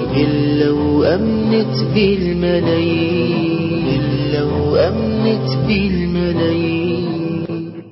إلا وأمنت بالملايين، إلا وأمنت بالملايين.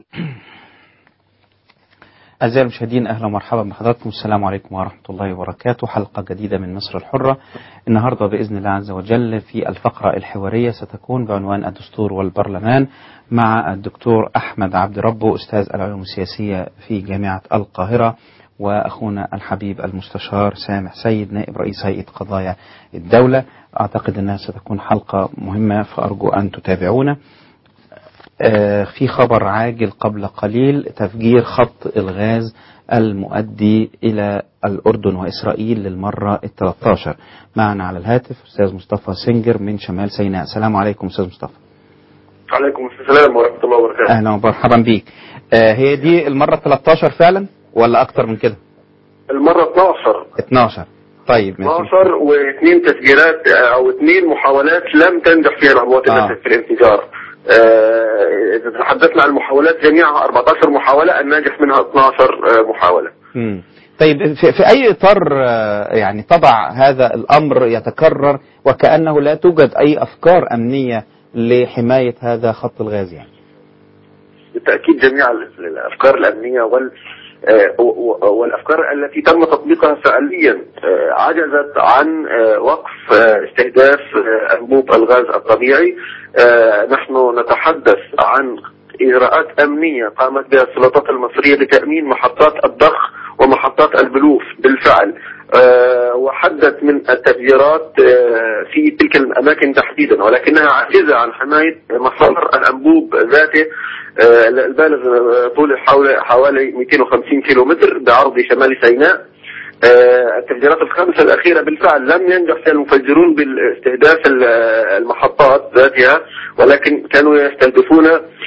أعزائي المشاهدين، أهلا ومرحبا بحضراتكم. السلام عليكم ورحمة الله وبركاته. حلقة جديدة من مصر الحرة. النهاردة بإذن الله عز وجل في الفقرة الحوارية ستكون بعنوان الدستور والبرلمان مع الدكتور أحمد عبد ربه، أستاذ العلوم السياسية في جامعة القاهرة، وأخونا الحبيب المستشار سامح سيد نائب رئيس هيئة قضايا الدولة. أعتقد أنها ستكون حلقة مهمة، فأرجو أن تتابعونا. في خبر عاجل قبل قليل: تفجير خط الغاز المؤدي إلى الأردن وإسرائيل للمرة 13. معنا على الهاتف أستاذ مصطفى سنجر من شمال سيناء. السلام عليكم أستاذ مصطفى. عليكم السلام ورحمة الله وبركاته. أهلا ومرحبا بيك. هي دي المرة 13 فعلا ولا أكتر من كده؟ المرة 12. طيب 12 واثنين تسجيلات أو اثنين محاولات لم تنجح فيها العبوات التي في الانفجار. إذا تحدثنا عن المحاولات جميعها 14 محاولة، الناجح منها 12 محاولة. طيب في أي إطار يعني تضع هذا الأمر يتكرر وكأنه لا توجد أي أفكار أمنية لحماية هذا خط الغاز؟ يعني بالتأكيد جميع الأفكار الأمنية والأفكار التي تم تطبيقها فعليا عجزت عن وقف استهداف أنبوب الغاز الطبيعي. نحن نتحدث عن إجراءات أمنية قامت بها السلطات المصرية لتأمين محطات الضخ ومحطات البلوف بالفعل، وحدت من التفجيرات في تلك الأماكن تحديدا، ولكنها عاجزة عن حماية مصادر الأنبوب ذاته البالغ طوله حوالي 250 كيلومتر بعرض شمال سيناء. التفجيرات الخمسة الأخيرة بالفعل لم ينجح فيها المفجرون باستهداف المحطات ذاتها، ولكن كانوا يستهدفون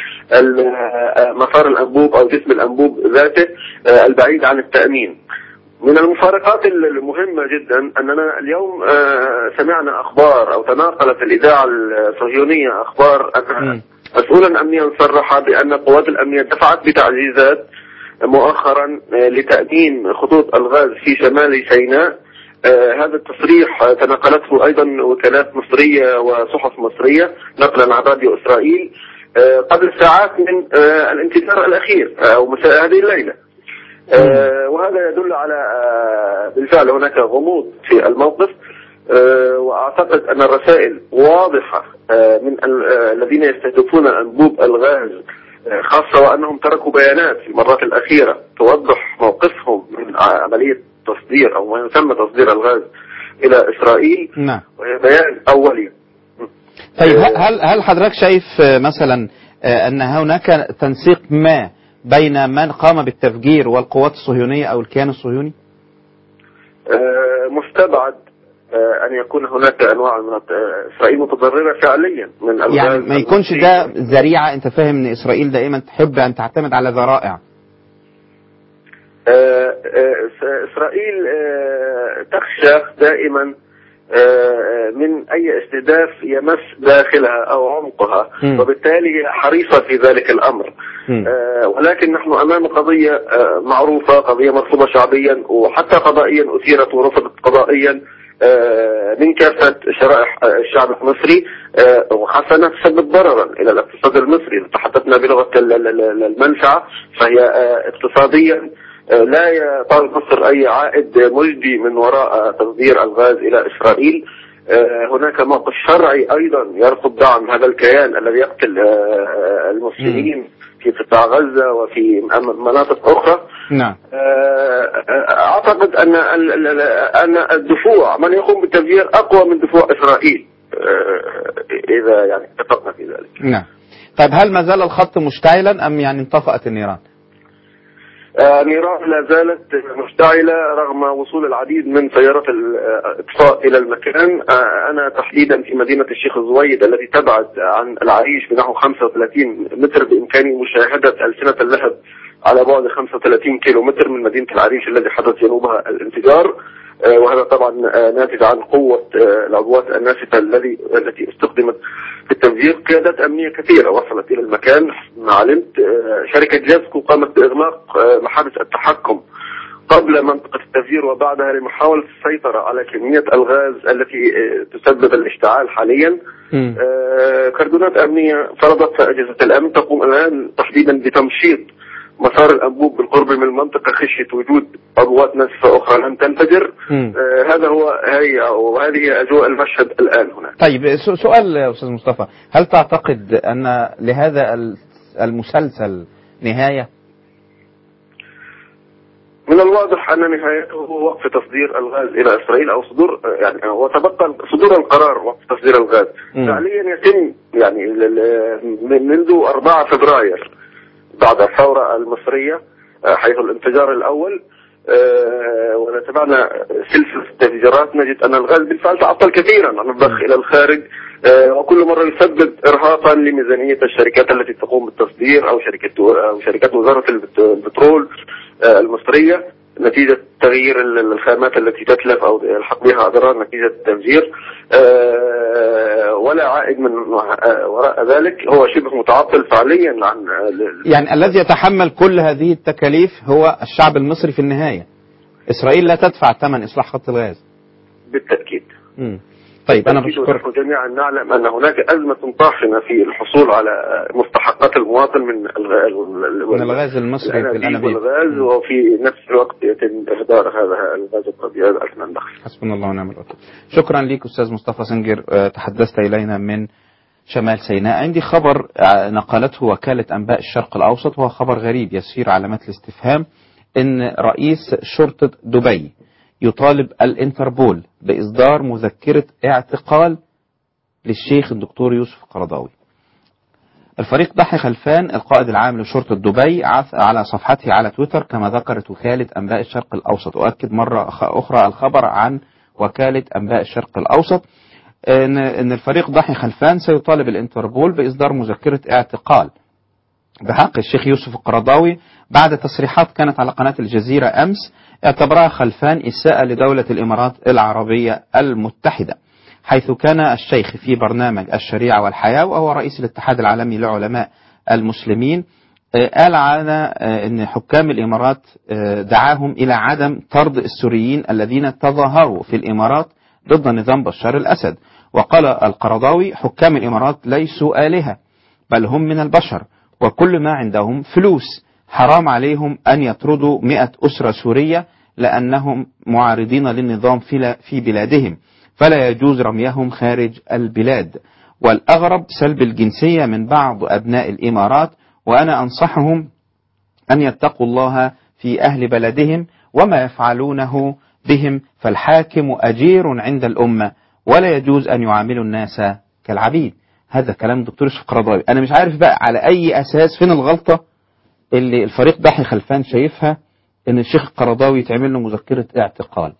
مسار الأنبوب أو جسم الأنبوب ذاته البعيد عن التأمين. من المفارقات المهمة جدا أننا اليوم سمعنا أخبار أو تناقلت الإذاعة الصهيونية أخبار أن مسؤولا أمنيا صرح بأن القوات الأمنية دفعت بتعزيزات مؤخرا لتأمين خطوط الغاز في شمال سيناء. هذا التصريح تناقلته أيضا وكالات مصرية وصحف مصرية نقلا عن راديو إسرائيل قبل ساعات من الانفجار الأخير أو مساء هذه الليلة. وهذا يدل على بالفعل هناك غموض في الموقف. وأعتقد أن الرسائل واضحة من الذين يستهدفون أنبوب الغاز، خاصة وأنهم تركوا بيانات في المرات الأخيرة توضح موقفهم من عملية تصدير أو ما يسمى تصدير الغاز إلى إسرائيل. نعم. بيان أولي. طيب هل حضرتك شايف مثلا أن هناك تنسيق ما بين من قام بالتفجير والقوات الصهيونية أو الكيان الصهيوني؟ مستبعد أن يكون هناك أنواع من إسرائيل متضررة فعليا من الغاز. يعني ما يكونش ده ذريعة؟ أنت فاهم أن إسرائيل دائما تحب أن تعتمد على ذرائع. إسرائيل تخشى دائما من أي استهداف يمس داخلها أو عمقها، وبالتالي هي حريصة في ذلك الأمر. ولكن نحن أمام قضية معروفة، قضية مرفوضة شعبيا وحتى قضائيا، أثيرت ورفضت قضائيا من كافة شرائح الشعب المصري، وحسنا تسبب ضررا إلى الاقتصاد المصري. إذا تحدثنا بلغة المنفعة فهي اقتصاديا لا يطال مصر أي عائد مجدي من وراء تصدير الغاز إلى إسرائيل. هناك موقف شرعي أيضا يرفض دعم هذا الكيان الذي يقتل المسلمين في قطاع غزة وفي مناطق أخرى. نعم. أعتقد أن الدفوع من يقوم بالتفجير أقوى من دفوع إسرائيل إذا يعني اتفقنا في ذلك. نعم. طيب هل ما زال الخط مشتعلا أم يعني انطفأت النيران؟ النيران لا زالت مشتعلة رغم وصول العديد من سيارات الإطفاء إلى المكان. أنا تحديدا في مدينة الشيخ الزويد التي تبعد عن العريش بنحو 35 متر، بإمكاني مشاهدة ألسنة اللهب على بعد 35 كيلومتر من مدينة العريش الذي حدث جنوبها الانفجار. وهذا طبعا ناتج عن قوة العبوات الناسفة التي استخدمت في التفجير. قيادات أمنية كثيرة وصلت إلى المكان. ما علمت شركة جاسكو قامت بإغلاق محابس التحكم قبل منطقة التفجير وبعدها لمحاولة السيطرة على كمية الغاز التي تسبب الاشتعال حاليا. كردونات أمنية فرضت أجهزة الأمن تقوم الآن تحديدا بتمشيط مسار الأنبوب بالقرب من المنطقة خشية وجود عبوات ناسفة أخرى لن تنفجر. هذا وهذه أجواء المشهد الآن هنا. طيب سؤال أستاذ مصطفى، هل تعتقد أن لهذا المسلسل نهاية؟ من الواضح أن نهايته هو وقف تصدير الغاز إلى إسرائيل أو صدور وتبقى صدور القرار وقف تصدير الغاز. فعليا يتم منذ 4 فبراير بعد الثورة المصرية حيث الانفجار الأول ونتابعنا سلسلة تفجيرات نجد أن الغاز بالفعل تعطل كثيرا عن الضخ إلى الخارج، وكل مرة يسبب إرهاقا لميزانية الشركات التي تقوم بالتصدير أو شركات وزارة البترول المصرية نتيجة تغيير الخامات التي تتلف أو يلحق بها أضرار نتيجة التفجير، ولا عائد من وراء ذلك. هو شبه متعطل فعليا عن يعني الذي يتحمل كل هذه التكاليف هو الشعب المصري في النهاية. إسرائيل لا تدفع ثمن إصلاح خط الغاز بالتأكيد. طيب أنا بشكرك. جميعا نعلم أن هناك أزمة طاحنة في الحصول على مستحقات المواطن من الغاز المصري في الأنابيب والغاز، وفي نفس الوقت يتم إهدار هذا الغاز الطبيعي أثناء الدخل. حسبنا الله ونعم الوكيل. شكرا لك أستاذ مصطفى سنجر، تحدثت إلينا من شمال سيناء. عندي خبر نقلته وكالة أنباء الشرق الأوسط، وهو خبر غريب يثير علامات الاستفهام، إن رئيس شرطة دبي يطالب الانتربول بإصدار مذكرة اعتقال للشيخ الدكتور يوسف القرضاوي. الفريق ضحي خلفان القائد العام لشرطة دبي على صفحته على تويتر كما ذكرت وكالة أنباء الشرق الأوسط. أؤكد مرة أخرى الخبر عن وكالة أنباء الشرق الأوسط إن الفريق ضحي خلفان سيطالب الانتربول بإصدار مذكرة اعتقال بحق الشيخ يوسف القرضاوي بعد تصريحات كانت على قناة الجزيرة أمس اعتبرها خلفان إساءة لدولة الإمارات العربية المتحدة، حيث كان الشيخ في برنامج الشريعة والحياة وهو رئيس الاتحاد العالمي لعلماء المسلمين. قال على أن حكام الإمارات دعاهم إلى عدم طرد السوريين الذين تظاهروا في الإمارات ضد نظام بشار الأسد. وقال القرضاوي: حكام الإمارات ليسوا آلهة بل هم من البشر وكل ما عندهم فلوس، حرام عليهم أن يطردوا 100 أسرة سورية لأنهم معارضين للنظام في بلادهم، فلا يجوز رميهم خارج البلاد. والأغرب سلب الجنسية من بعض أبناء الإمارات، وأنا أنصحهم أن يتقوا الله في أهل بلدهم وما يفعلونه بهم، فالحاكم أجير عند الأمة ولا يجوز أن يعاملوا الناس كالعبيد. هذا كلام دكتور يوسف القرضاوي. أنا مش عارف بقى على أي أساس، فين الغلطة اللي الفريق ضحي خلفان شايفها إن الشيخ القرضاوي تعمل له مذكرة اعتقال.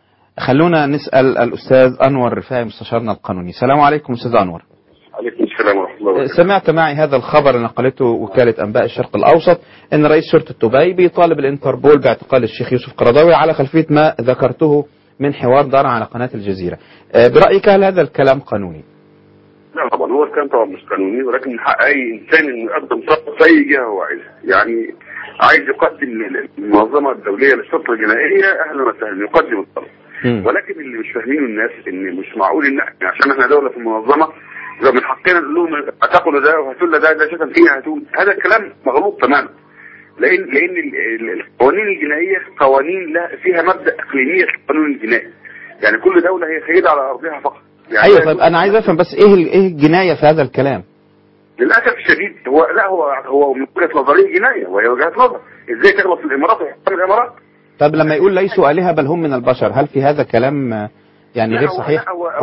خلونا نسأل الأستاذ أنور رفاعي مستشارنا القانوني. السلام عليكم أستاذ أنور. عليكم السلام ورحمة الله وبركاته. سمعت معي هذا الخبر اللي نقلته وكالة أنباء الشرق الأوسط، إن رئيس شرطة دبي بيطالب الانتربول باعتقال الشيخ يوسف القرضاوي على خلفية ما ذكرته من حوار دار على قناة الجزيرة. برأيك هل هذا الكلام قانوني؟ لا طبعا، هو الكلام طبعا مش قانوني، ولكن من حق أي إنسان إنه يقدم طلب في أي جهة هو عايزها. يعني عايز يقدم المنظمة الدولية للشرطة الجنائية، أهلا وسهلا يقدم الطلب. ولكن اللي مش فاهمينه الناس إن مش معقول إن احنا عشان احنا دولة في المنظمة يبقى من حقنا نقول لهم اعتقلوا ده وهاتوا لنا ده شتم فينا هاتوا. هذا الكلام مغلوط تماما، لأن القوانين الجنائية قوانين فيها مبدأ إقليمية القانون الجنائي. يعني كل دولة هي سيدة على أرضها فقط. يعني أيوة. طيب أنا عايز أفهم بس إيه الجناية في هذا الكلام؟ للأسف الشديد هو من وجهة نظري جناية، وهي وجهة نظر. إزاي تغلط في الإمارات وحكام الإمارات؟ طب لما يقول ليسوا آلهة بل هم من البشر، هل في هذا كلام يعني غير صحيح؟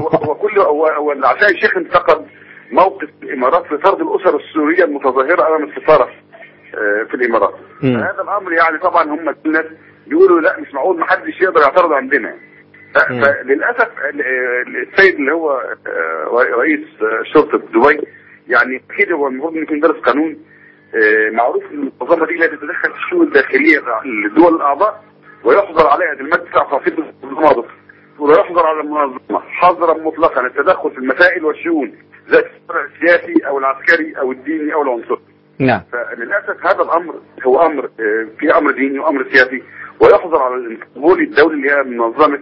هو عشان الشيخ انتقد موقف الإمارات في طرد الأسر السورية المتظاهرة أمام السفارة في الإمارات. هذا الأمر يعني طبعا هم الناس بيقولوا لا مش معقول ما حدش يقدر يعترض عندنا. فللأسف السيد اللي هو رئيس شرطة دبي يعني أكيد هو المفروض يكون درس قانون. معروف ان المنظمة دي لا تتدخل في الشؤون الداخلية للدول الأعضاء، ويحظر عليها المادة 59 من المنظمة، ولا يحظر على المنظمة حظرا مطلقا التدخل في المسائل والشؤون ذات الطابع السياسي أو العسكري أو الديني أو العنصري. نعم. فللاسف هذا الامر هو امر في امر ديني وامر سياسي، ويحظر على الانتربول الدولي اللي هي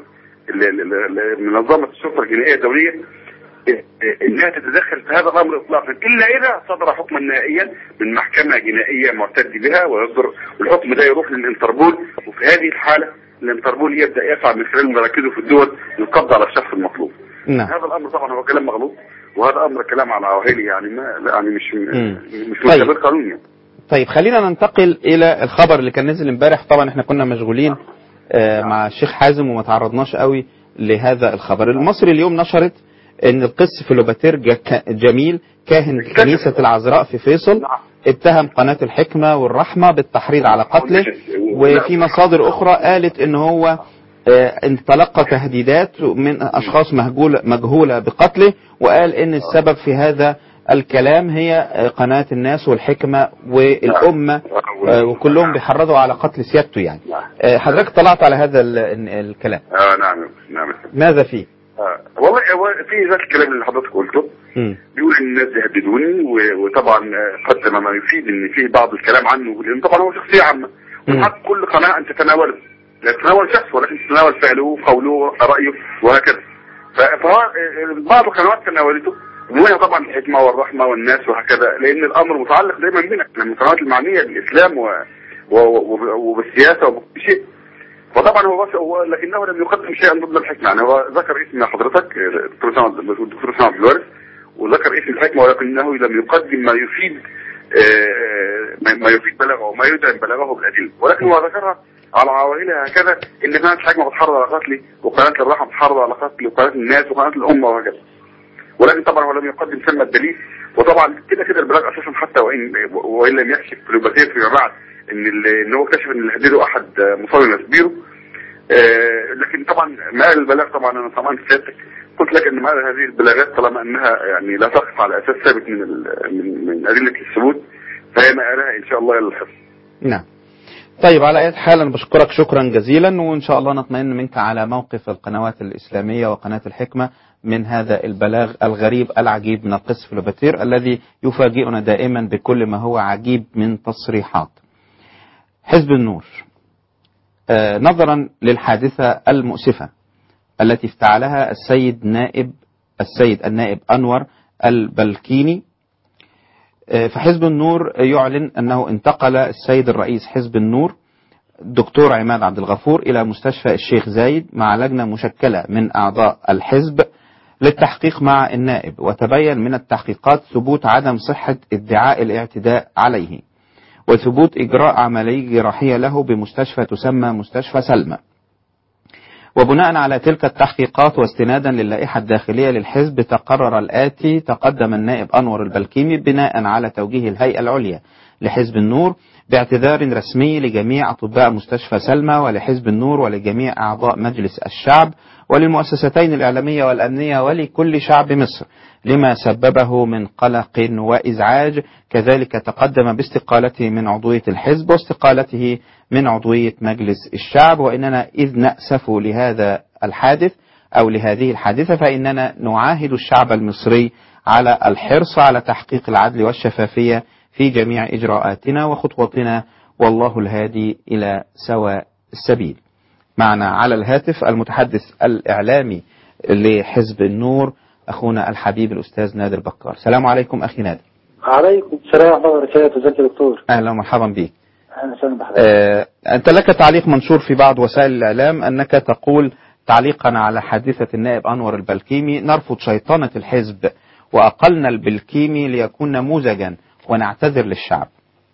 منظمه الشرطه الجنائيه الدوليه انها تتدخل في هذا الامر اطلاقا، الا اذا صدر حكما نهائيا من محكمه جنائيه معتد بها ويصدر الحكم ده يروح للانتربول، وفي هذه الحاله الانتربول يبدا يسعى من خلال مراكزه في الدول للقبض على الشخص المطلوب. نعم. هذا الامر طبعا هو كلام مغلوط، وهذا امر كلام على عواهلي يعني ما يعني مش طيب. مستبد قانونيا. طيب خلينا ننتقل الى الخبر اللي كان نزل امبارح. طبعا احنا كنا مشغولين مع الشيخ حازم وما تعرضناش قوي لهذا الخبر. المصري اليوم نشرت ان القس فيلوباتير جميل كاهن كنيسة العذراء في فيصل اتهم قناة الحكمة والرحمة بالتحريض على قتله، وفي مصادر اخرى قالت ان هو تلقى تهديدات من اشخاص مجهولة بقتله، وقال ان السبب في هذا الكلام هي قناة الناس والحكمة والأمة، وكلهم بيحرضوا على قتل سيادته يعني. حضرتك طلعت على هذا الكلام. نعم. ماذا فيه؟ والله هو في ذات الكلام اللي حضرتك قلته بيقول ان الناس يهددوني، وطبعا قدم ما يفيد ان فيه بعض الكلام عنه، لان طبعا هو شخصيه عامه ومن حق كل قناه ان تتناوله، لا تتناول شخص ولكن تتناول فعله قوله رايه وهكذا. فهو بعض القنوات تناولته ومنها طبعا الحكمه والرحمه والناس وهكذا، لان الامر متعلق دايما بنا من القنوات المعنيه بالاسلام وبالسياسه وبكل شيء. فطبعا هو لكنه لم يقدم شيئا ضد الحكمه، يعني هو ذكر اسم حضرتك الدكتور سامع عبد الوارث وذكر اسم الحكمه، ولكنه لم يقدم ما يفيد بلاغه وما يدعم بلاغه بالادله، ولكن هو ذكرها على عوائلها هكذا ان قناه الحكمه بتحرض على قتلي وقناه الرحمه بتحرض على قتلي وقناه الناس وقناه الامه وهكذا، ولكن طبعا هو لم يقدم سمى الدليل. وطبعا كده البلاغ اساسا حتى وان لم يكشف فيلوباتير فيما بعد ان هو اكتشف ان اللي هدده احد مصاب مسبيره، لكن طبعا مآل البلاغ طبعا انا طبعا سيادتك قلت لك ان مآل هذه البلاغات طالما انها يعني لا تقف على اساس ثابت من ادله الثبوت فهي مآلها ان شاء الله الى الحفظ. نعم. طيب على اي حال انا بشكرك شكرا جزيلا، وان شاء الله نطمئن منك على موقف القنوات الاسلاميه وقناه الحكمه من هذا البلاغ الغريب العجيب من القس فيلوباتير الذي يفاجئنا دائما بكل ما هو عجيب من تصريحات. حزب النور نظرا للحادثة المؤسفة التي افتعلها السيد النائب أنور البلكيني، فحزب النور يعلن أنه انتقل السيد الرئيس حزب النور الدكتور عماد عبد الغفور إلى مستشفى الشيخ زايد مع لجنة مشكلة من أعضاء الحزب للتحقيق مع النائب، وتبين من التحقيقات ثبوت عدم صحة ادعاء الاعتداء عليه وثبوت إجراء عملية جراحية له بمستشفى تسمى مستشفى سلمى. وبناء على تلك التحقيقات واستنادا للائحة الداخلية للحزب تقرر الآتي: تقدم النائب أنور البلكيمي بناء على توجيه الهيئة العليا لحزب النور باعتذار رسمي لجميع أطباء مستشفى سلمى ولحزب النور ولجميع أعضاء مجلس الشعب وللمؤسستين الإعلامية والأمنية ولكل شعب مصر لما سببه من قلق وإزعاج. كذلك تقدم باستقالته من عضوية الحزب واستقالته من عضوية مجلس الشعب، وإننا إذ نأسف لهذا الحادث أو لهذه الحادثة فإننا نعاهد الشعب المصري على الحرص على تحقيق العدل والشفافية في جميع إجراءاتنا وخطوتنا، والله الهادي إلى سواء السبيل. معنا على الهاتف المتحدث الإعلامي لحزب النور أخونا الحبيب الأستاذ نادر بكار. السلام عليكم أخي نادر. عليكم السلام ورحمة الله وبركاته. ازيك يا دكتور؟ أهلا ومرحبا بك. أهلا وسهلا بحضرتك. أنت لك تعليق منشور في بعض وسائل الإعلام أنك تقول تعليقا على حادثة النائب أنور البلكيمي: نرفض شيطنة الحزب وأقلنا البلكيمي ليكون نموذجا ونعتذر للشعب.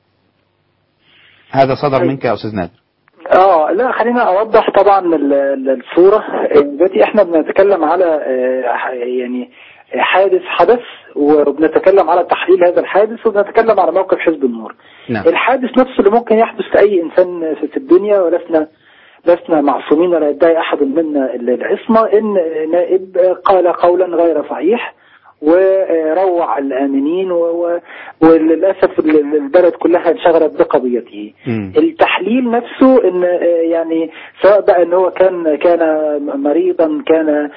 هذا صدر منك يا أستاذ نادر. لا خلينا أوضح طبعا الصورة. دلوقتي احنا بنتكلم على يعني حدث وبنتكلم على تحليل هذا الحادث وبنتكلم على موقف حزب النور. نعم. الحادث نفسه اللي ممكن يحدث لأي إنسان في الدنيا، ولسنا معصومين ولا يدعي أحد منا العصمة، إن نائب قال قولا غير صحيح وروع الآمنين وللأسف البلد كلها انشغلت بقضيته. التحليل نفسه ان يعني سواء بقى ان هو كان مريضا، كان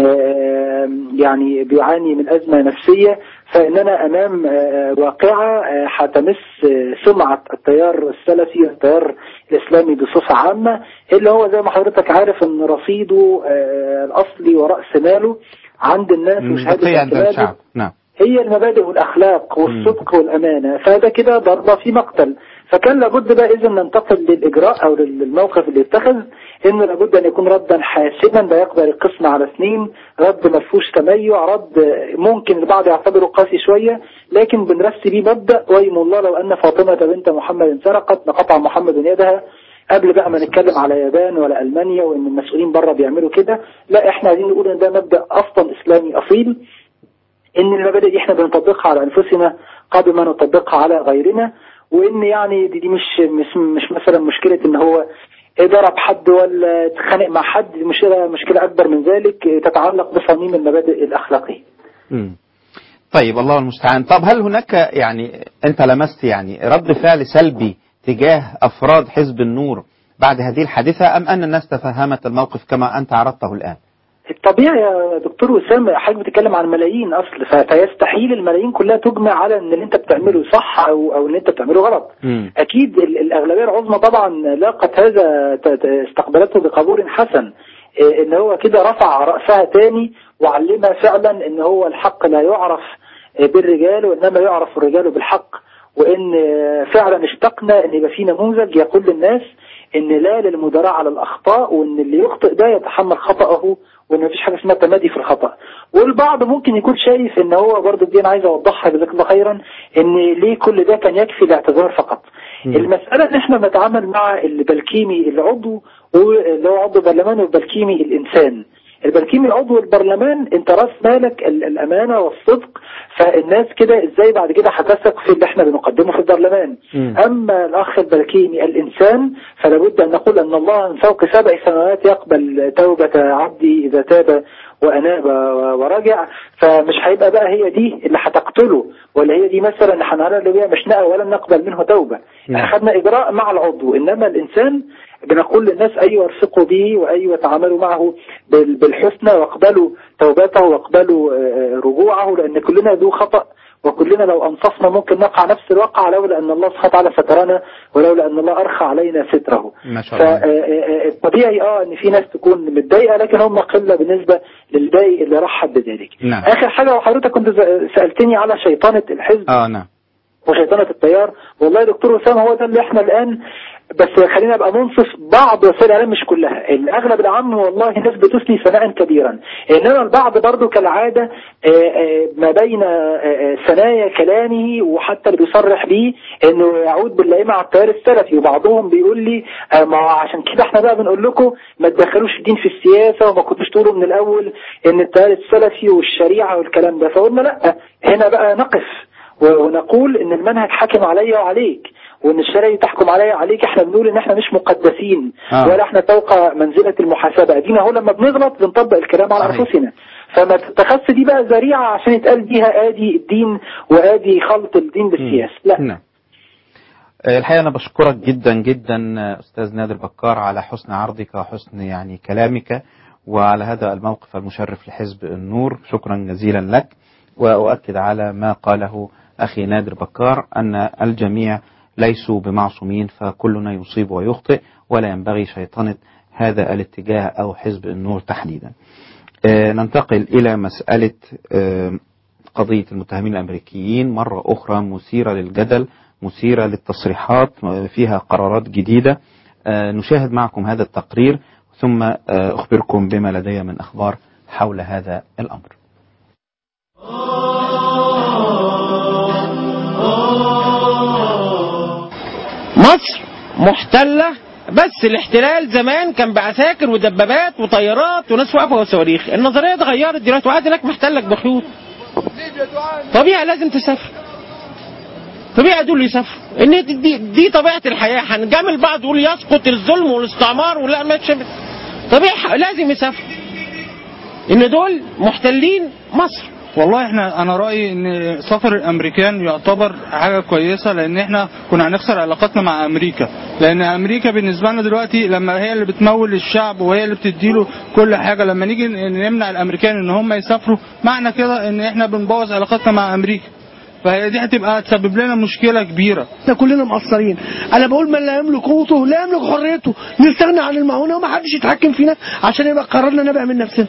يعني بيعاني من أزمة نفسية، فإننا أمام واقعة هتمس سمعة التيار السلفي والتيار الإسلامي بصفة عامة، اللي هو زي ما حضرتك عارف ان رصيده الأصلي ورأس ماله عند الناس وشهادة الشعب هي المبادئ والأخلاق والصدق والأمانة، فهذا كده ضربة في مقتل. فكان لابد بقى إذا ننتقل للإجراء أو للموقف اللي اتخذ، إنه لابد أن يكون ردا حاسما لا يقبل القسم على سنين، رد مفهوش تميع، رد ممكن البعض يعتبره قاسي شوية لكن بنرسي بيه مبدأ ويم الله لو أن فاطمة بنت محمد سرقت لقطع محمد يدها. قبل بقى ما نتكلم على اليابان ولا ألمانيا وإن المسؤولين بره بيعملوا كده، لا إحنا عايزين نقول إن ده مبدأ أصلا إسلامي أصيل، إن المبادئ دي إحنا بنطبقها على أنفسنا قبل ما نطبقها على غيرنا، وإن يعني دي مش مثلا مشكلة إن هو ضرب حد ولا تخانق مع حد، مشكلة أكبر من ذلك تتعلق بصميم المبادئ الأخلاقية. طيب الله المستعان. طب هل هناك يعني أنت لمست يعني رد فعل سلبي تجاه أفراد حزب النور بعد هذه الحادثة، أم أن الناس تفهمت الموقف كما أنت عرضته الآن؟ الطبيعي يا دكتور وسام، حضرتك بتتكلم عن ملايين أصل، فيستحيل الملايين كلها تجمع على ان اللي انت بتعمله صح او اللي انت بتعمله غلط. اكيد الاغلبيه العظمى طبعا لاقت هذا، استقبلته بقبول حسن، ان هو كده رفع رأسها تاني وعلمها فعلا ان هو الحق لا يعرف بالرجال وانما يعرف الرجال بالحق، وان فعلا اشتقنا ان يبقى في نموذج يقول للناس ان لا للمداراة على الاخطاء، وان اللي يخطئ ده يتحمل خطأه، وان مفيش حاجه اسمها تمادي في الخطأ. والبعض ممكن يكون شايف ان هو برضه دي انا عايز اوضحها جزاك الله خيرا، ان ليه كل ده كان يكفي الاعتذار فقط. المسألة ان احنا بنتعامل مع البلكيمي العضو اللي هو عضو برلمان، والبلكيمي الانسان. البلكيمي العضو البرلمان انت راس مالك الامانة والصدق، فالناس كده ازاي بعد كده هتثق في اللي احنا بنقدمه في البرلمان. اما الاخ البلكيمي الانسان فلابد ان نقول ان الله من فوق 7 سماوات يقبل توبة عبدي اذا تاب واناب ورجع، فمش هيبقى بقى هي دي اللي هتقتله، ولا هي دي مثلا هنعمل بيها مشنقة ولا نقبل منه توبة. اخذنا اجراء مع العضو، انما الانسان بنقول للناس ايوه ارفقوا به وايوه تعاملوا معه بالحسنى واقبلوا توبته واقبلوا رجوعه، لان كلنا ذو خطأ، وكلنا لو انصفنا ممكن نقع نفس الواقع لولا ان الله سبحانه وتعالى سترنا ولولا ان الله ارخى علينا ستره. فالطبيعي ان في ناس تكون متضايقه، لكن هم قله بالنسبه للباقي اللي رحب بذلك. اخر حاجه وحضرتك كنت سالتني على شيطانه الحزب نعم وشيطانة التيار. والله يا دكتور وسام هو ده اللي احنا الآن، بس خلينا ابقى منصف، بعض وسائل الاعلام مش كلها، الاغلب العام والله ناس بتثني ثناء كبيرا، انما البعض برضو كالعادة ما بين ثنايا كلامه وحتى اللي بيصرح بيه انه يعود باللئيمة على التيار السلفي، وبعضهم بيقول لي ما عشان كده احنا بقى بنقول لكم ما تدخلوش الدين في السياسة، وما كنتوش تقولوا من الاول ان التيار السلفي والشريعة والكلام ده. فقلنا لا، هنا بقى نقف ونقول ان المنهج حاكم عليا وعليك، وان الشريعة تحكم عليا عليك. احنا بنقول ان احنا مش مقدسين ولا احنا فوق منزلة المحاسبة، ادينا هو لما بنغلط بنطبق الكلام على انفسنا، فما تتخذش دي بقى ذريعة عشان يتقال بيها ادي الدين وادي خلط الدين بالسياسة. لا. الحقيقة أنا بشكرك جدا جدا أستاذ نادر بكار على حسن عرضك وحسن يعني كلامك، وعلى هذا الموقف المشرف لحزب النور. شكرا جزيلا لك، وأؤكد على ما قاله أخي نادر بكار أن الجميع ليسوا بمعصومين، فكلنا يصيب ويخطئ، ولا ينبغي شيطنة هذا الاتجاه أو حزب النور تحديدا. ننتقل إلى مسألة قضية المتهمين الأمريكيين، مرة أخرى مثيرة للجدل، مثيرة للتصريحات، فيها قرارات جديدة. نشاهد معكم هذا التقرير ثم أخبركم بما لدي من أخبار حول هذا الأمر. مصر محتلة، بس الاحتلال زمان كان بعساكر ودبابات وطيارات وناس واقفة وصواريخ. النظرية اتغيرت دلوقتي، وقاعد هناك محتلك بخيوط. طبيعي لازم تسافر، طبيعي دول يسافروا، ان دي طبيعة الحياة. هنجامل بعض ونقول يسقط الظلم والاستعمار ولا ما طبيعي لازم يسافروا، ان دول محتلين مصر. والله انا رايي ان سفر الامريكان يعتبر حاجه كويسه، لان احنا كنا هنخسر علاقاتنا مع امريكا، لان امريكا بالنسبه لنا دلوقتي لما هي اللي بتمول الشعب وهي اللي بتديله كل حاجه، لما نيجي نمنع الامريكان ان هم يسافروا معنى كده ان احنا بنبوظ علاقاتنا مع امريكا، فهي دي هتبقى تسبب لنا مشكله كبيره. احنا كلنا مقصرين. انا بقول من لا يملك قوته لا يملك حريته، نستغنى عن المعونه وما حدش يتحكم فينا عشان يبقى قرارنا نبع من نفسنا.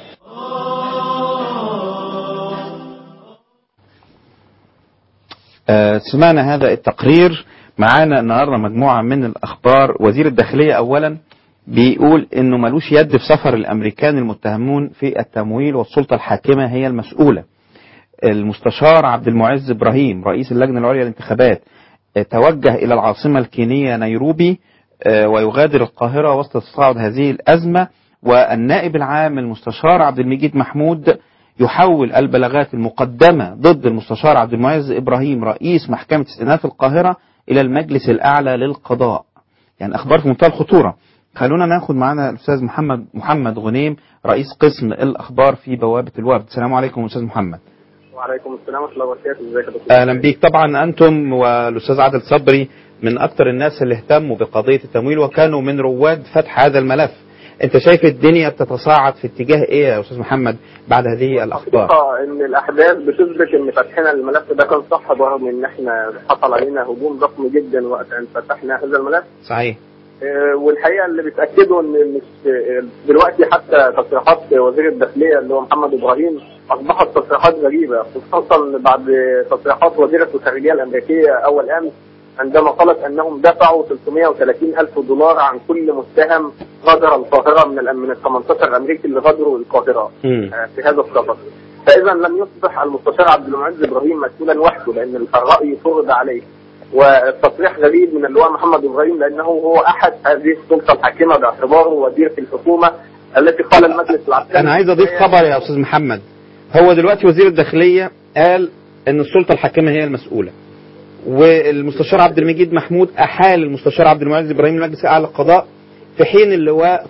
سمعنا هذا التقرير. معانا النهارده مجموعه من الاخبار. وزير الداخليه اولا بيقول انه ملوش يد في سفر الامريكان المتهمون في التمويل والسلطه الحاكمه هي المسؤوله. المستشار عبد المعز ابراهيم رئيس اللجنه العليا للانتخابات توجه الى العاصمه الكينيه نيروبي ويغادر القاهره وسط تصاعد هذه الازمه. والنائب العام المستشار عبد المجيد محمود يحول البلاغات المقدمة ضد المستشار عبد المعز إبراهيم رئيس محكمة استئناف القاهرة إلى المجلس الأعلى للقضاء. يعني أخبار في منتهى الخطورة. خلونا ناخد معنا الأستاذ محمد غنيم رئيس قسم الأخبار في بوابة الوفد. السلام عليكم أستاذ محمد. وعليكم السلام ورحمة الله وبركاته. ازيك يا دكتور؟ أهلا بيك. طبعا أنتم والأستاذ عادل صبري من أكثر الناس اللي اهتموا بقضية التمويل وكانوا من رواد فتح هذا الملف. انت شايف الدنيا بتتصاعد في اتجاه ايه يا استاذ محمد بعد هذه الاخبار؟ ان الاحداث بتثبت ان فتحنا الملف ده كان صح، برغم ان احنا حصل علينا هجوم ضخم جدا وقت ان فتحنا هذا الملف. صحيح. والحقيقه اللي بتاكده ان مش دلوقتي حتى تصريحات وزير الداخليه اللي هو محمد ابراهيم اصبحت تصريحات غريبه، خصوصا بعد تصريحات وزيره الخارجيه الامريكيه اول امس عندما قالت انهم دفعوا $330,000 عن كل متهم غادر القاهره من ال 18 امريكي اللي غادروا القاهره في هذا السفر. فاذا لم يصبح المستشار عبد المعز ابراهيم مسؤولا وحده، لان الراي فرض عليه. والتصريح غريب من اللواء محمد ابراهيم، لانه هو احد هذه السلطه الحاكمه باعتباره وزير في الحكومه التي قال المجلس العسكري. انا عايز اضيف خبر يا استاذ محمد. هو دلوقتي وزير الداخليه قال ان السلطه الحاكمه هي المسؤوله، والمستشار عبد المجيد محمود احال المستشار عبد المعز ابراهيم لمجلس الاعلى للقضاء، في حين اللواء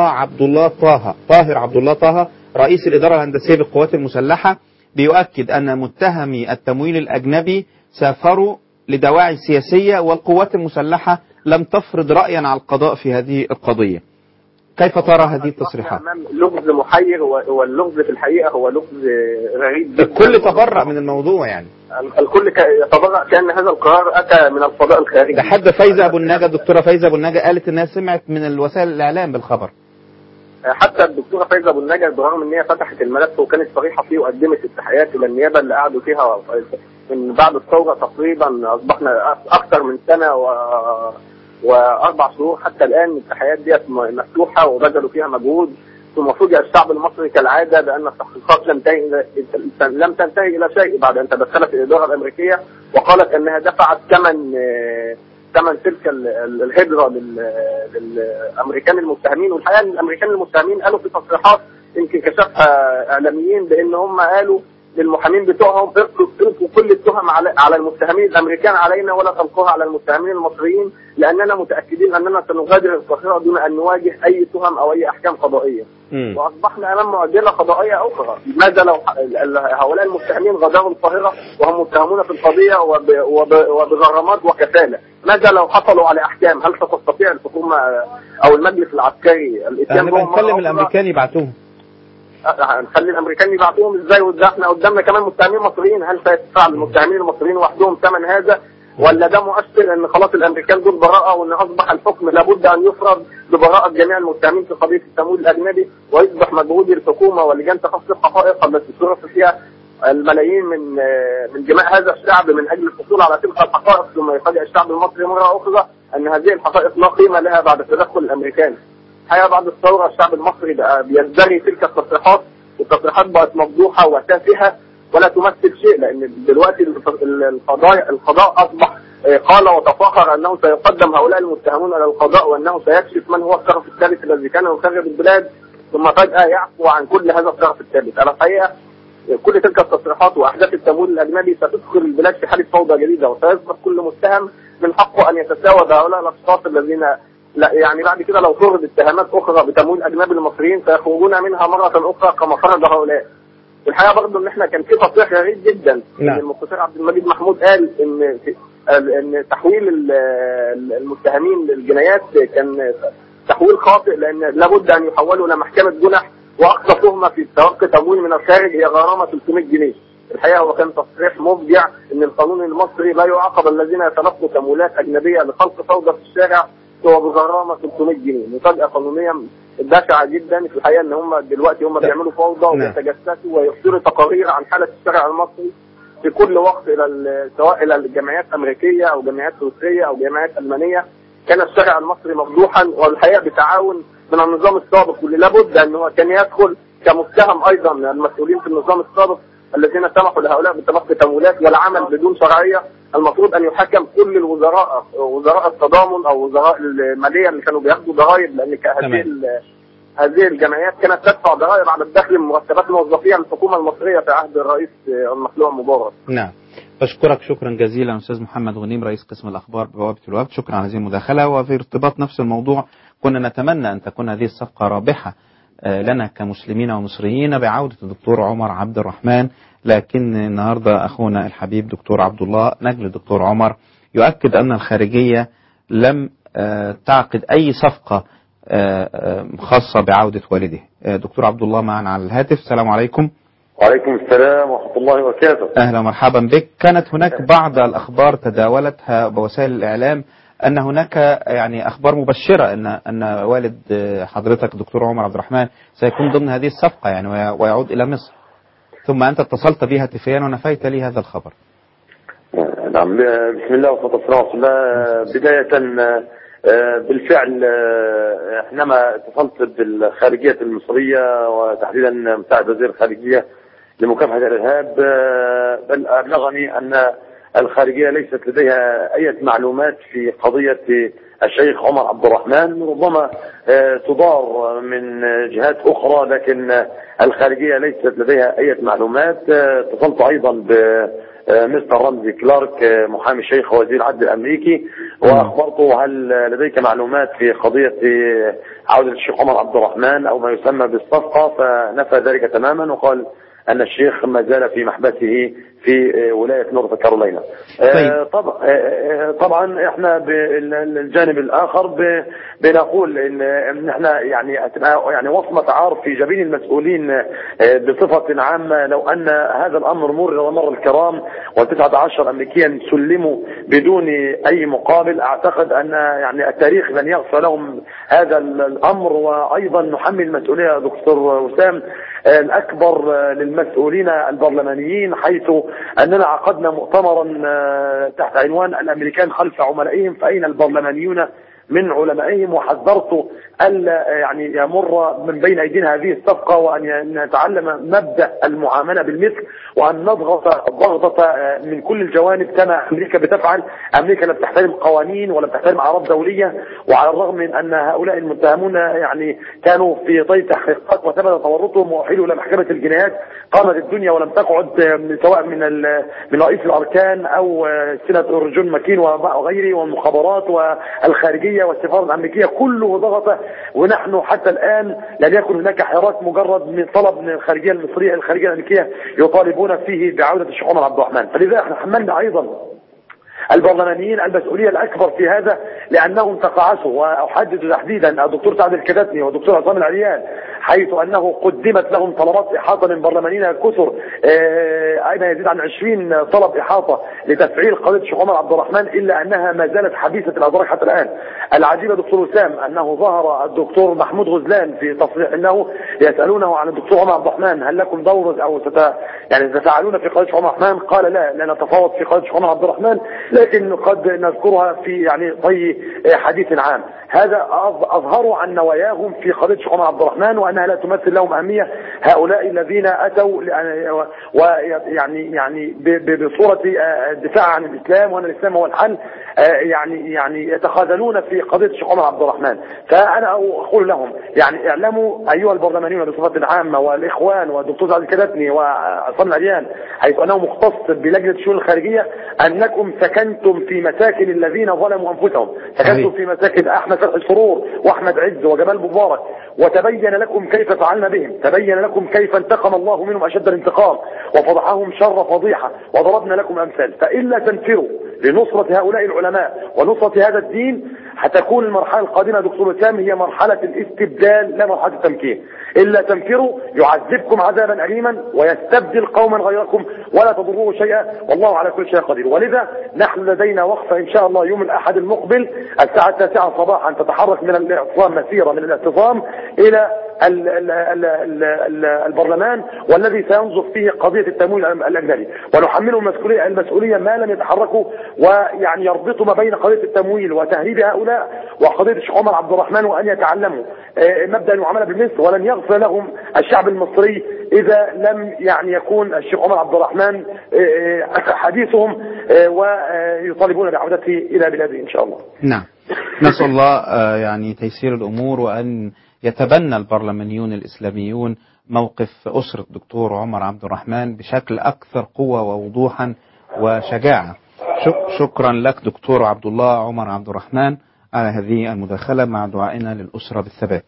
طاهر عبد الله طه رئيس الاداره الهندسيه بالقوات المسلحه بيؤكد ان متهمي التمويل الاجنبي سافروا لدواعي سياسيه والقوات المسلحه لم تفرض رايا على القضاء في هذه القضيه. كيف ترى هذه التصريحات؟ لغز محير، واللغز في الحقيقه هو لغز غريب جدا. الكل تبرأ من الموضوع، يعني الكل يتبرأ كأن هذا القرار اتى من الفضاء الخارجي. ده حد فايزة ابو النجا، الدكتوره فايزة ابو النجا قالت انها سمعت من الوسائل الاعلام بالخبر. حتى الدكتوره فايزة ابو النجا برغم ان هي فتحت الملف وكانت صريحه فيه وقدمت التحيات الى النيابه اللي قعدوا فيها من بعد الثوره تقريبا، اصبحنا اكثر من سنه و4 شهور حتى الان التحيات ديت مفتوحه وبذلوا فيها مجهود. ثم فوجئ الشعب المصري كالعاده بان التحقيقات لم تنتهي الى شيء بعد ان تدخلت الاداره الامريكيه وقالت انها دفعت ثمن تلك الهجره للامريكان المتهمين. والحقيقه ان الامريكان المتهمين قالوا في تصريحات يمكن كشفها اعلاميين بان هم قالوا للمحامين بتوعهم القوا كل التهم على المتهمين الامريكان علينا ولا تلقوها على المتهمين المصريين، لاننا متاكدين اننا سنغادر القاهره دون ان نواجه اي تهم او اي احكام قضائيه. واصبحنا امام معضله قضائيه اخرى. ماذا لو هؤلاء المتهمين غادروا القاهره وهم متهمون في القضيه وبغرامات وكفاله؟ ماذا لو حصلوا على احكام؟ هل ستستطيع الحكومه او المجلس العسكري الاتيان بهم؟ هنتكلم الامريكان يبعتوهم. هنخلي الامريكان يبعتوهم ازاي؟ وده احنا قدامنا كمان متهمين مصريين. هل سيدفع المتهمين المصريين وحدهم ثمن هذا؟ ولا ده مؤشر ان خلاص الامريكان دول براءه وان اصبح الحكم لابد ان يفرض ببراءه جميع المتهمين في قضيه التمويل الاجنبي، ويصبح مجهود الحكومه ولجان تخصص الحقائق التي صرف فيها الملايين من دماء هذا الشعب من اجل الحصول على تلك الحقائق، ثم يفاجئ الشعب المصري مره اخرى ان هذه الحقائق لا قيمه لها بعد تدخل الامريكان. الحقيقه بعد الثوره الشعب المصري بقى بيزدري تلك التصريحات، والتصريحات بقت مفضوحه وتافهه ولا تمثل شيء، لان دلوقتي القضاء اصبح قال وتفاخر انه سيقدم هؤلاء المتهمون الى القضاء وانه سيكشف من هو الطرف الثالث الذي كان يخرب البلاد، ثم فجاه يعفو عن كل هذا الطرف الثالث. انا الحقيقه كل تلك التصريحات واحداث التمويل الاجنبي ستدخل البلاد في حاله فوضى جديده، وسيصبح كل متهم من حقه ان يتساوى بهؤلاء الاشخاص الذين لا يعني بعد كده لو فرض اتهامات اخرى بتمويل اجنبي للمصريين سيخرجون منها مره اخرى كما فرض هؤلاء. والحقيقه برضه ان احنا كان في تصريح غريب جدا. نعم. المستشار عبد المجيد محمود قال ان تحويل المتهمين للجنايات كان تحويل خاطئ، لان لابد ان يحولوا الى محكمه جنح، واقصى تهمه في تلقي تمويل من الخارج هي غرامه 300 جنيه. الحقيقه هو كان تصريح مفجع ان القانون المصري لا يعاقب الذين يتلقوا تمويلات اجنبيه لخلق فوضى في الشارع سوى بغرامه 300 جنيه. مفاجاه قانونيه بشعه جدا. في الحقيقه ان هم دلوقتي بيعملوا فوضى وبيتجسسوا ويصدروا تقارير عن حاله الشارع المصري في كل وقت سواء الى الجمعيات الامريكيه او جمعيات روسيه او جمعيات المانيه. كان الشارع المصري مفضوحا، والحقيقه بتعاون من النظام السابق، واللي لابد ان هو كان يدخل كمتهم ايضا المسؤولين في النظام السابق الذين سمحوا لهؤلاء بتلقي تمويلات والعمل بدون شرعيه. المفروض ان يحكم كل الوزراء، وزراء التضامن او وزراء الماليه اللي كانوا بياخدوا ضرائب، لان هذه الجمعيات كانت تدفع ضرائب على الدخل من مرتبات موظفيها الحكومه المصريه في عهد الرئيس المخلوع مبارك. نعم. بشكرك شكرا جزيلا أستاذ محمد غنيم رئيس قسم الأخبار ببوابة الوفد. شكرا على هذه المداخلة. وفي ارتباط نفس الموضوع، كنا نتمنى أن تكون هذه الصفقة رابحة لنا كمسلمين ومصريين بعودة الدكتور عمر عبد الرحمن، لكن النهاردة أخونا الحبيب دكتور عبد الله نجل الدكتور عمر يؤكد أن الخارجية لم تعقد أي صفقة خاصة بعودة والده. دكتور عبد الله معنا على الهاتف. السلام عليكم. وعليكم السلام ورحمة الله وبركاته. أهلا ومرحبا بك. كانت هناك بعض الأخبار تداولتها بوسائل الإعلام أن هناك يعني أخبار مبشرة أن والد حضرتك دكتور عمر عبد الرحمن سيكون ضمن هذه الصفقة يعني ويعود إلى مصر، ثم أنت اتصلت بي هاتفيا ونفيت لي هذا الخبر. نعم، بسم الله والصلاة والسلام على رسول الله. بداية بالفعل حينما اتصلت بالخارجية المصرية وتحديدا مساعد وزير الخارجية لمكافحة الإرهاب، بل أبلغني أن الخارجية ليست لديها أي معلومات في قضية الشيخ عمر عبد الرحمن، ربما تدار من جهات أخرى، لكن الخارجية ليست لديها أي معلومات. اتصلت أيضا مستر رمزي كلارك محامي الشيخ وزير العدل الأمريكي وأخبرته هل لديك معلومات في قضية عودة الشيخ عمر عبد الرحمن أو ما يسمى بالصفقة، فنفى ذلك تماما وقال أن الشيخ ما زال في محبسه في ولاية نورث كارولاينا. طبعا احنا بالجانب الآخر بنقول ان احنا يعني وصمة عار في جبين المسؤولين بصفة عامة لو ان هذا الامر مر الكرام و19 امريكيا سلموا بدون اي مقابل. اعتقد ان يعني التاريخ لن يغفر لهم هذا الامر، وايضا نحمل مسؤولية دكتور وسام الاكبر للمسؤولين البرلمانيين، حيث اننا عقدنا مؤتمرا تحت عنوان الامريكان خلف عملائهم فاين البرلمانيون من علمائهم، وحذرت ألا يعني يمر من بين أيدينا هذه الصفقة، وأن نتعلم مبدأ المعاملة بالمثل، وأن نضغط ضغطة من كل الجوانب كما أمريكا بتفعل. أمريكا لا بتحترم قوانين ولا بتحترم أعراض دولية، وعلى الرغم من أن هؤلاء المتهمون يعني كانوا في طي تحقيقات وثبت تورطهم وأحيلوا إلى محكمة الجنايات، قامت الدنيا ولم تقعد، سواء من رئيس الأركان أو سيناتور جون ماكين وغيره والمخابرات والخارجية والسفارة الأمريكية، كله ضغط. ونحن حتى الآن لم يكن هناك حراك مجرد من طلب من الخارجية المصرية الخارجية الأمريكية يطالبون فيه بعودة الشيخ عمر عبد الرحمن. فلذا احنا حملنا أيضا البرلمانيين المسؤولية الأكبر في هذا، لأنهم تقاعسوا. وأحدد تحديدا الدكتور سعد الكتاتني والدكتور عصام العريان، حيث أنه قدمت لهم طلبات إحاطة من برلمانيين كثر، ما يزيد عن 20 طلب إحاطة لتفعيل قضية الشيخ عمر عبد الرحمن، إلا أنها ما زالت حبيسة الأدراك حتى الآن. العجيب دكتور وسام أنه ظهر الدكتور محمود غزلان في تصريح أنه يسألونه عن الدكتور عمر عبد الرحمن هل لكم دور أو تتفاعلون في قضية عمر عبد الرحمن؟ قال لا نتفاوض في قضية عمر عبد الرحمن، لكن قد نذكرها في طي حديث عام. هذا أظهروا عن نواياهم في قضية الشيخ عمر عبد الرحمن، وأنها لا تمثل لهم أهمية. هؤلاء الذين أتوا ويعني بصورة الدفاع عن الإسلام وأن الإسلام هو الحل، يعني يتخاذلون في قضية الشيخ عمر عبد الرحمن. فأنا أقول لهم يعني اعلموا أيها البرلمانيون بصفة عامة والإخوان والدكتور سعد الكتاتني وعصام العريان حيث أنه مختص بلجنة الشؤون الخارجية أنكم سكنتم في مساكن الذين ظلموا أنفسهم، سكنتم في مساكن أحمد فتحي السرور وأحمد عز وجمال مبارك، وتبين لكم كيف فعلنا بهم، تبين لكم كيف انتقم الله منهم أشد الانتقام وفضحهم شر فضيحة وضربنا لكم أمثال. فإلا تنفروا لنصرة هؤلاء العلماء ونصرة هذا الدين هتكون المرحلة القادمة دكتور وسام هي مرحلة الاستبدال لا مرحلة التمكين. إلا تنفروا يعذبكم عذابا أليما ويستبدل قوما غيركم ولا تضروه شيئا والله على كل شيء قدير. ولذا نحن لدينا وقفة إن شاء الله يوم الأحد المقبل الساعة 9 صباحا تتحرك من الاعتصام مسيرة من الاعتصام إلى البرلمان والذي سينظر فيه قضية التمويل الأجنبي، ونحمله المسؤولية ما لم يتحركوا ويعني يربطوا ما بين قضية التمويل وتهريب هؤلاء وقضية الشيخ عمر عبد الرحمن، وأن يتعلموا مبدأ المعاملة بمصر. ولن يغفر لهم الشعب المصري إذا لم يعني يكون الشيخ عمر عبد الرحمن حديثهم ويطالبون بعودته إلى بلاده إن شاء الله. نعم، نسأل الله يعني تيسير الأمور وأن يتبنى البرلمانيون الإسلاميون موقف أسرة الدكتور عمر عبد الرحمن بشكل أكثر قوة ووضوحا وشجاعة. شكرا لك دكتور عبد الله عمر عبد الرحمن على هذه المداخلة مع دعائنا للأسرة بالثبات.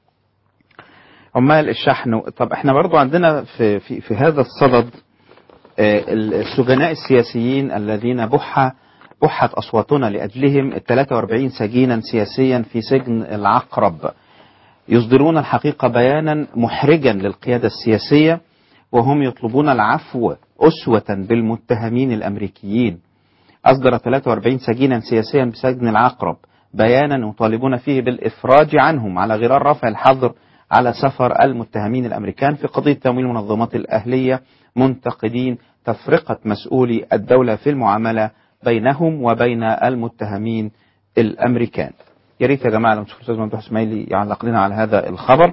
عمال الشحن، طب احنا برضو عندنا في هذا الصدد السجناء السياسيين الذين بحت أصواتنا لأجلهم 43 سجينا سياسيا في سجن العقرب يصدرون الحقيقة بيانا محرجا للقيادة السياسية وهم يطلبون العفو أسوة بالمتهمين الأمريكيين. أصدر 43 سجينا سياسيا بسجن العقرب بيانا يطالبون فيه بالإفراج عنهم على غرار رفع الحظر على سفر المتهمين الأمريكان في قضية تمويل المنظمات الأهلية، منتقدين تفرقة مسؤولي الدولة في المعاملة بينهم وبين المتهمين الأمريكان. يا ريت يا جماعة لو تشوفوا الأستاذ ممدوح إسماعيلي يعلق لنا على هذا الخبر.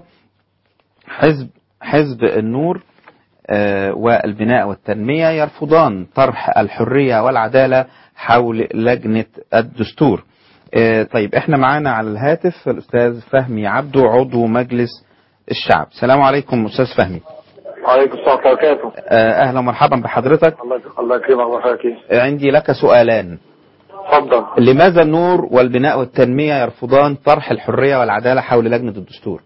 حزب النور والبناء والتنمية يرفضان طرح الحرية والعدالة حول لجنة الدستور. طيب احنا معانا على الهاتف الأستاذ فهمي عبده عضو مجلس الشعب. السلام عليكم أستاذ فهمي. وعليكم السلام ورحمة الله وبركاته. أهلا ومرحبا بحضرتك. الله يكرمك ويحييك. عندي لك سؤالان. اتفضل. لماذا النور والبناء والتنمية يرفضان طرح الحرية والعدالة حول لجنة الدستور؟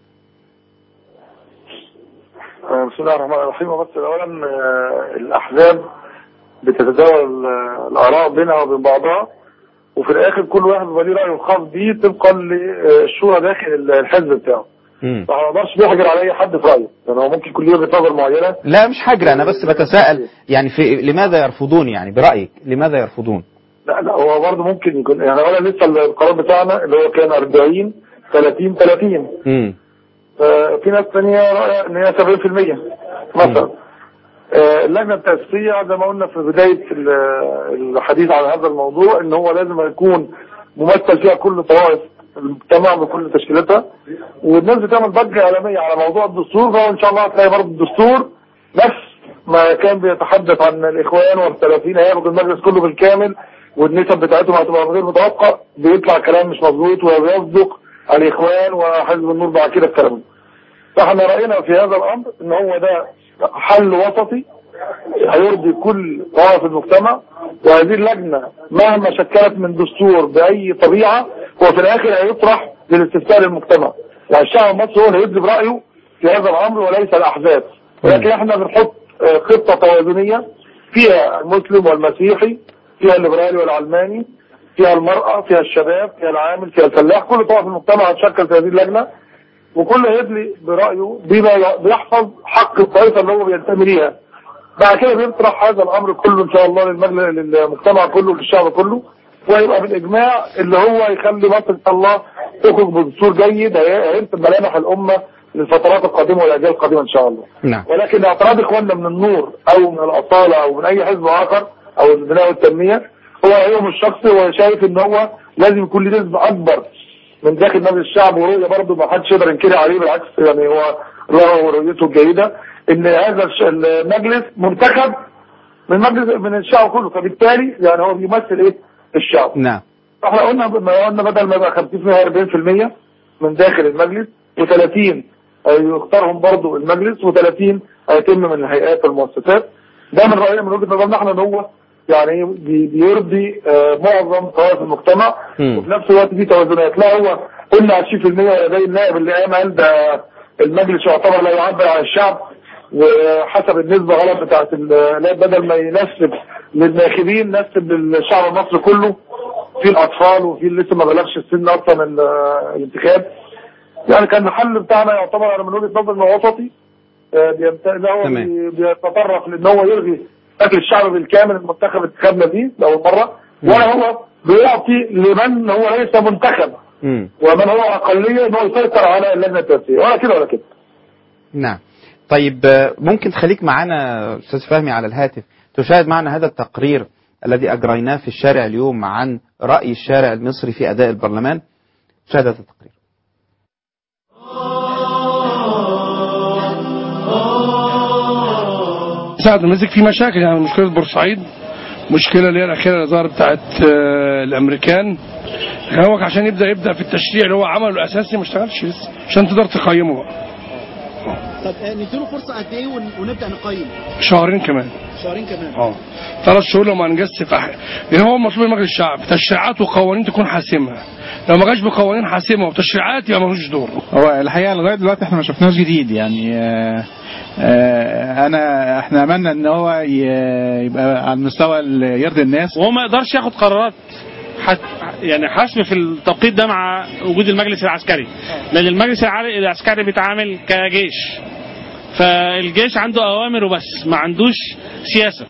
بسم الله الرحمن الرحيم. بس أولا الأحزاب بتتداول الآراء بينها وبين بعضها، وفي الآخر كل واحد بيبقى ليه رأيه الخاص بيه طبقا للشورى داخل الحزب بتاعه. فما اقدرش بيحجر على أي حد في رأيه، لأن هو ممكن كل يوم يتنظر معينة. لا مش حجر، أنا بس بتساءل يعني لماذا يرفضون، يعني برأيك لماذا يرفضون؟ لا هو برضه ممكن يكون يعني اولا لسه القرار بتاعنا اللي هو كان 40 30 30 في ناس ثانيه رايها ان هي 70% مثلا. اللجنه التاسيسيه زي ما قلنا في بدايه الحديث عن هذا الموضوع ان هو لازم يكون ممثل فيها كل طوائف المجتمع بكل تشكيلاتها، والناس بتعمل ضجه اعلاميه على موضوع الدستور، فهو ان شاء الله هتلاقي برضه الدستور نفس ما كان بيتحدث عن الاخوان والسلفيين هياخد المجلس كله بالكامل والنسب بتاعتهم هتبقى غير متوقع، بيطلع كلام مش مظبوط وبيصدق الاخوان وحزب النور بعد كده الكلام ده. فاحنا راينا في هذا الامر ان هو ده حل وسطي هيرضي كل طوائف المجتمع، وهذه اللجنه مهما شكلت من دستور باي طبيعه هو في الاخر هيطرح للاستفتاء للمجتمع، يعني الشعب المصري هو اللي هيدي برايه في هذا الامر وليس الاحزاب. ولكن احنا بنحط خطه توازنيه فيها المسلم والمسيحي، فيها الليبرالي والعلماني، فيها المرأة، فيها الشباب، فيها العامل، فيها الفلاح، كل طوائف المجتمع هتشكل في هذه اللجنة، وكل يدلي برأيه بما بيحفظ حق الطائفة اللي هو بينتمي ليها. بعد كده بيطرح هذا الأمر كله إن شاء الله للمجتمع كله للشعب كله، ويبقى بالإجماع اللي هو يخلي مصر إن شاء الله تخرج بدستور جيد هيرسم ملامح الأمة للفترات القادمة والأجيال القادمة إن شاء الله. نعم. ولكن اعتراض إخواننا من النور أو من الأصالة أو من أي حزب آخر او البناء والتنمية هو رأيهم الشخصي، وشايف ان هو لازم يكون له نسبة اكبر من داخل مجلس الشعب، ورؤية برضه ما حدش يقدر ينكر عليه، بالعكس يعني هو له رؤيته الجيدة ان هذا المجلس منتخب من الشعب كله، فبالتالي يعني هو بيمثل ايه الشعب. نعم. احنا قلنا بدل ما يبقى 50% 40% من داخل المجلس و30 يختارهم برضه المجلس و30 هيتم من الهيئات والمؤسسات، ده من رأيي من وجهة نظرنا احنا ان هو يعني بيرضي معظم طوائف المجتمع، وفي نفس الوقت في توازنات. لا هو قلنا 20% زي النائب اللي قال ده المجلس يعتبر لا يعبر عن الشعب، وحسب النسبة غلط بتاعت بدل ما ينسب للناخبين نسب للشعب المصري كله، في الأطفال وفي اللي لسه ما بلغش السن أصلا الانتخاب. يعني كان الحل بتاعنا يعتبر أنا من وجهة نظري إنه وسطي، بيتطرق لأن هو يلغي أكل الشعب بالكامل المنتخب انتخابنا فيه لأول مرة، ولا هو بيعطي لمن هو ليس منتخب ومن هو أقلية إنه يسيطر على اللجنة التنسيقية، ولا كده ولا كده. نعم. طيب ممكن تخليك معنا أستاذ فهمي على الهاتف تشاهد معنا هذا التقرير الذي أجريناه في الشارع اليوم عن رأي الشارع المصري في أداء البرلمان؟ شاهد هذا التقرير. ساعد المسك في مشاكل، يعني مشكلة بورسعيد، مشكلة اللي هي الأخيرة اللي ظهرت بتاعت الأمريكان. هو عشان يبدأ في التشريع اللي هو عمله الأساسي ما اشتغلش لسه عشان تقدر تقيمه بقى. طب نديله فرصة قد إيه ونبدأ نقيم؟ شهرين كمان. 3 شهور لو ما انجزش في حاجة، لأن هو مطلوب من مجلس الشعب تشريعات وقوانين تكون حاسمة. لو ما جاش بقوانين حاسمة وتشريعات يبقى ملوش دور. هو الحقيقة لغاية دلوقتي احنا ما شفناش جديد، يعني احنا املنا ان هو يبقى على المستوى اللي يرضي الناس، وهو ما يقدرش ياخد قرارات يعني حسم في التوقيت ده مع وجود المجلس العسكري، لان المجلس العسكري بيتعامل كجيش، فالجيش عنده اوامر وبس ما عندوش سياسة.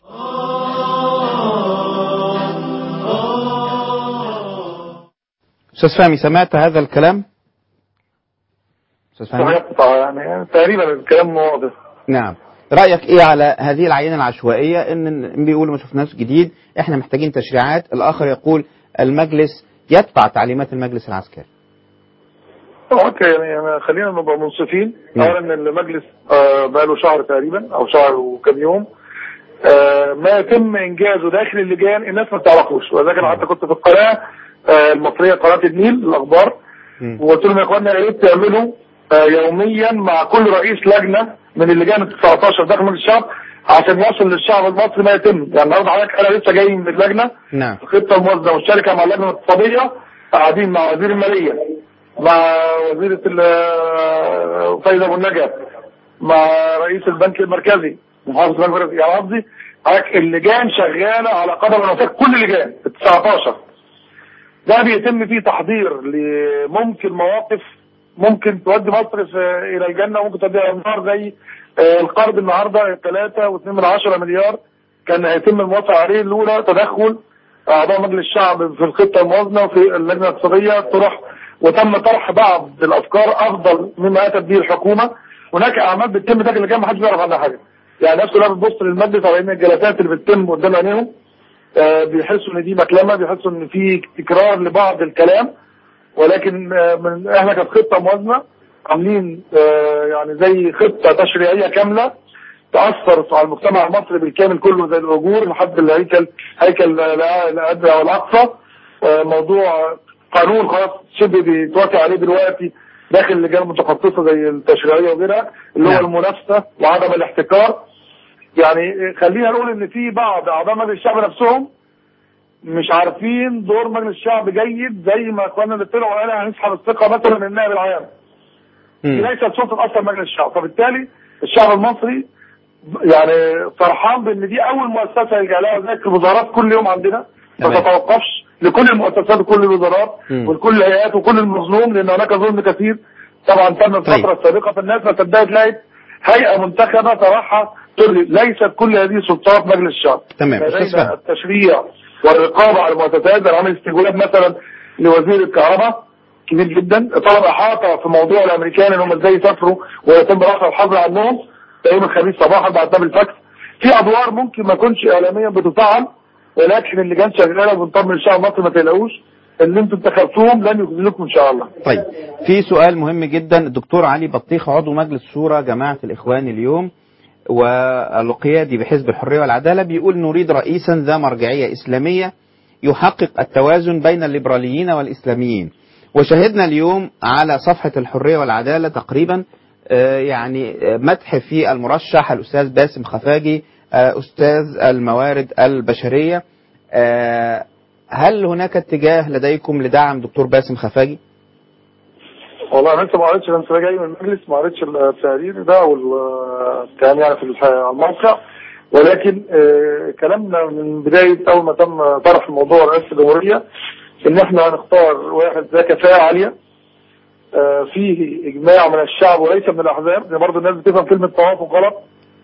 أستاذ فهمي سمعت هذا الكلام؟ صحيح يعني تقريبا الكلام واضح. نعم. رأيك ايه على هذه العينة العشوائية ان بيقولوا ما شفناش جديد، احنا محتاجين تشريعات، الاخر يقول المجلس يتبع تعليمات المجلس العسكري؟ اوكي يعني خلينا نبقى منصفين. اولا ان المجلس بقى له شهر تقريبا او شهر وكم يوم ما يتم انجازه داخل اللجان الناس ما تعرفوش، وذلك انا حتى كنت في القناه المصريه قناه النيل الاخبار وقلت لهم يا اخوانا يا ريت تعملوا يوميا مع كل رئيس لجنه من اللجان ال 19 داخل مجلس الشعب عشان يصل للشعب المصري ما يتم. يعني النهارده حضرتك انا لسه جاي من اللجنه الخطه الموازنه والشركه مع اللجنه الاقتصاديه، قاعدين مع وزير الماليه مع وزيره فايده ابو النجا مع رئيس البنك المركزي محافظ البنك المركزي. يعني قصدي حضرتك اللجان شغاله على قدم وساق كل اللجان ال 19. ده بيتم فيه تحضير لممكن مواقف ممكن تودي مصر الى الجنه وممكن توديها الى النار، زي القرض النهارده 3.2 مليار كان هيتم الموافقه عليه. الاولى تدخل اعضاء مجلس الشعب في الخطه الموازنه وفي اللجنه الاقتصاديه طرح، وتم طرح بعض الافكار افضل مما اتت به الحكومه. هناك اعمال بتتم داخل اللجان ما حدش بيعرف عنها حاجه، يعني الناس كلها بتبص للمجلس على ان الجلسات اللي بتتم قدام عينيهم بيحسوا ان دي مكلمه، بيحسوا ان في تكرار لبعض الكلام، ولكن احنا كانت خطه موازنه عاملين يعني زي خطه تشريعيه كامله تاثر على المجتمع المصري بالكامل كله، زي الاجور لحد هيكل الادنى والاقصى. موضوع قانون خلاص شبه بيتوافق عليه دلوقتي داخل اللجان المتخصصه زي التشريعيه وغيرها اللي هو المنافسه وعدم الاحتكار. يعني خلينا نقول ان في بعض اعضاء مجلس الشعب نفسهم مش عارفين دور مجلس الشعب جيد، زي ما اخواننا اللي طلعوا قالوا هنسحب الثقه مثلا من النائب العام. ليست سلطه اصلا مجلس الشعب، فبالتالي الشعب المصري يعني فرحان بان دي اول مؤسسه يرجع لها زي الوزارات كل يوم عندنا، ما تتوقفش لكل المؤسسات وكل الوزارات ولكل الهيئات وكل المظلوم، لان هناك ظلم كثير طبعا تم الفتره السابقه. فالناس ما صدقت لقت هيئه منتخبه صراحه تقول ليست كل هذه سلطات مجلس الشعب. تمام. التشريع والرقابه على المؤسسات، عمل استجواب مثلا لوزير الكهرباء كبير جدا، طلب احاطه في موضوع الامريكان انهم ازاي يسافروا ويتم رفع الحظر عنهم يوم الخميس صباحا بعد باب الفاكس. في ادوار ممكن ما تكونش اعلاميا بتفعل، ولكن اللجان شغاله وبنطمن الشعب المصري ما تقلقوش اللي انتم انتخبتوهم لن يخذلكم ان شاء الله. طيب في سؤال مهم جدا. الدكتور علي بطيخ عضو مجلس شورى جماعه الاخوان اليوم والقيادي بحزب الحريه والعداله بيقول نريد رئيسا ذا مرجعيه اسلاميه يحقق التوازن بين الليبراليين والاسلاميين. وشاهدنا اليوم على صفحه الحريه والعداله تقريبا يعني مدح في المرشح الاستاذ باسم خفاجي أستاذ الموارد البشرية، هل هناك اتجاه لديكم لدعم دكتور باسم خفاجي؟ والله انا لسه ما قريتش، انا جاي من المجلس ما قريتش التقرير ده والكلام يعني في الموقع، ولكن كلامنا من بدايه اول ما تم طرح الموضوع رئاسه الجمهوريه ان احنا هنختار واحد ذا كفاءه عاليه فيه اجماع من الشعب وليس من الاحزاب، لان برضه الناس بتفهم كلمه توافق غلط.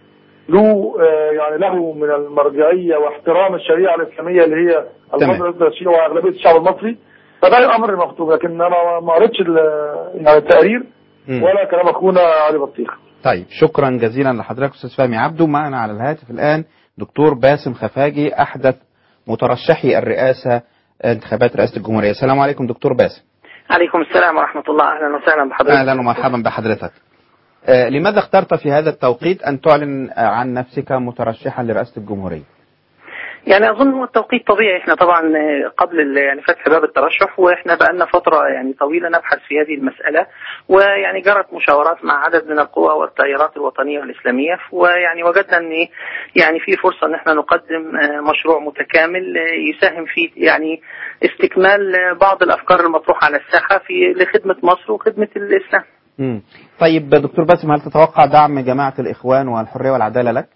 له يعني له من المرجعيه واحترام الشريعه الاسلاميه اللي هي المصدر الشيعي واغلبيه الشعب المصري، فده الامر مكتوب. لكن انا ما قريتش يعني التقرير ولا كلام اخونا علي بطيخ. طيب شكرا جزيلا لحضرتك استاذ فهمي عبده. معنا على الهاتف الان دكتور باسم خفاجي احدث مترشحي الرئاسه انتخابات رئاسه الجمهوريه. السلام عليكم دكتور باسم. عليكم السلام ورحمه الله، اهلا وسهلا بحضرتك. اهلا ومرحبا بحضرتك. لماذا اخترت في هذا التوقيت ان تعلن عن نفسك مترشحا لرئاسه الجمهوريه؟ يعني اظن هو التوقيت طبيعي، احنا طبعا قبل يعني فتح باب الترشح، واحنا بقالنا فتره يعني طويله نبحث في هذه المساله، ويعني جرت مشاورات مع عدد من القوى والتيارات الوطنيه والاسلاميه، ويعني وجدنا ان يعني في فرصه ان احنا نقدم مشروع متكامل يساهم في يعني استكمال بعض الافكار المطروحه على الساحه في لخدمه مصر وخدمه الاسلام. طيب دكتور باسم، هل تتوقع دعم جماعه الاخوان والحريه والعداله لك؟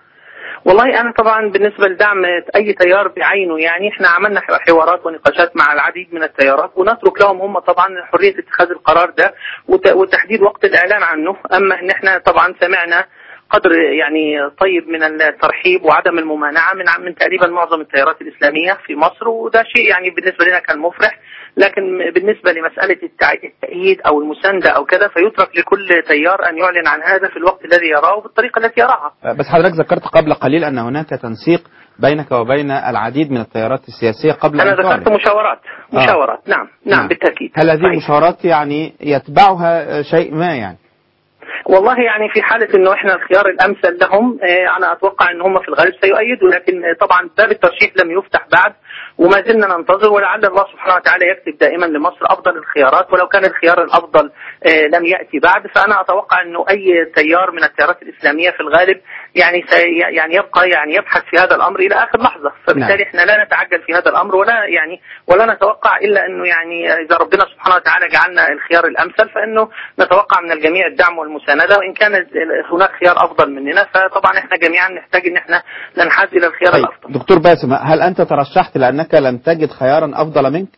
والله أنا طبعا بالنسبة لدعم أي تيار بعينه، يعني إحنا عملنا حوارات ونقاشات مع العديد من التيارات، ونترك لهم هم طبعا حرية اتخاذ القرار ده وتحديد وقت الإعلان عنه. أما إن إحنا طبعا سمعنا قدر يعني طيب من الترحيب وعدم الممانعة من تقريبا معظم التيارات الإسلامية في مصر، وده شيء يعني بالنسبة لنا كان مفرح. لكن بالنسبة لمسألة التأييد أو المساندة أو كذا، فيترك لكل تيار أن يعلن عن هذا في الوقت الذي يراه وبالطريقة التي يراها. بس حضرتك ذكرت قبل قليل أن هناك تنسيق بينك وبين العديد من التيارات السياسية قبل أنا ذكرت مشاورات. نعم بالتأكيد. هل هذه المشاورات يعني يتبعها شيء ما يعني؟ والله يعني في حالة انه احنا الخيار الامثل لهم، انا اتوقع ان هم في الغالب سيؤيدوا، لكن طبعا باب الترشيح لم يفتح بعد، وما زلنا ننتظر، ولعل الله سبحانه وتعالى يكتب دائما لمصر افضل الخيارات، ولو كان الخيار الافضل لم ياتي بعد، فانا اتوقع انه اي تيار من التيارات الاسلاميه في الغالب يعني يبقى يعني يبحث في هذا الامر الى اخر لحظه، فبالتالي احنا لا نتعجل في هذا الامر ولا نتوقع الا انه يعني اذا ربنا سبحانه وتعالى جعلنا الخيار الامثل فانه نتوقع من الجميع الدعم والمسانده، وان كان هناك خيار افضل مننا فطبعا احنا جميعا نحتاج ان احنا ننحاز الى الخيار الافضل. دكتور باسم، هل انت ترشحت لانك لم تجد خيارا افضل منك؟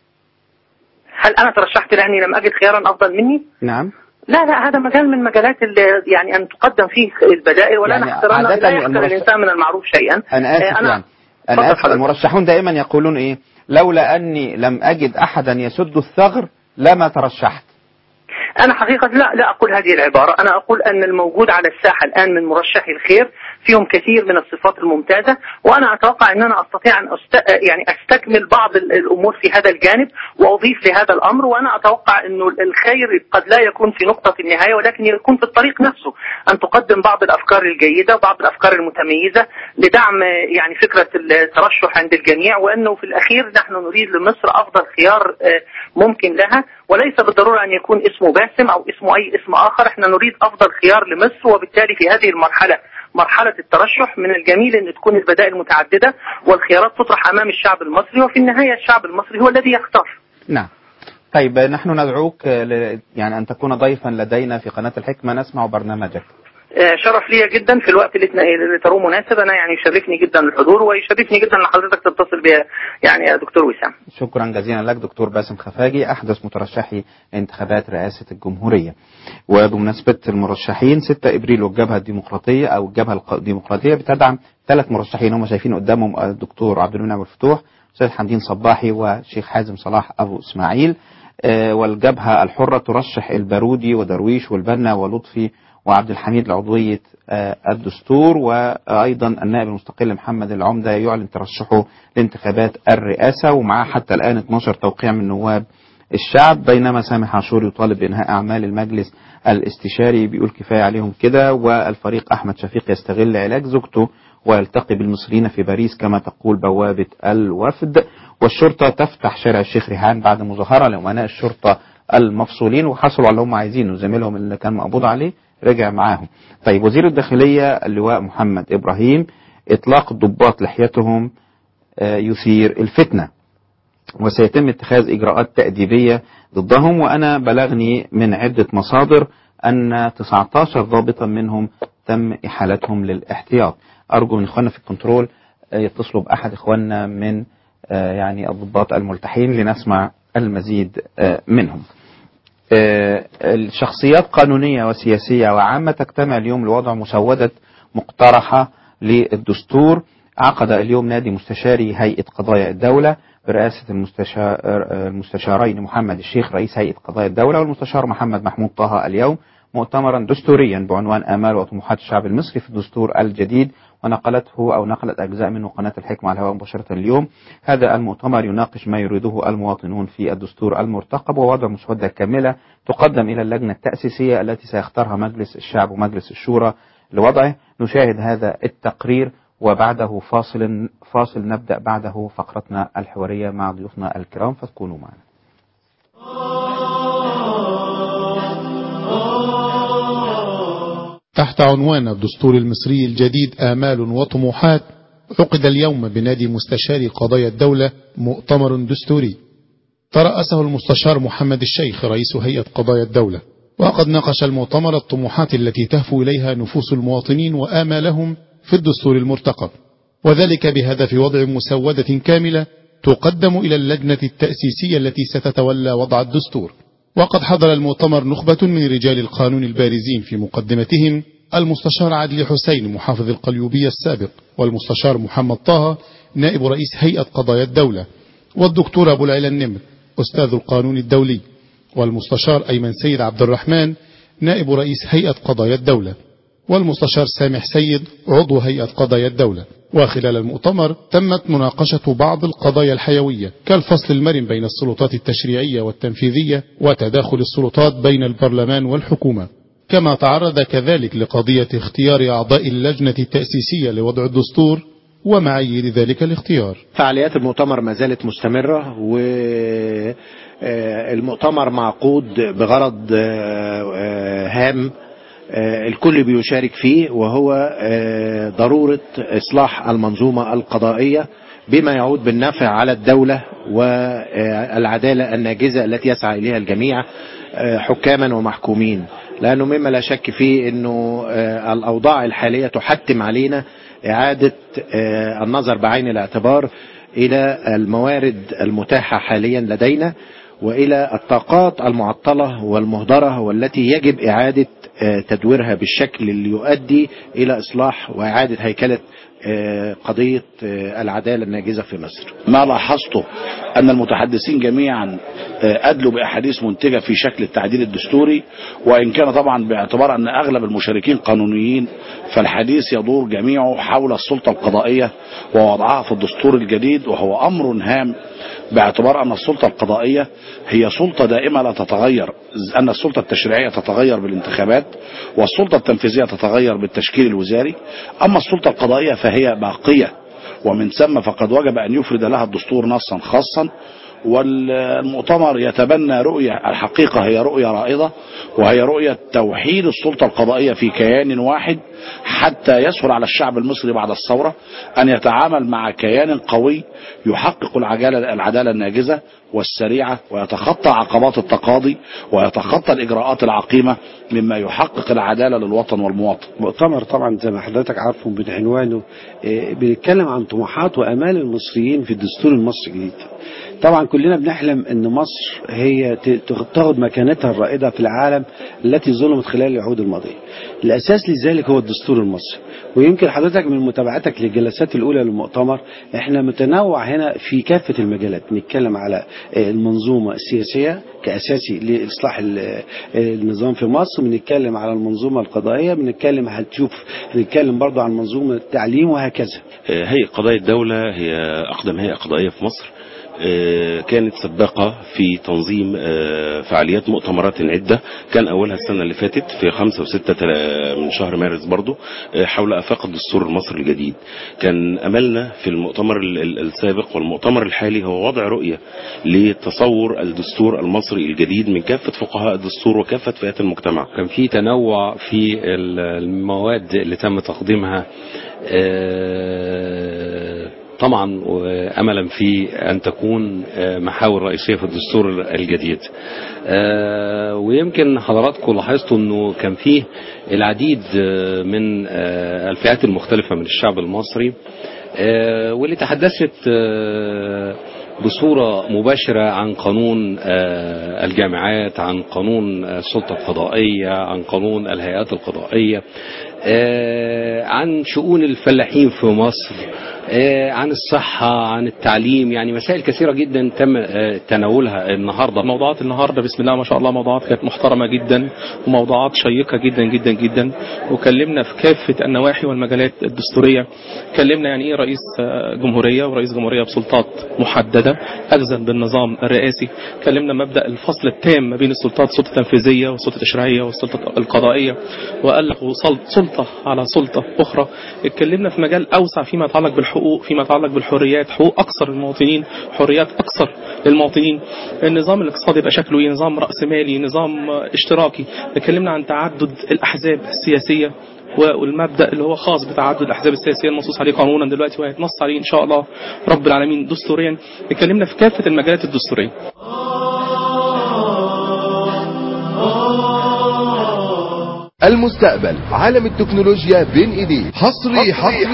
هل انا ترشحت لاني لم اجد خيارا افضل مني؟ نعم. لا هذا مجال من مجالات يعني أن تقدم فيه البدائل، ولا يعني نحترم لا يحتر الإنسان من المعروف شيئا. أنا آسف المرشحون دائما يقولون إيه؟ لولا أني لم أجد أحدا يسد الثغر لما ترشحت. أنا حقيقة لا أقول هذه العبارة، أنا أقول أن الموجود على الساحة الآن من مرشحي الخير فيهم كثير من الصفات الممتازة، وأنا أتوقع أن أنا أستطيع أن يعني أستكمل بعض الأمور في هذا الجانب وأضيف لهذا الأمر، وأنا أتوقع أنه الخير قد لا يكون في نقطة النهاية ولكن يكون في الطريق نفسه، أن تقدم بعض الأفكار الجيدة وبعض الأفكار المتميزة لدعم يعني فكرة الترشح عند الجميع، وأنه في الأخير نحن نريد لمصر أفضل خيار ممكن لها، وليس بالضرورة أن يكون اسمه باسم أو اسمه أي اسم آخر، احنا نريد أفضل خيار لمصر، وبالتالي في هذه المرحلة مرحلة الترشح من الجميل أن تكون البدائل متعددة والخيارات تطرح أمام الشعب المصري، وفي النهاية الشعب المصري هو الذي يختار. نعم. طيب نحن ندعوك يعني أن تكون ضيفا لدينا في قناة الحكمة نسمع برنامجك. شرف لي جدا في الوقت اللي تروه مناسب، انا يعني يشرفني جدا الحضور، ويشرفني جدا ان حضرتك تتصل بي يعني يا دكتور وسام. شكرا جزيلا لك دكتور باسم خفاجي احدث مترشحي انتخابات رئاسة الجمهورية. وبمناسبة المرشحين 6 ابريل والجبهة الديمقراطية او الجبهة الديمقراطية بتدعم 3 مرشحين هم شايفين قدامهم الدكتور عبد المنعم الفتوح، استاذ حمدين صباحي، وشيخ حازم صلاح ابو اسماعيل. والجبهة الحرة ترشح البارودي ودرويش والبنا ولطفي وعبد الحميد لعضوية الدستور، وأيضا النائب المستقل محمد العمدة يعلن ترشحه لانتخابات الرئاسة، ومعاه حتى الآن 12 توقيع من نواب الشعب، بينما سامح عاشور يطالب بإنهاء أعمال المجلس الاستشاري بيقول كفاية عليهم كده، والفريق أحمد شفيق يستغل علاج زوجته ويلتقي بالمصريين في باريس كما تقول بوابة الوفد. والشرطة تفتح شارع الشيخ ريحان بعد مظاهرة لأمناء الشرطة المفصولين وحصلوا على اللي هم عايزينه، زميلهم اللي كان مقبوض عليه رجع معاهم. طيب وزير الداخلية اللواء محمد إبراهيم إطلاق الضباط لحيتهم يثير الفتنة، وسيتم اتخاذ إجراءات تأديبية ضدهم. وأنا بلغني من عدة مصادر أن 19 ضابطا منهم تم إحالتهم للاحتياط. أرجو من إخواننا في الكنترول يتصلوا بأحد إخواننا من يعني الضباط الملتحين لنسمع المزيد منهم. الشخصيات قانونية وسياسية وعامة تجتمع اليوم لوضع مسودة مقترحة للدستور. عقد اليوم نادي مستشاري هيئة قضايا الدولة برئاسة المستشارين محمد الشيخ رئيس هيئة قضايا الدولة والمستشار محمد محمود طه اليوم مؤتمرا دستوريا بعنوان آمال وطموحات الشعب المصري في الدستور الجديد، نقلت أجزاء منه قناة الحكمة على الهواء مباشرة اليوم. هذا المؤتمر يناقش ما يريده المواطنون في الدستور المرتقب ووضع مسودة كاملة تقدم إلى اللجنة التأسيسية التي سيختارها مجلس الشعب ومجلس الشورى لوضعه. نشاهد هذا التقرير وبعده فاصل نبدأ بعده فقرتنا الحوارية مع ضيوفنا الكرام، فكونوا معنا. تحت عنوان الدستور المصري الجديد آمال وطموحات، عقد اليوم بنادي مستشاري قضايا الدولة مؤتمر دستوري ترأسه المستشار محمد الشيخ رئيس هيئة قضايا الدولة، وقد ناقش المؤتمر الطموحات التي تهفو إليها نفوس المواطنين وآمالهم في الدستور المرتقب، وذلك بهدف وضع مسودة كاملة تقدم إلى اللجنة التأسيسية التي ستتولى وضع الدستور. وقد حضر المؤتمر نخبة من رجال القانون البارزين، في مقدمتهم المستشار عدلي حسين محافظ القليوبية السابق، والمستشار محمد طه نائب رئيس هيئة قضايا الدولة، والدكتور أبو العلا النمر أستاذ القانون الدولي، والمستشار أيمن سيد عبد الرحمن نائب رئيس هيئة قضايا الدولة، والمستشار سامح سيد عضو هيئة قضايا الدولة. وخلال المؤتمر تمت مناقشة بعض القضايا الحيوية كالفصل المرن بين السلطات التشريعية والتنفيذية وتداخل السلطات بين البرلمان والحكومة، كما تعرض كذلك لقضية اختيار أعضاء اللجنة التأسيسية لوضع الدستور ومعايير ذلك الاختيار. فعاليات المؤتمر ما زالت مستمرة، والمؤتمر معقود بغرض هام الكل بيشارك فيه، وهو ضرورة إصلاح المنظومة القضائية بما يعود بالنفع على الدولة والعدالة الناجزة التي يسعى إليها الجميع حكاما ومحكومين، لأنه مما لا شك فيه أنه الأوضاع الحالية تحتم علينا إعادة النظر بعين الاعتبار إلى الموارد المتاحة حاليا لدينا وإلى الطاقات المعطلة والمهدرة والتي يجب إعادة تدويرها بالشكل اللي يؤدي إلى إصلاح وإعادة هيكلة قضية العدالة الناجزة في مصر. ما لاحظته أن المتحدثين جميعا أدلوا بأحاديث منتجة في شكل التعديل الدستوري، وإن كان طبعا باعتبار أن أغلب المشاركين قانونيين، فالحديث يدور جميعه حول السلطة القضائية ووضعها في الدستور الجديد، وهو أمر هام باعتبار أن السلطة القضائية هي سلطة دائمة لا تتغير، أن السلطة التشريعية تتغير بالانتخابات والسلطة التنفيذية تتغير بالتشكيل الوزاري، أما السلطة القضائية فهي باقية، ومن ثم فقد وجب أن يفرد لها الدستور نصا خاصا. والمؤتمر يتبنى رؤية، الحقيقة هي رؤية رائدة، وهي رؤية توحيد السلطة القضائية في كيان واحد حتى يسهل على الشعب المصري بعد الثورة أن يتعامل مع كيان قوي يحقق العدالة الناجزة والسريعة، ويتخطى عقبات التقاضي ويتخطى الإجراءات العقيمة، مما يحقق العدالة للوطن والمواطن. مؤتمر طبعا زي ما حضرتك عارفه بعنوانه بنتكلم عن طموحات وأمال المصريين في الدستور المصري الجديد. طبعا كلنا بنحلم ان مصر هي تاخد مكانتها الرائدة في العالم التي ظلمت خلال العهود الماضية. الأساس لذلك هو الدستور المصري، ويمكن حضرتك من متابعتك للجلسات الأولى للمؤتمر احنا متنوع هنا في كافة المجالات. بنتكلم على المنظومة السياسية كأساسي لإصلاح النظام في مصر، بنتكلم على المنظومة القضائية، بنتكلم برضو عن منظومة التعليم وهكذا. هيئة قضايا الدولة هي أقدم هيئة قضائية في مصر، كانت سباقة في تنظيم فعاليات مؤتمرات عدة، كان أولها السنة اللي فاتت في 5 و6 من شهر مارس برضو حول آفاق الدستور المصري الجديد. كان أملنا في المؤتمر السابق والمؤتمر الحالي هو وضع رؤية لتصور الدستور المصري الجديد من كافة فقهاء الدستور وكافة فئات المجتمع. كان في تنوع في المواد اللي تم تقديمها طمعا وأملا في أن تكون محاور رئيسية في الدستور الجديد. ويمكن حضراتكم لاحظتوا أنه كان فيه العديد من الفئات المختلفة من الشعب المصري واللي تحدثت بصورة مباشرة عن قانون الجامعات، عن قانون السلطة القضائية، عن قانون الهيئات القضائية، عن شؤون الفلاحين في مصر، عن الصحة، عن التعليم، يعني مسائل كثيرة جدا تم تناولها النهاردة. موضوعات النهاردة بسم الله ما شاء الله موضوعات كانت محترمة جدا وموضوعات شيقة جدا جدا جدا، وكلمنا في كافة النواحي والمجالات الدستورية. كلمنا يعني ايه رئيس جمهورية ورئيس جمهورية بسلطات محددة أجزم بالنظام الرئاسي. كلمنا مبدأ الفصل التام ما بين السلطات، السلطة التنفيذية والسلطة التشريعية والسلطة القضائية، وقال لك سلطة على سلطة أخرى. اتكلمنا في مجال أوسع فيما يتعلق بالحقوق، فيما يتعلق بالحريات، حقوق أكثر للمواطنين، حريات أكثر للمواطنين. النظام الاقتصادي يبقى شكله ايه، نظام رأسمالي، نظام اشتراكي. اتكلمنا عن تعدد الأحزاب السياسية والمبدأ اللي هو خاص بتعدد الأحزاب السياسية المنصوص عليه قانونا دلوقتي وهيتنص عليه إن شاء الله رب العالمين دستوريا. اتكلمنا في كافة المجالات الدستورية. المستقبل عالم التكنولوجيا بين ايديك. حصري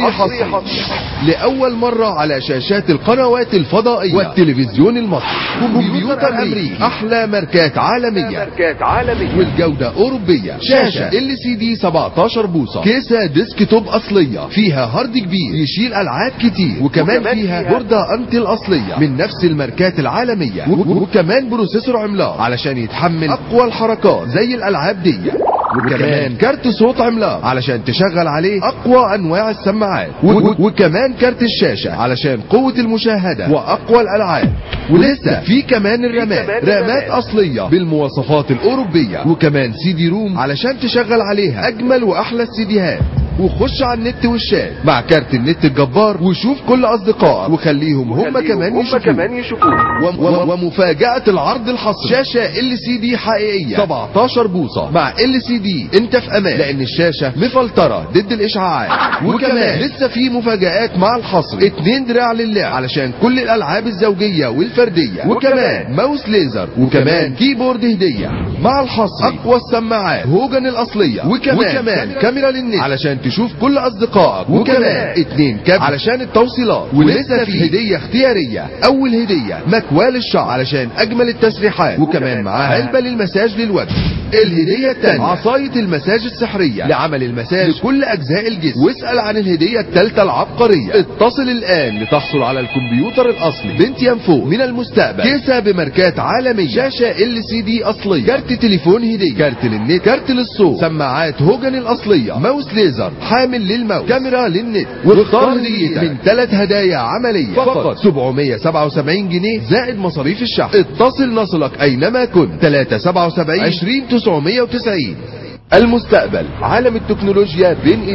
لأول مرة على شاشات القنوات الفضائية والتلفزيون المصري. كمبيوتر أمريكي، أحلى ماركات عالمية والجودة أوروبية. شاشة LCD 17 بوصة، كيسة ديسكتوب أصلية فيها هارد كبير يشيل ألعاب كتير، وكمان فيها بوردة أنتل أصلية من نفس الماركات العالمية، وكمان بروسيسور عملاق علشان يتحمل أقوى الحركات زي الألعاب دي، وكمان كارت صوت عملاق علشان تشغل عليه أقوى أنواع السماعات، وكمان كارت الشاشة علشان قوة المشاهدة وأقوى الألعاب. ولسه في كمان رامات أصلية بالمواصفات الأوروبية، وكمان CD روم علشان تشغل عليها أجمل وأحلى السيديهات. وخش على النت والشات مع كارت النت الجبار وشوف كل أصدقائك وخليهم هم كمان يشوفوه. ومفاجأة العرض الحصري، شاشة LCD حقيقية 17 بوصة مع LCD انت في امان، لان الشاشة مفلترة ضد الاشعاعات. وكمان لسه في مفاجآت مع الحصر، 2 دراع للعب علشان كل الالعاب الزوجية والفردية، وكمان ماوس ليزر، وكمان كيبورد هدية مع الحصر. اقوى السماعات هوجن الاصلية، وكمان كاميرا للنت علشان تشوف كل اصدقائك، وكمان 2 كابل علشان التوصيلات. ولسه في هدية اختيارية، اول هدية مكوال الشعر علشان اجمل التسريحات، وكمان معاها علبة للمساج للوجه. الهدية الثانية عصاية المساج السحرية لعمل المساج لكل اجزاء الجسم. واسأل عن الهدية الثالثة العبقرية. اتصل الان لتحصل على الكمبيوتر الاصلي بنتيام 4 من المستقبل، كيسة بماركات عالمية، شاشة LCD اصلية، كارت تليفون هدية، كارت للنت، كارت للصوت، سماعات هوجن الاصلية، ماوس ليزر حامل للماوس، كاميرا للنت. واختار هديتك من 3 هدايا عملية فقط 777 جنيه زائد مصاريف الشحن. اتصل نصلك اينما كنت 377 20 990. المستقبل عالم التكنولوجيا بين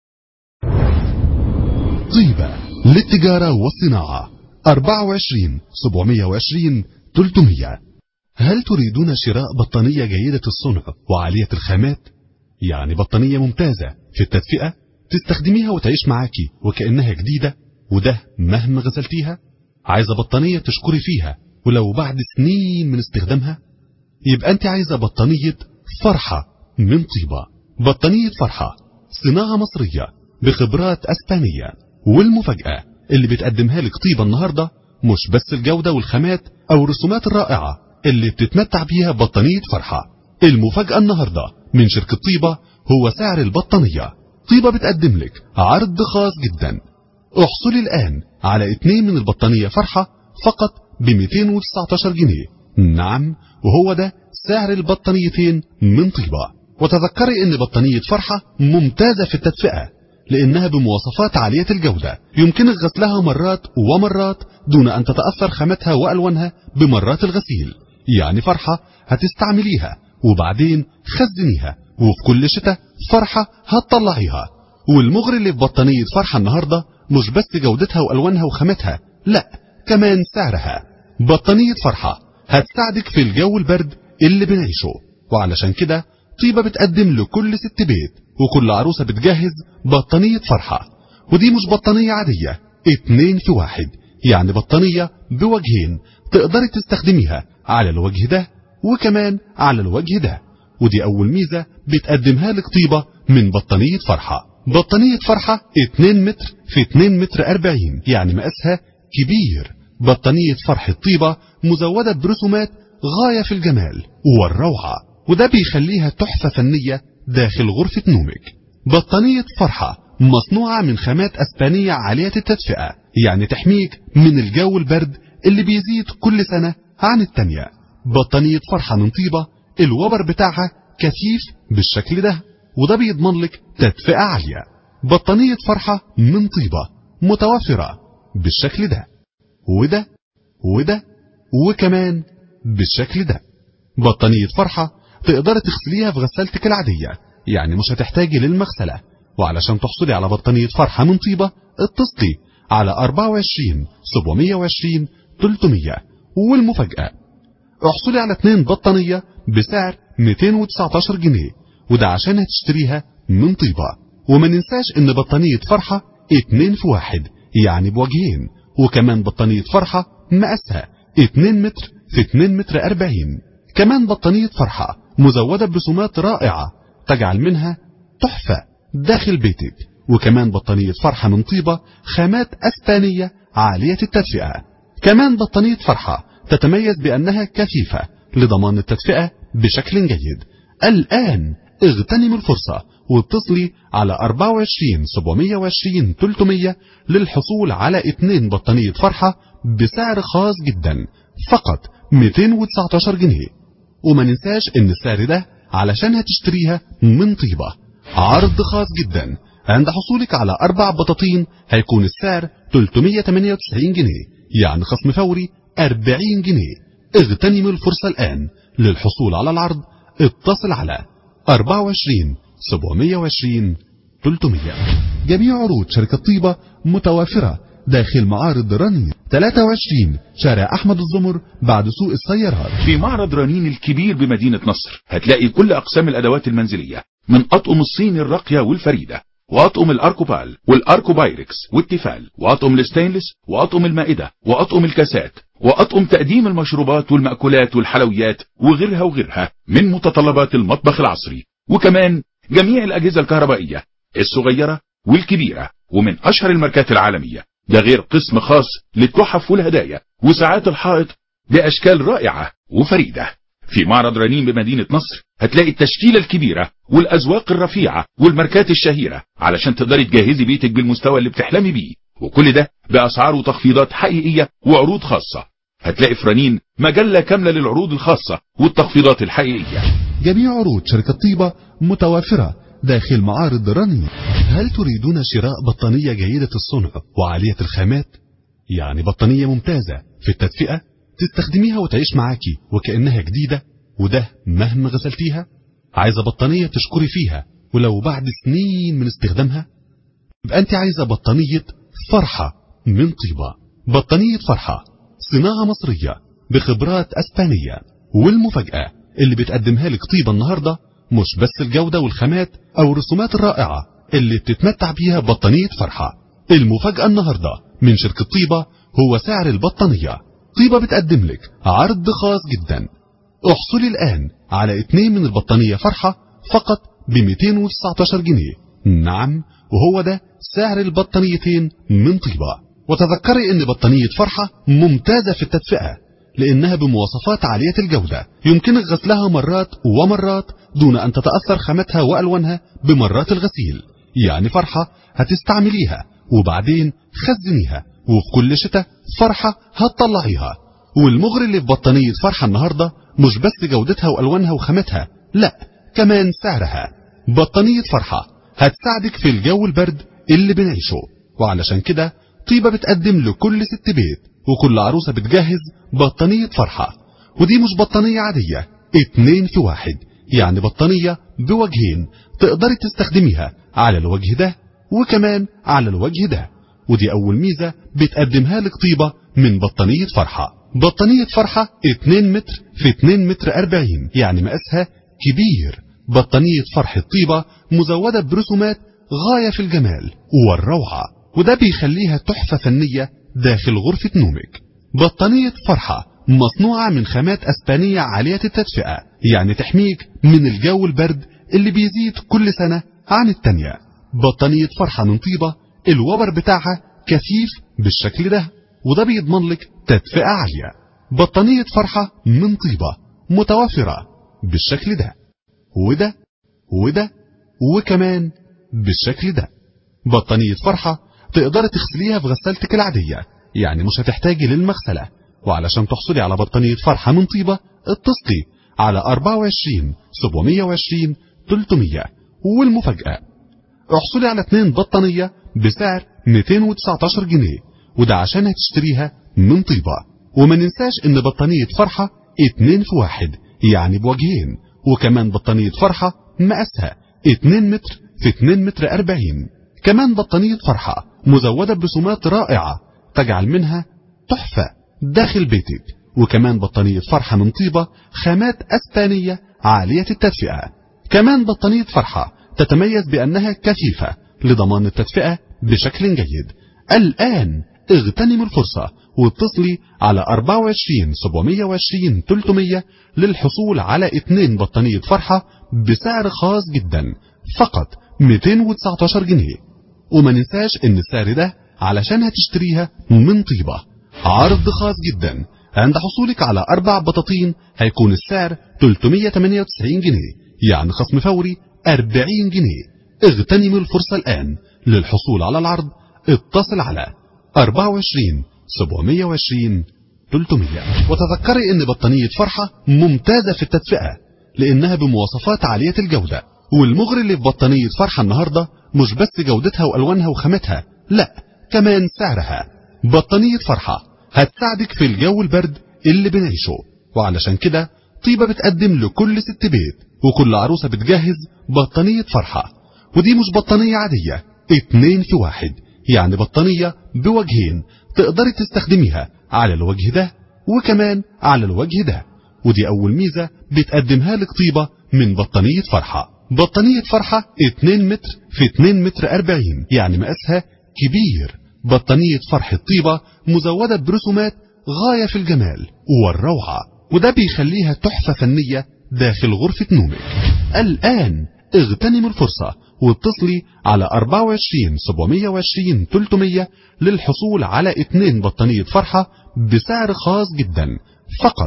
طيبة للتجارة والصناعة 24 720 300. هل تريدون شراء بطانية جيدة الصنع وعالية الخامات؟ يعني بطانية ممتازة في التدفئة تستخدميها وتعيش معاكي وكأنها جديدة، وده مهما غسلتيها؟ عايزة بطانية تشكري فيها ولو بعد سنين من استخدامها؟ يبقى انت عايزة بطانية فرحة من طيبة. بطانية فرحة صناعة مصرية بخبرات اسبانية. والمفاجأة اللي بتقدمها لك طيبة النهاردة مش بس الجودة والخامات او الرسومات الرائعة اللي بتتمتع بيها بطانية فرحة. المفاجأة النهاردة من شركة طيبة هو سعر البطانية. طيبة بتقدم لك عرض خاص جدا. احصلي الآن على 2 من البطانية فرحة فقط ب 219 جنيه. نعم، وهو ده سعر البطانيتين من طيبة. وتذكري ان بطانية فرحة ممتازة في التدفئة لانها بمواصفات عالية الجودة، يمكنك غسلها مرات ومرات دون ان تتأثر خامتها والوانها بمرات الغسيل. يعني فرحة هتستعمليها وبعدين خزنيها، وفي كل شتاء فرحة هتطلعيها. والمغري اللي في بطانية فرحة النهاردة مش بس جودتها والوانها وخامتها، لا كمان سعرها. بطانية فرحة هتساعدك في الجو البرد اللي بنعيشه، وعلشان كده طيبة بتقدم لكل ست بيت وكل عروسة بتجهز بطانية فرحة. ودي مش بطانية عادية، 2 في 1، يعني بطانية بوجهين تقدري تستخدميها على الوجه ده وكمان على الوجه ده. ودي أول ميزة بتقدمها لك طيبة من بطانية فرحة. بطانية فرحة 2 متر في 2 متر 40، يعني مقاسها كبير. بطانية فرحة طيبة مزودة برسومات غاية في الجمال والروعة، وده بيخليها تحفة فنية داخل غرفة نومك. بطانية فرحة مصنوعة من خامات أسبانية عالية التدفئة، يعني تحميك من الجو البرد اللي بيزيد كل سنة عن التانية. بطانية فرحة من طيبة الوبر بتاعها كثيف بالشكل ده، وده بيضمن لك تدفئة عالية. بطانية فرحة من طيبة متوفرة بالشكل ده وده وده وكمان بالشكل ده. بطانية فرحة تقدر تغسليها في غسالتك العادية، يعني مش هتحتاجي للمغسلة. وعلشان تحصلي على بطانية فرحة من طيبة اتصلي على 24 720 300. والمفاجأة احصلي على 2 بطانية بسعر 219 جنيه، وده عشان هتشتريها من طيبة. وما ننساش ان بطانية فرحة 2 في 1، يعني بوجهين، وكمان بطانية فرحة مقاسها 2 متر في 2 متر 40. كمان بطانية فرحة مزودة برسومات رائعة تجعل منها تحفة داخل بيتك. وكمان بطانية فرحة من طيبة خامات أسبانية عالية التدفئة. كمان بطانية فرحة تتميز بأنها كثيفة لضمان التدفئة بشكل جيد. الآن اغتنم الفرصة واتصلي على 24 720 300 للحصول على 2 بطانية فرحة بسعر خاص جدا، فقط 219 جنيه. وما ننساش ان السعر ده علشان هتشتريها من طيبة عرض خاص جدا. عند حصولك على 4 بطاطين هيكون السعر 398 جنيه، يعني خصم فوري 40 جنيه. اغتنم الفرصة الآن للحصول على العرض. اتصل على 24 720 300. جميع عروض شركة طيبة متوافرة داخل معارض رنين 23 شارع أحمد الزمر بعد سوق السيارات. في معرض رنين الكبير بمدينة نصر هتلاقي كل أقسام الأدوات المنزلية، من أطقم الصين الراقية والفريدة، وأطقم الأركوبال والأركوبايركس والتيفال، وأطقم الستينلس، وأطقم المائدة، وأطقم الكاسات، وأطقم تقديم المشروبات والمأكولات والحلويات وغيرها وغيرها من متطلبات المطبخ العصري. وكمان جميع الأجهزة الكهربائية الصغيرة والكبيرة ومن أشهر الماركات العالمية. ده غير قسم خاص للتحف والهدايا وساعات الحائط بأشكال رائعة وفريدة. في معرض رنين بمدينة نصر هتلاقي التشكيلة الكبيرة والأذواق الرفيعة والماركات الشهيرة علشان تقدري تجهزي بيتك بالمستوى اللي بتحلمي بيه، وكل ده بأسعار وتخفيضات حقيقية وعروض خاصة. هتلاقي في رنين مجلة كاملة للعروض الخاصة والتخفيضات الحقيقية. جميع عروض شركة طيبة متوافرة داخل معارض رنين. هل تريدون شراء بطانية جيدة الصنع وعالية الخامات؟ يعني بطانية ممتازة في التدفئة تستخدميها وتعيش معاكي وكأنها جديدة، وده مهما غسلتيها؟ عايزة بطانية تشكري فيها ولو بعد سنين من استخدامها؟ يبقى انت عايزة بطانية فرحة من طيبة. بطانية فرحة صناعة مصرية بخبرات أسبانية. والمفاجأة اللي بتقدمها لك طيبة النهاردة مش بس الجودة والخامات أو الرسومات الرائعة اللي بتتمتع بيها بطانية فرحة. المفاجأة النهاردة من شركة طيبة هو سعر البطانية. طيبة بتقدم لك عرض خاص جدا. احصلي الآن على 2 من البطانية فرحة فقط ب 219 جنيه. نعم، وهو ده سعر البطانيتين من طيبة. وتذكري ان بطانية فرحة ممتازة في التدفئة لانها بمواصفات عالية الجودة، يمكنك غسلها مرات ومرات دون ان تتأثر خامتها والوانها بمرات الغسيل. يعني فرحة هتستعمليها وبعدين خزنيها، وفي كل شتاء فرحة هتطلعيها. والمغري اللي في بطانية فرحة النهاردة مش بس جودتها والوانها وخامتها، لا كمان سعرها. بطانية فرحة هتساعدك في الجو البرد اللي بنعيشه، وعلشان كده طيبة بتقدم لكل ست بيت وكل عروسة بتجهز بطانية فرحة. ودي مش بطانية عادية، 2 في 1، يعني بطانية بوجهين تقدري تستخدميها على الوجه ده وكمان على الوجه ده. ودي أول ميزة بتقدمها لك طيبة من بطانية فرحة. بطانية فرحة 2 متر في 2 متر 40، يعني مقاسها كبير. بطانية فرحة طيبة مزودة برسومات غاية في الجمال والروعة، وده بيخليها تحفة فنية داخل غرفة نومك. بطانية فرحة مصنوعة من خامات أسبانية عالية التدفئة، يعني تحميك من الجو البرد اللي بيزيد كل سنة عن التانية. بطانية فرحة من طيبة الوبر بتاعها كثيف بالشكل ده، وده بيضمن لك تدفئة عالية. بطانية فرحة من طيبة متوفرة بالشكل ده وده وكمان بالشكل ده. بطانية فرحة تقدر تغسليها في غسالتك العادية، يعني مش هتحتاجي للمغسلة. وعلشان تحصلي على بطانية فرحة من طيبة اتصلي على 24 720 300. والمفاجأة احصلي على 2 بطانية بسعر 219 جنيه، وده عشان هتشتريها من طيبة. وما ننساش ان بطانية فرحة 2 في 1، يعني بوجهين، وكمان بطانية فرحة مقاسها 2 متر في 2 متر 40. كمان بطانية فرحة مزودة برسومات رائعة تجعل منها تحفة داخل بيتك. وكمان بطانية فرحة من طيبة خامات أسبانية عالية التدفئة. كمان بطانية فرحة تتميز بأنها كثيفة لضمان التدفئة بشكل جيد. الآن اغتنم الفرصة واتصلي على 24 720 300 للحصول على 2 بطانية فرحة بسعر خاص جدا، فقط 219 جنيه. وما ننساش ان السعر ده علشان هتشتريها من طيبة. عرض خاص جدا، عند حصولك على 4 بطاطين هيكون السعر 398 جنيه، يعني خصم فوري 40 جنيه. اغتنم الفرصة الآن للحصول على العرض. اتصل على 24 720 300. وتذكري ان بطانية فرحة ممتازة في التدفئة لانها بمواصفات عالية الجودة. والمغري اللي في بطانية فرحة النهاردة مش بس جودتها والوانها وخامتها، لا كمان سعرها. بطانية فرحة هتساعدك في الجو البرد اللي بنعيشه، وعلشان كده طيبة بتقدم لكل ست بيت وكل عروسة بتجهز بطانية فرحة. ودي مش بطانية عادية 2 في 1، يعني بطانية بوجهين تقدري تستخدميها على الوجه ده وكمان على الوجه ده. ودي أول ميزة بتقدمها لك طيبة من بطانية فرحة. بطانية فرحة 2 متر في 2 متر 40، يعني مقاسها كبير. بطانية فرحة طيبة مزودة برسومات غاية في الجمال والروعة، وده بيخليها تحفة فنية داخل غرفة نومك. الآن اغتنم الفرصة واتصلي على 24 720 300 للحصول على 2 بطانية فرحة بسعر خاص جدا، فقط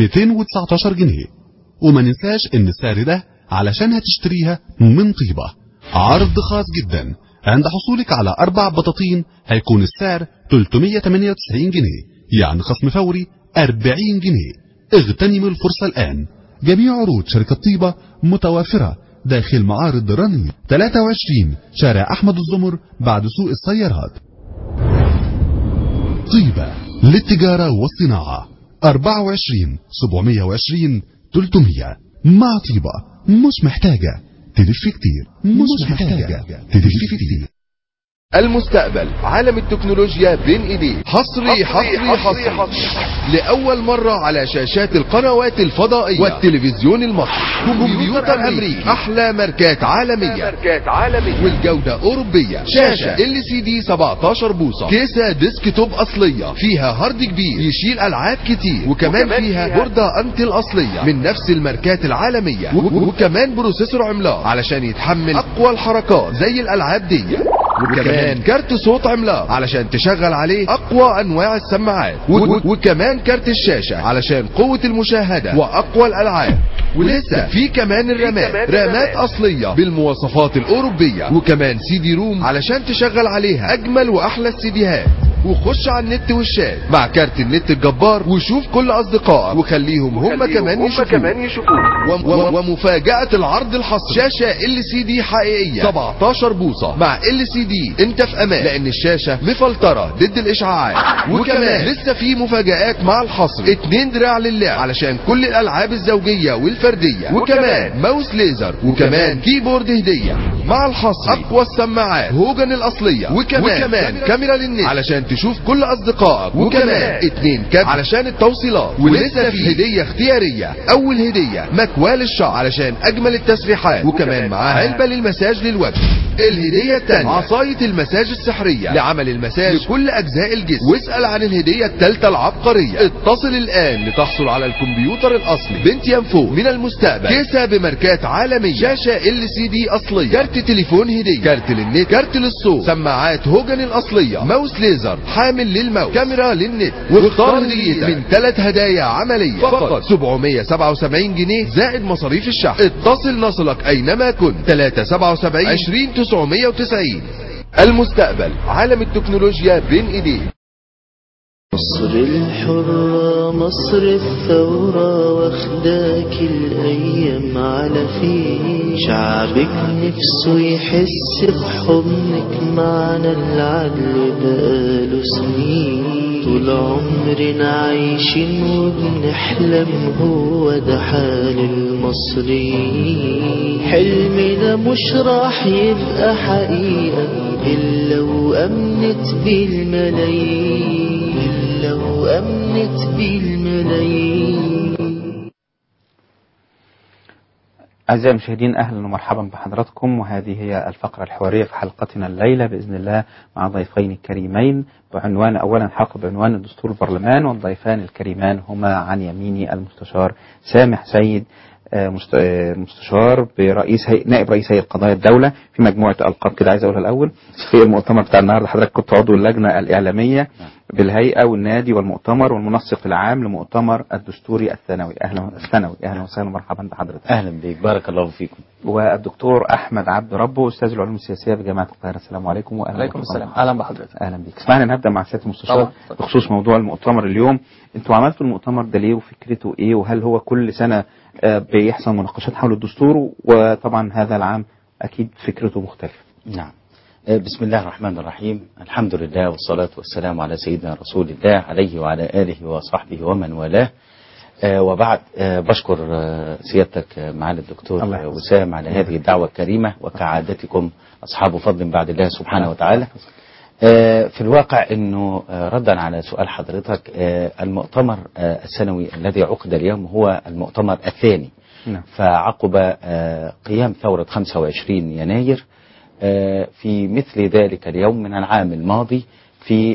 219 جنيه. وما ننساش ان السعر ده علشان هتشتريها من طيبة. عرض خاص جدا، عند حصولك على 4 بطاطين هيكون السعر 398 جنيه، يعني خصم فوري 40 جنيه. اغتنم الفرصة الآن. جميع عروض شركة طيبة متوافرة داخل معارض رني 23 شارع أحمد الزمر بعد سوق السيارات. طيبة للتجارة والصناعة 24 720 300. مع طيبة مش محتاجة تلف كتير، مش محتاجة تلف كتير. المستقبل عالم التكنولوجيا بين ايديك. حصري لأول مرة على شاشات القنوات الفضائية والتلفزيون المصري. كمبيوتر أمريكي، أحلى ماركات عالمية والجودة أوروبية. شاشة LCD 17 بوصة، كيسة ديسكتوب أصلية فيها هارد كبير يشيل ألعاب كتير، وكمان فيها بوردة أنتل أصلية من نفس الماركات العالمية، وكمان بروسيسور عملاق علشان يتحمل أقوى الحركات زي الألعاب دي، وكمان كارت صوت عملاق علشان تشغل عليه اقوى انواع السماعات، وكمان كارت الشاشة علشان قوة المشاهدة واقوى الالعاب. ولسه في كمان رامات اصلية بالمواصفات الاوروبية، وكمان CD روم علشان تشغل عليها اجمل واحلى السيديهات. وخش على النت والشات مع كارت النت الجبار وشوف كل اصدقائك وخليهم هم كمان يشوفوه. ومفاجأة العرض الحصري، شاشة LCD حقيقية 17 بوصة مع LCD انت في امان، لان الشاشة مفلترة ضد الاشعاعات. وكمان لسه في مفاجآت مع الحصري، 2 دراع للعب علشان كل الالعاب الزوجية والفردية، وكمان ماوس ليزر، وكمان كيبورد هدية مع الحصري. اقوى السماعات هوجن الاصلية، وكمان كاميرا للنت علشان تشوف كل اصدقائك، وكمان 2 كاب علشان التوصيلات، ولسه في هدية اختيارية. اول هدية مكواه للشعر علشان اجمل التسريحات، وكمان معاه علبة للمساج للوجه. الهدية الثانية عصاية المساج السحرية لعمل المساج لكل اجزاء الجسم. واسأل عن الهدية الثالثة العبقرية. اتصل الان لتحصل على الكمبيوتر الاصلي بنتيوم 4 من المستقبل، كيسة بماركات عالمية، شاشة LCD اصلية، كارت تليفون هدية، كارت للنت، كارت للصوت، سماعات هوجن الاصلية، ماوس ليزر حامل للماوس، كاميرا للنت. واختار هديتك من 3 هدايا عملية فقط 777 جنيه زائد مصاريف الشحن. اتصل نصلك اينما كنت 377 20 990. المستقبل، عالم التكنولوجيا بين ايديك. مصر الحرة مصر الثورة واخداك الأيام على فين، شعبك نفسه يحس بحضنك، معنا العدل بقاله سنين، طول عمرنا عايشين وبنحلم، هو ده حال المصريين. حلمنا مش راح يبقى حقيقة إلا وأمنت بالملايين، لو أمنت بالملايين. أعزائي المشاهدين، أهلا ومرحبا بحضراتكم، وهذه هي الفقرة الحوارية في حلقتنا الليلة بإذن الله مع ضيفين كريمين بعنوان، أولا حلقة بعنوان الدستور البرلمان، والضيفان الكريمان هما عن يميني المستشار سامح سيد، مستشار نائب رئيس هيئة قضايا الدولة في مجموعة ألقاب كده عايز أقولها الأول. في المؤتمر بتاع النهارده حضرتك كنت عضو اللجنة الإعلامية بالهيئة والنادي والمؤتمر والمنسق العام لمؤتمر الدستوري الثانوي. أهلا وسهلا ومرحبا بحضرتك. أهلا بك، بارك الله فيكم. والدكتور أحمد عبد ربه أستاذ العلوم السياسية بجامعة القاهرة. السلام عليكم. وعليكم السلام. أهلا بحضرتك. أهلا بك. اسمعنا نبدأ مع سيادة المستشار بخصوص موضوع المؤتمر اليوم. أنتوا عملتوا المؤتمر ده ليه وفكرته إيه، وهل هو كل سنة بيحصل مناقشات حول الدستور؟ وطبعا هذا العام أكيد فكرته مختلفة. نعم. بسم الله الرحمن الرحيم، الحمد لله والصلاة والسلام على سيدنا رسول الله عليه وعلى آله وصحبه ومن والاه. وبعد بشكر سيادتك معالي الدكتور وسام على هذه الدعوة الكريمة، وكعادتكم أصحاب فضل بعد الله سبحانه وتعالى. في الواقع أنه ردا على سؤال حضرتك، المؤتمر السنوي الذي عقد اليوم هو المؤتمر الثاني. فعقب قيام ثورة 25 يناير في مثل ذلك اليوم من العام الماضي، في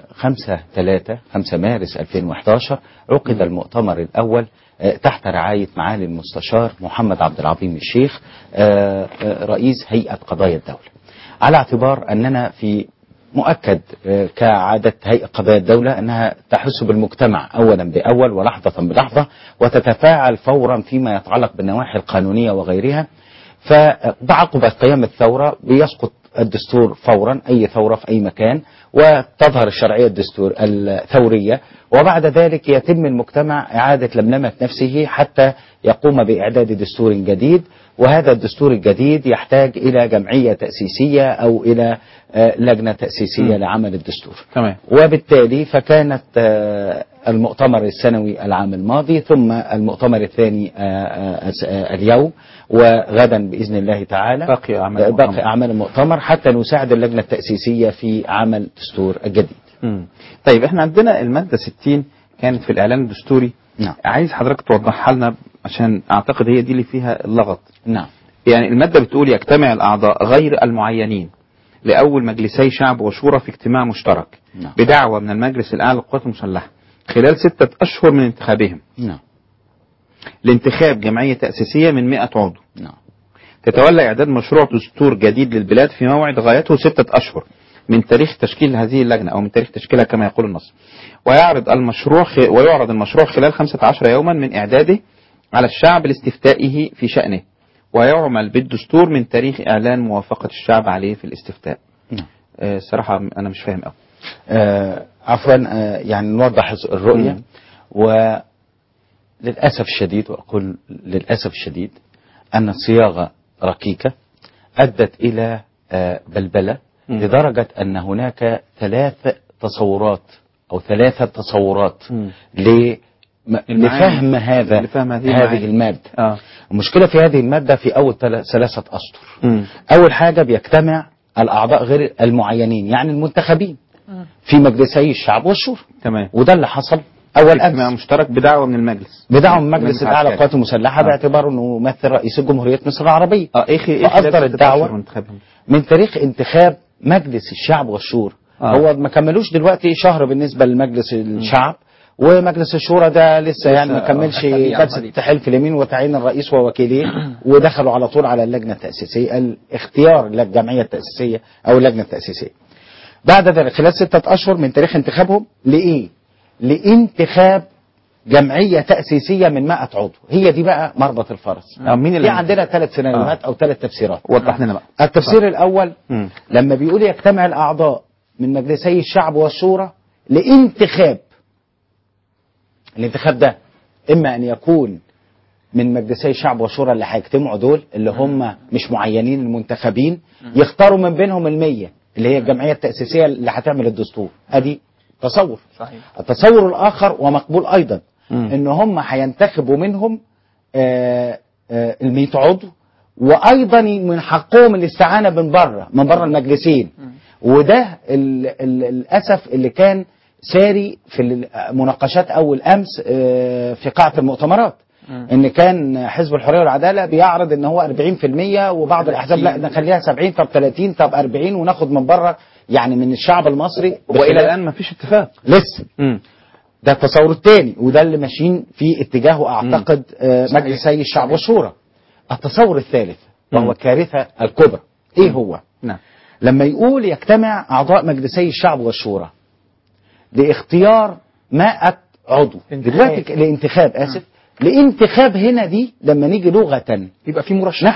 5 مارس 2011 عقد المؤتمر الأول تحت رعاية معالي المستشار محمد عبد العظيم الشيخ رئيس هيئة قضايا الدولة، على اعتبار أننا في مؤكد كعادة هيئة قضايا الدولة أنها تحس بالمجتمع أولا بأول ولحظة بلحظة، وتتفاعل فورا فيما يتعلق بالنواحي القانونية وغيرها. فبعقب قيام الثورة بيسقط الدستور فورا، أي ثورة في أي مكان، وتظهر الشرعية الثورية، وبعد ذلك يتم المجتمع إعادة لملمة نفسه حتى يقوم بإعداد دستور جديد، وهذا الدستور الجديد يحتاج إلى جمعية تأسيسية أو إلى لجنة تأسيسية لعمل الدستور. تمام. وبالتالي فكانت المؤتمر السنوي العام الماضي، ثم المؤتمر الثاني اليوم، وغدا بإذن الله تعالى باقي أعمال المؤتمر حتى نساعد اللجنة التأسيسية في عمل دستور الجديد. طيب احنا عندنا المادة 60 كانت في الإعلان الدستوري. نعم. عايز حضرتك توضحها لنا عشان أعتقد هي دي اللي فيها اللغط. نعم. يعني المادة بتقول يجتمع الأعضاء غير المعينين لأول مجلسي شعب وشورى في اجتماع مشترك. نعم. بدعوة من المجلس الأعلى للقوات المسلحة خلال 6 أشهر من انتخابهم. نعم. لانتخاب جمعية تأسيسية من 100 عضو. نعم. تتولى إعداد مشروع دستور جديد للبلاد في موعد غايته 6 أشهر من تاريخ تشكيل هذه اللجنة أو من تاريخ تشكيلها كما يقول النص، ويعرض المشروع خلال 15 يوما من إعداده على الشعب لاستفتائه في شأنه، ويعمل بالدستور من تاريخ إعلان موافقة الشعب عليه في الاستفتاء. صراحة أنا مش فاهم أوي. عفوا، يعني نوضح الرؤية. وللأسف الشديد، وأقول للأسف الشديد، أن الصياغة ركيكة أدت إلى بلبلة لدرجة أن هناك 3 تصورات لفهم هذه المادة. المشكلة في هذه المادة في أول 3 أسطر. أول حاجة بيجتمع الأعضاء غير المعينين، يعني المنتخبين، في مجلسي الشعب والشورى. تمام. وده اللي حصل اول امس مشترك بدعوه من المجلس، بدعوه من مجلس الاعلى للقوات المسلحه باعتباره انه ممثل رئيس جمهوريه مصر العربيه. فاصدر الدعوه من تاريخ انتخاب مجلس الشعب والشورى. هو ما كملوش دلوقتي شهر بالنسبه لمجلس الشعب، ومجلس الشورى ده لسه يعني ما كملش جلسه حلف اليمين وتعيين الرئيس ووكيليه، ودخلوا على طول على اللجنه التاسيسيه، الاختيار للجمعيه التاسيسيه او اللجنه التاسيسيه. بعد ذلك خلال 6 أشهر من تاريخ انتخابهم لإيه؟ لانتخاب جمعية تأسيسية من 100 عضو. هي دي بقى مربط الفرس. مين في عندنا 3 سيناريوهات أو 3 تفسيرات. وضح لنا بقى. التفسير الأول لما بيقول يجتمع الأعضاء من مجلسي الشعب والشورى لانتخاب. الانتخاب ده إما أن يكون من مجلسي الشعب والشورى اللي هيجتمعوا دول اللي هم مش معينين المنتخبين، يختاروا من بينهم 100 اللي هي الجمعية التأسيسية اللي هتعمل الدستور. ادي تصور. صحيح. التصور الاخر ومقبول ايضا ان هم هينتخبوا منهم 100 عضو، وايضا من حقهم الاستعانة من بره المجلسين. وده للاسف اللي كان ساري في المناقشات اول امس في قاعة المؤتمرات، ان كان حزب الحريه والعداله بيعرض ان هو 40%، وبعض الاحزاب لا نخليها 70، طب 30، طب 40، وناخد من بره يعني من الشعب المصري. والى الان ما فيش اتفاق لسه. ده التصور الثاني، وده اللي ماشيين في اتجاهه اعتقد مجلسي الشعب والشورى. التصور الثالث وهو الكارثه الكبرى. ايه هو؟ نعم. لما يقول يجتمع اعضاء مجلسي الشعب والشورى لاختيار 100 عضو دلوقتي لانتخاب لانتخاب هنا دي لما نيجي لغة يبقى في مرشحين.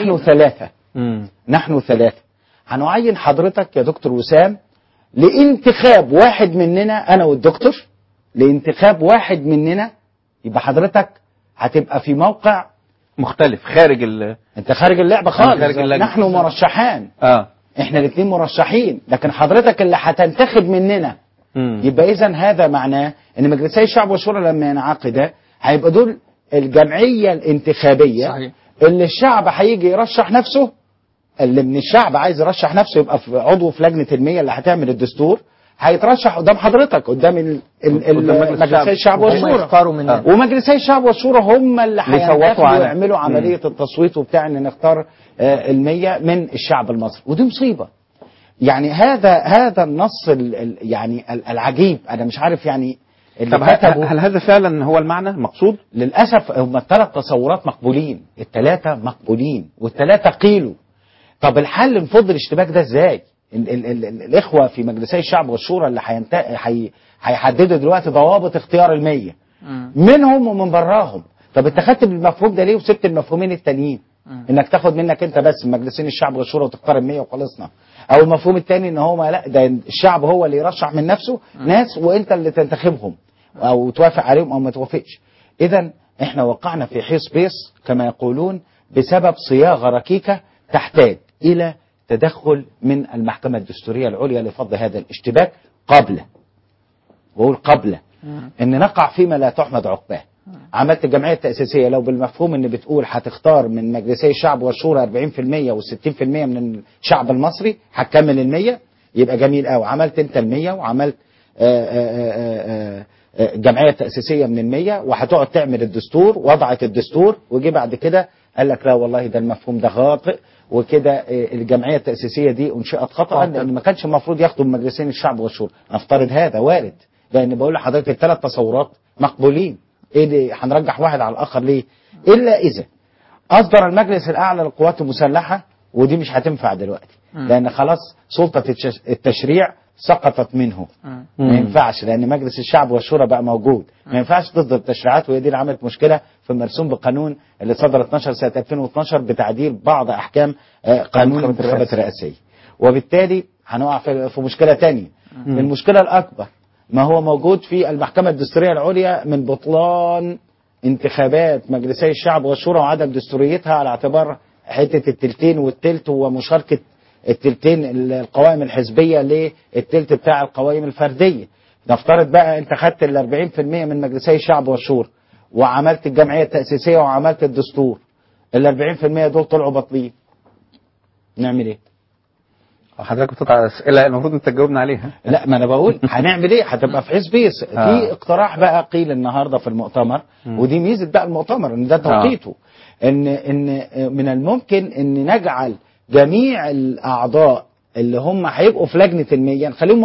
نحن ثلاثة هنعين حضرتك يا دكتور وسام لانتخاب واحد مننا، انا والدكتور، لانتخاب واحد مننا. يبقى حضرتك هتبقى في موقع مختلف خارج انت خارج اللعبة خالص. نحن مرشحان. احنا الاثنين مرشحين، لكن حضرتك اللي هتنتخب مننا. يبقى اذا هذا معناه ان مجلسي الشعب والشورى لما ينعقدا هيبقى دول الجمعية الانتخابية. صحيح. اللي الشعب هيجي يرشح نفسه، اللي من الشعب عايز يرشح نفسه يبقى عضو في لجنة 100 اللي هتعمل الدستور، هيترشح قدام حضرتك قدام مجلسي الشعب والشورى. ومجلسي الشعب والشورى هم اللي هينتخبوا ويعملوا عملية التصويت وبتاع ان نختار 100 من الشعب المصري. ودي مصيبة. يعني هذا النص يعني العجيب، انا مش عارف يعني طب هل هذا فعلا هو المعنى المقصود؟ للأسف هم ال3 تصورات مقبولين، ال3 مقبولين، وال3 قيلوا. طب الحل نفض الاشتباك ده ازاي؟ الإخوة في مجلسي الشعب والشورى اللي هيحددوا دلوقتي ضوابط اختيار 100 منهم ومن براهم. طب انت خدت بالمفهوم ده ليه وسبت المفهومين التانيين؟ انك تاخد منك انت بس مجلسين الشعب والشورى وتختار 100 وخلصنا. او المفهوم الثاني ان هو لا، ده الشعب هو اللي يرشح من نفسه ناس وانت اللي تنتخبهم او توافق عليهم او ما توافقش. اذا احنا وقعنا في حيص بيص كما يقولون بسبب صياغه ركيكه تحتاج الى تدخل من المحكمه الدستوريه العليا لفض هذا الاشتباك قبل ان نقع فيما لا تحمد عقباه. عملت الجمعيه التاسيسيه لو بالمفهوم ان بتقول هتختار من مجلسي الشعب والشورى 40% و60% من الشعب المصري، هتكمل 100 يبقى جميل قوي. عملت انت 100 وعملت جمعيه تاسيسيه من 100 وهتقعد تعمل الدستور، وضعت الدستور، وجي بعد كده قال لك لا والله ده المفهوم ده خاطئ، وكده الجمعيه التاسيسيه دي انشئت خطا لان ما كانش المفروض ياخدوا من مجلسين الشعب والشورى. نفترض هذا وارد، لان بقول لحضرتك ال3 تصورات مقبولين. ايه اللي هنرجح واحد على الاخر ليه؟ الا اذا اصدر المجلس الاعلى للقوات المسلحه، ودي مش هتنفع دلوقتي لان خلاص سلطه التشريع سقطت منه. ما ينفعش لان مجلس الشعب والشورى بقى موجود. ما ينفعش تصدر تشريعات، وهي دي اللي عملت مشكله في المرسوم بالقانون اللي صدر 12 سنه 2012 بتعديل بعض احكام قانون الانتخابات الرئاسيه. وبالتالي هنقع في مشكله ثانيه. المشكله الاكبر ما هو موجود في المحكمة الدستورية العليا من بطلان انتخابات مجلسي الشعب والشورى وعدم دستوريتها على اعتبار حتة التلتين والتلت ومشاركة التلتين القوائم الحزبية للتلت بتاع القوائم الفردية. نفترض بقى انت خدت 40% من مجلسي الشعب والشورى وعملت الجمعية التأسيسية وعملت الدستور، 40% دول طلعوا باطلين، نعمل ايه؟ حضرتك بتطلع اسئله المفروض انت تجاوبنا عليها. لا ما انا بقول هنعمل ايه، هتبقى في حزبيس. في اقتراح بقى قيل النهارده في المؤتمر، ودي ميزه بقى المؤتمر ان ده توقيته، ان من الممكن ان نجعل جميع الاعضاء اللي هم هيبقوا في لجنه المية نخليهم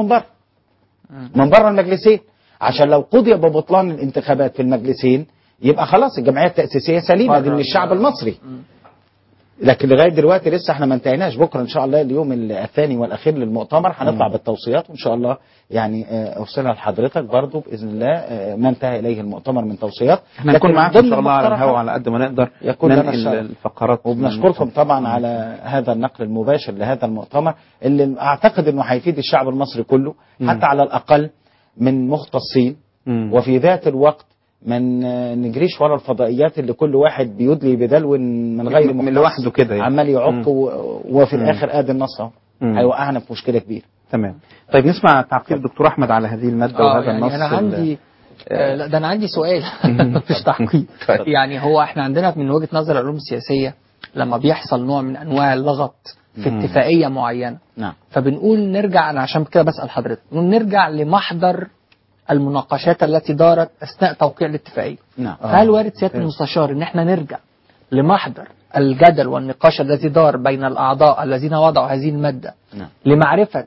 من بره المجلسين، عشان لو قضي ببطلان الانتخابات في المجلسين يبقى خلاص الجمعيه التاسيسيه سليمه دي من الشعب المصري. لكن لغايه دلوقتي لسه احنا ما انتهيناش. بكره ان شاء الله اليوم الثاني والاخير للمؤتمر هنطلع بالتوصيات، وان شاء الله يعني ارسلها لحضرتك برضو باذن الله ما انتهى اليه المؤتمر من توصيات. احنا نكون معاكم ان شاء الله على الهواء على قد ما نقدر ننقل الفقرات. وبنشكركم طبعا على هذا النقل المباشر لهذا المؤتمر اللي اعتقد انه هيفيد الشعب المصري كله، حتى على الاقل من مختصين. وفي ذات الوقت ما نجريش ورا الفضائيات اللي كل واحد بيدلي بدلو من غير من لوحده كده يعني. عمال يعق وفي الاخر ادي النص اهو هيوقعنا في مشكله كبيره. تمام. طيب نسمع تعقيب دكتور احمد على هذه الماده وهذا يعني النص. انا عندي لا ده انا عندي سؤال مش تعقيب. يعني هو احنا عندنا من وجهه نظر العلوم السياسيه لما بيحصل نوع من انواع اللغط في اتفاقيه معينه، نعم، فبنقول نرجع، انا عشان كده بسال حضرتك، نرجع لمحضر المناقشات التي دارت اثناء توقيع الاتفاقيه. نعم. فهل وارد سياده المستشار ان احنا نرجع لمحضر الجدل والنقاش الذي دار بين الاعضاء الذين وضعوا هذه الماده لمعرفه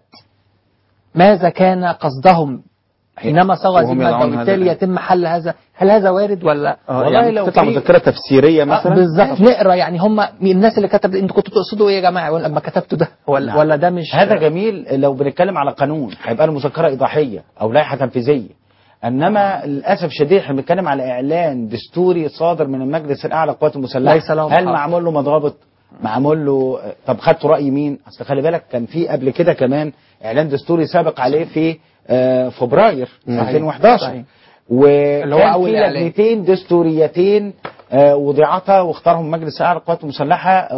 ماذا كان قصدهم حينما صاغوا هذه الماده، وبالتالي يتم حل هذا؟ هل هذا وارد ولا والله يعني لو تطلع مذكره تفسيريه مثلا بالظبط نقرا يعني هم الناس اللي كتبت انتوا كنتوا تقصدوا ايه يا جماعه لما كتبتوا ده ولا ده مش هذا جميل لو بنتكلم على قانون هيبقى المذكره ايضاحيه او لائحه تنفيذيه، انما للاسف شديد احنا بنتكلم على اعلان دستوري صادر من المجلس الاعلى للقوات المسلحه. هل معمول له مضابط؟ معمول له؟ طب خدتوا راي مين؟ اصل خلي بالك كان في قبل كده كمان اعلان دستوري سابق عليه في فبراير 2011 وكان في لجنتين دستوريتين وضعتا واختارهم مجلس الاعلى للقوات المسلحه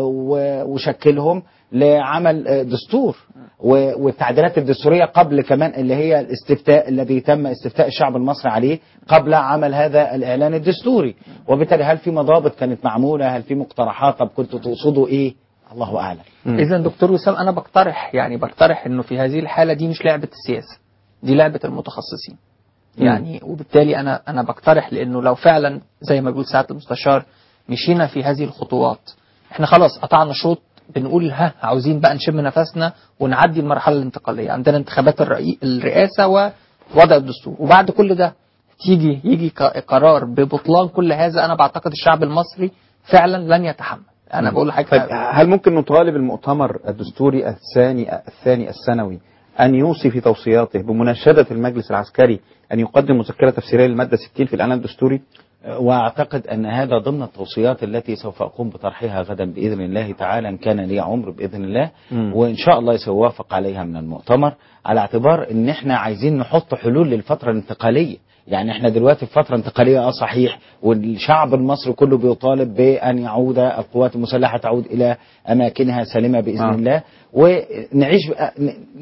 وشكلهم لعمل دستور والتعديلات الدستوريه قبل كمان اللي هي الاستفتاء الذي تم استفتاء الشعب المصري عليه قبل عمل هذا الاعلان الدستوري. وبالتالي هل في مضابط كانت معموله؟ هل في مقترحات؟ طب كنتوا تقصدوا ايه؟ الله اعلم. اذا دكتور وسام انا بقترح انه في هذه الحاله دي مش لعبه السياسه، دي لعبه المتخصصين. يعني وبالتالي انا بقترح لانه لو فعلا زي ما بيقول سعاده المستشار مشينا في هذه الخطوات، احنا خلاص قطعنا شوط، بنقول عاوزين بقى نشم نفسنا ونعدي المرحله الانتقاليه، عندنا انتخابات الرئاسه ووضع الدستور، وبعد كل ده يجي قرار ببطلان كل هذا. انا بعتقد الشعب المصري فعلا لن يتحمل. انا بقول لحضرتك هل ممكن نطالب المؤتمر الدستوري الثاني السنوي أن يوصي في توصياته بمناشدة المجلس العسكري أن يقدم مذكرة تفسيرية للمادة 60 في الإعلان الدستوري؟ وأعتقد أن هذا ضمن التوصيات التي سوف أقوم بطرحها غدا بإذن الله تعالى إن كان لي عمر بإذن الله، وإن شاء الله سيوافق عليها من المؤتمر، على اعتبار أن احنا عايزين نحط حلول للفترة الانتقالية. يعني احنا دلوقتي في فترة انتقالية صحيح، والشعب المصري كله بيطالب بأن يعود القوات المسلحة تعود إلى أماكنها سالمة بإذن الله، ونعيش بقى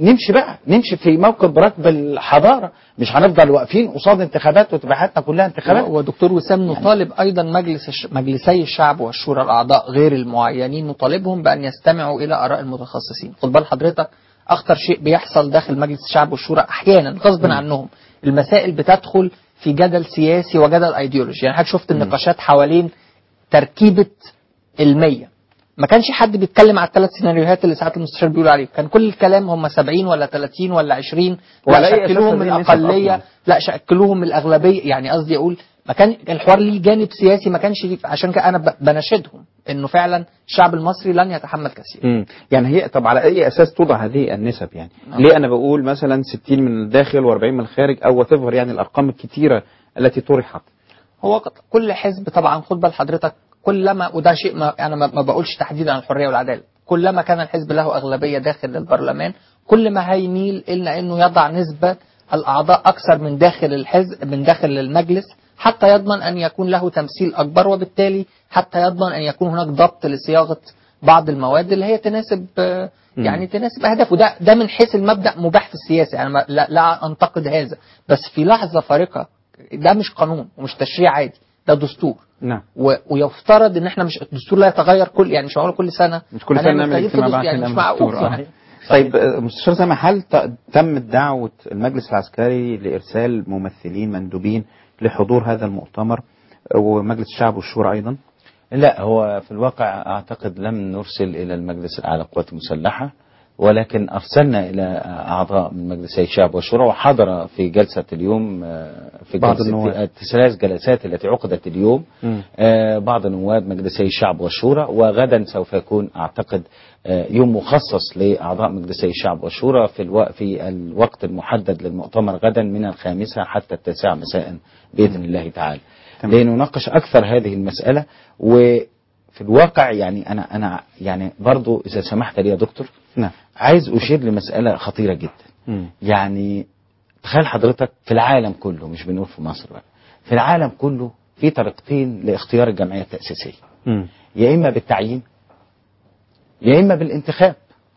نمشي في موكب ركب الحضارة، مش هنفضل واقفين قصاد انتخابات وتبقى حياتنا كلها انتخابات. ودكتور وسام نطالب أيضا مجلسي الشعب والشورى الأعضاء غير المعينين، نطالبهم بأن يستمعوا إلى آراء المتخصصين. خد بال حضرتك أخطر شيء بيحصل داخل مجلس الشعب والشورى أحيانا غصب عنهم، المسائل بتدخل في جدل سياسي وجدل ايديولوجي. يعني حضرتك شفت النقاشات حوالين تركيبة المية، ما كانش حد بيتكلم على الثلاث سيناريوهات اللي ساعات المستشار بيقول عليه، كان كل الكلام هم 70 ولا 30 ولا 20 لا شكلوهم الأقلية لا شكلوهم الأغلبية. يعني قصدي أقول ما كان الحوار ليه جانب سياسي، ما كانش ليه، عشان كده أنا بناشدهم إنه فعلا الشعب المصري لن يتحمل كثير. يعني هي طب على أي أساس توضع هذه النسب؟ يعني ليه أنا بقول مثلا 60 من الداخل و40 من الخارج أو whatever، يعني الأرقام الكتيرة التي طرحت؟ هو كل حزب طبعا خد بال حضرتك كلما، وده شيء أنا ما بقولش تحديدا عن الحرية والعدالة، كلما كان الحزب له أغلبية داخل البرلمان كل ما هيميل إلى إنه يضع نسبة الأعضاء أكثر من داخل الحزب من داخل المجلس، حتى يضمن أن يكون له تمثيل أكبر، وبالتالي حتى يضمن أن يكون هناك ضبط لصياغة بعض المواد اللي هي تناسب يعني تناسب أهدافه. ده من حيث المبدأ مباح في السياسة، يعني لا أنتقد هذا، بس في لحظة فارقة ده مش قانون ومش تشريع عادي، ده دستور. نعم. ويفترض ان احنا مش الدستور لا يتغير يعني مش معقول كل سنه مش كل سنه نعمل اجتماع بعد يعني مش معقول يعني. طيب مستشار سامي، هل تم دعوة المجلس العسكري لإرسال ممثلين مندوبين لحضور هذا المؤتمر ومجلس الشعب والشورى أيضا؟ لا، هو في الواقع أعتقد لم نرسل إلى المجلس الأعلى للقوات المسلحة، ولكن أرسلنا إلى أعضاء من مجلسي الشعب والشورى، وحضر في جلسة اليوم في الثلاث جلسات التي عقدت اليوم بعض نواب مجلسي الشعب والشورى. وغدا سوف يكون أعتقد يوم مخصص لأعضاء مجلسي الشعب والشورى في الوقت المحدد للمؤتمر غدا من 5 حتى 9 مساء بإذن الله تعالى، لنناقش أكثر هذه المسألة. وفي الواقع يعني أنا يعني برضو إذا سمحت لي يا دكتور، نعم، عايز أشير لمسألة خطيرة جدا. يعني تخيل حضرتك في العالم كله، مش بنقول في مصر بقى، في العالم كله في طريقتين لاختيار الجمعية التأسيسية، يا إما بالتعيين يا إما بالانتخاب.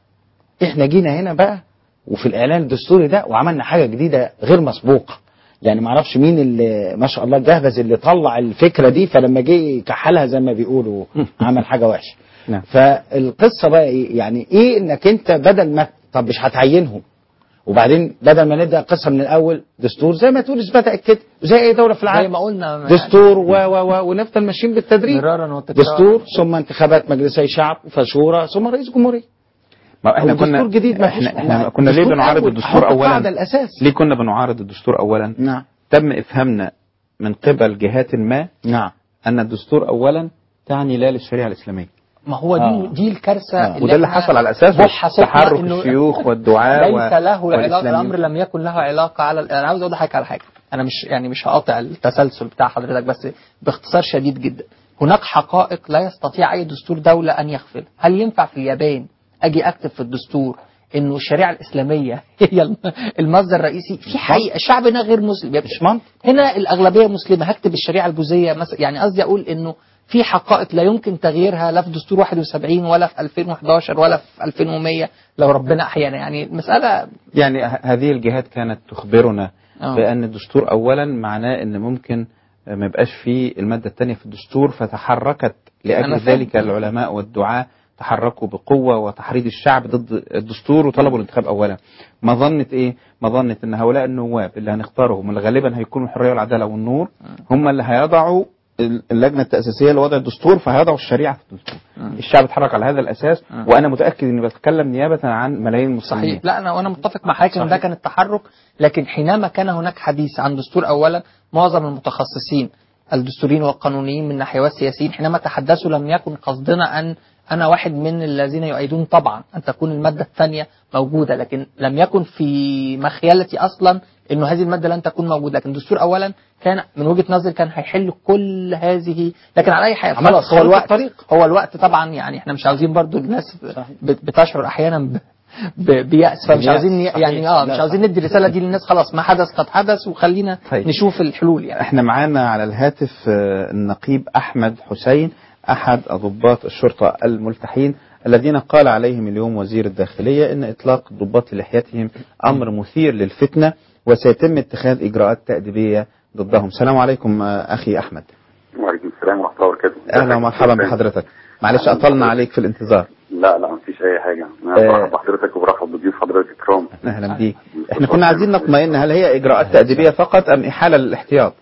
إحنا جينا هنا بقى وفي الإعلان الدستوري ده وعملنا حاجة جديدة غير مسبوقة. يعني معرفش مين اللي ما شاء الله جهبذ اللي طلع الفكرة دي، فلما جه كحلها زي ما بيقولوا عمل حاجة وحشة. نعم. فالقصة بقى إيه؟ يعني إيه إنك أنت بدل ما طب مش هتعينهم، وبعدين بدل ما نبدأ القصة من الأول دستور زي ما تونس بدأت كده، زي أي دولة في العالم زي ما قلنا دستور ونفضل ماشيين بالتدريج، دستور ثم انتخابات مجلسي شعب فشورى ثم رئيس جمهورية. ما احنا كنا جديد، احنا كنا ليه بنعارض الدستور اولا؟ ليه كنا بنعارض الدستور اولا؟ نعم. تم افهامنا من قبل جهات ما، نعم، ان الدستور اولا تعني لا للشريعه الاسلاميه. ما هو دي الكارثه وده اللي حصل على اساسه تحرك الشيوخ والدعاة ليس له علاقه، الامر لم يكن له علاقه على انا عاوز اوضح على حاجه، انا مش هقاطع التسلسل بتاع حضرتك، بس باختصار شديد جدا. هناك حقائق لا يستطيع اي دستور دوله ان يغفلها. هل ينفع في اليابان اجي اكتب في الدستور انه الشريعه الاسلاميه هي المصدر الرئيسي؟ في حقيقه الشعب هنا غير مسلم، مش منطق. هنا الاغلبيه مسلمه، هكتب الشريعه الجوزيه مثلا؟ يعني قصدي اقول انه في حقائق لا يمكن تغييرها، لا في دستور 71 ولا في 2011 ولا في 2100 لو ربنا احيانا. يعني المساله يعني هذه الجهات كانت تخبرنا بان الدستور اولا معناه ان ممكن ما يبقاش فيه الماده الثانيه في الدستور، فتحركت لاجل ذلك العلماء والدعاة تحركوا بقوة وتحريض الشعب ضد الدستور وطلبوا الانتخاب أولا. مظنة إيه؟ مظنة أن هؤلاء النواب اللي هنختارهم اللي غالبا هيكونوا الحرية والعدالة والنور هم اللي هيضعوا اللجنة التأسيسية لوضع الدستور، فهيضعوا الشريعة في الدستور. الشعب اتحرك على هذا الأساس، وأنا متأكد إني بتكلم نيابة عن ملايين المسلمين. صحيح. لا وأنا متفق مع حضرتك إن ده كان التحرك، لكن حينما كان هناك حديث عن دستور أولا، معظم المتخصصين الدستوريين والقانونيين من ناحية والسياسيين حينما تحدثوا لم يكن قصدنا أن أنا واحد من الذين يؤيدون طبعا أن تكون المادة الثانية موجودة، لكن لم يكن في مخيلتي أصلا إنه هذه المادة لن تكون موجودة. لكن الدستور أولا كان من وجهة نظري كان هيحل كل هذه، لكن على أي حال خلاص هو الوقت طبعا. يعني احنا مش عاوزين برضو الناس بتشعر أحيانا بيأس، فمش عاوزين يعني مش عاوزين ندي الرسالة دي للناس خلاص ما حدث قد حدث وخلينا نشوف الحلول. يعني احنا معانا على الهاتف النقيب أحمد حسين أحد ضباط الشرطة الملتحين الذين قال عليهم اليوم وزير الداخلية إن إطلاق الضباط للحيتهم أمر مثير للفتنة وسيتم اتخاذ إجراءات تأديبية ضدهم. السلام عليكم أخي أحمد. وعليكم السلام ورحمة الله وبركاته. أهلا ومرحبا بحضرتك. معلش أطلنا عليك في الانتظار. لا مفيش أي حاجة. أنا برحب بحضرتك وبرحب بضيوف حضرتك الكرام. أهلا بيك. إحنا كنا عايزين نطمئن، هل هي إجراءات تأديبية فقط أم إحالة للاحتياط؟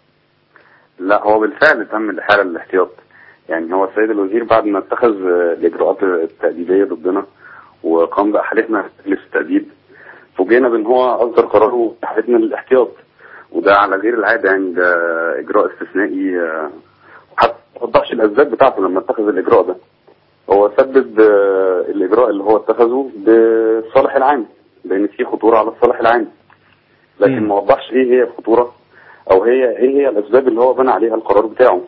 لا هو بالفعل تم الإحالة للاحتياط. يعني هو السيد الوزير بعد ما اتخذ الإجراءات التأديبية ضدنا وقام بإحالتنا مجلس التأديب، فوجئنا بأن هو أصدر قراره بإحالتنا للاحتياط، وده على غير العادة. يعني ده إجراء استثنائي، حتى ما وضحش الأسباب بتاعته لما اتخذ الإجراء ده. هو سبب الإجراء اللي هو اتخذه بالصالح العام، لأن فيه خطورة على الصالح العام، لكن ما وضحش إيه هي الخطورة أو إيه هي الأسباب اللي هو بنى عليها القرار بتاعه.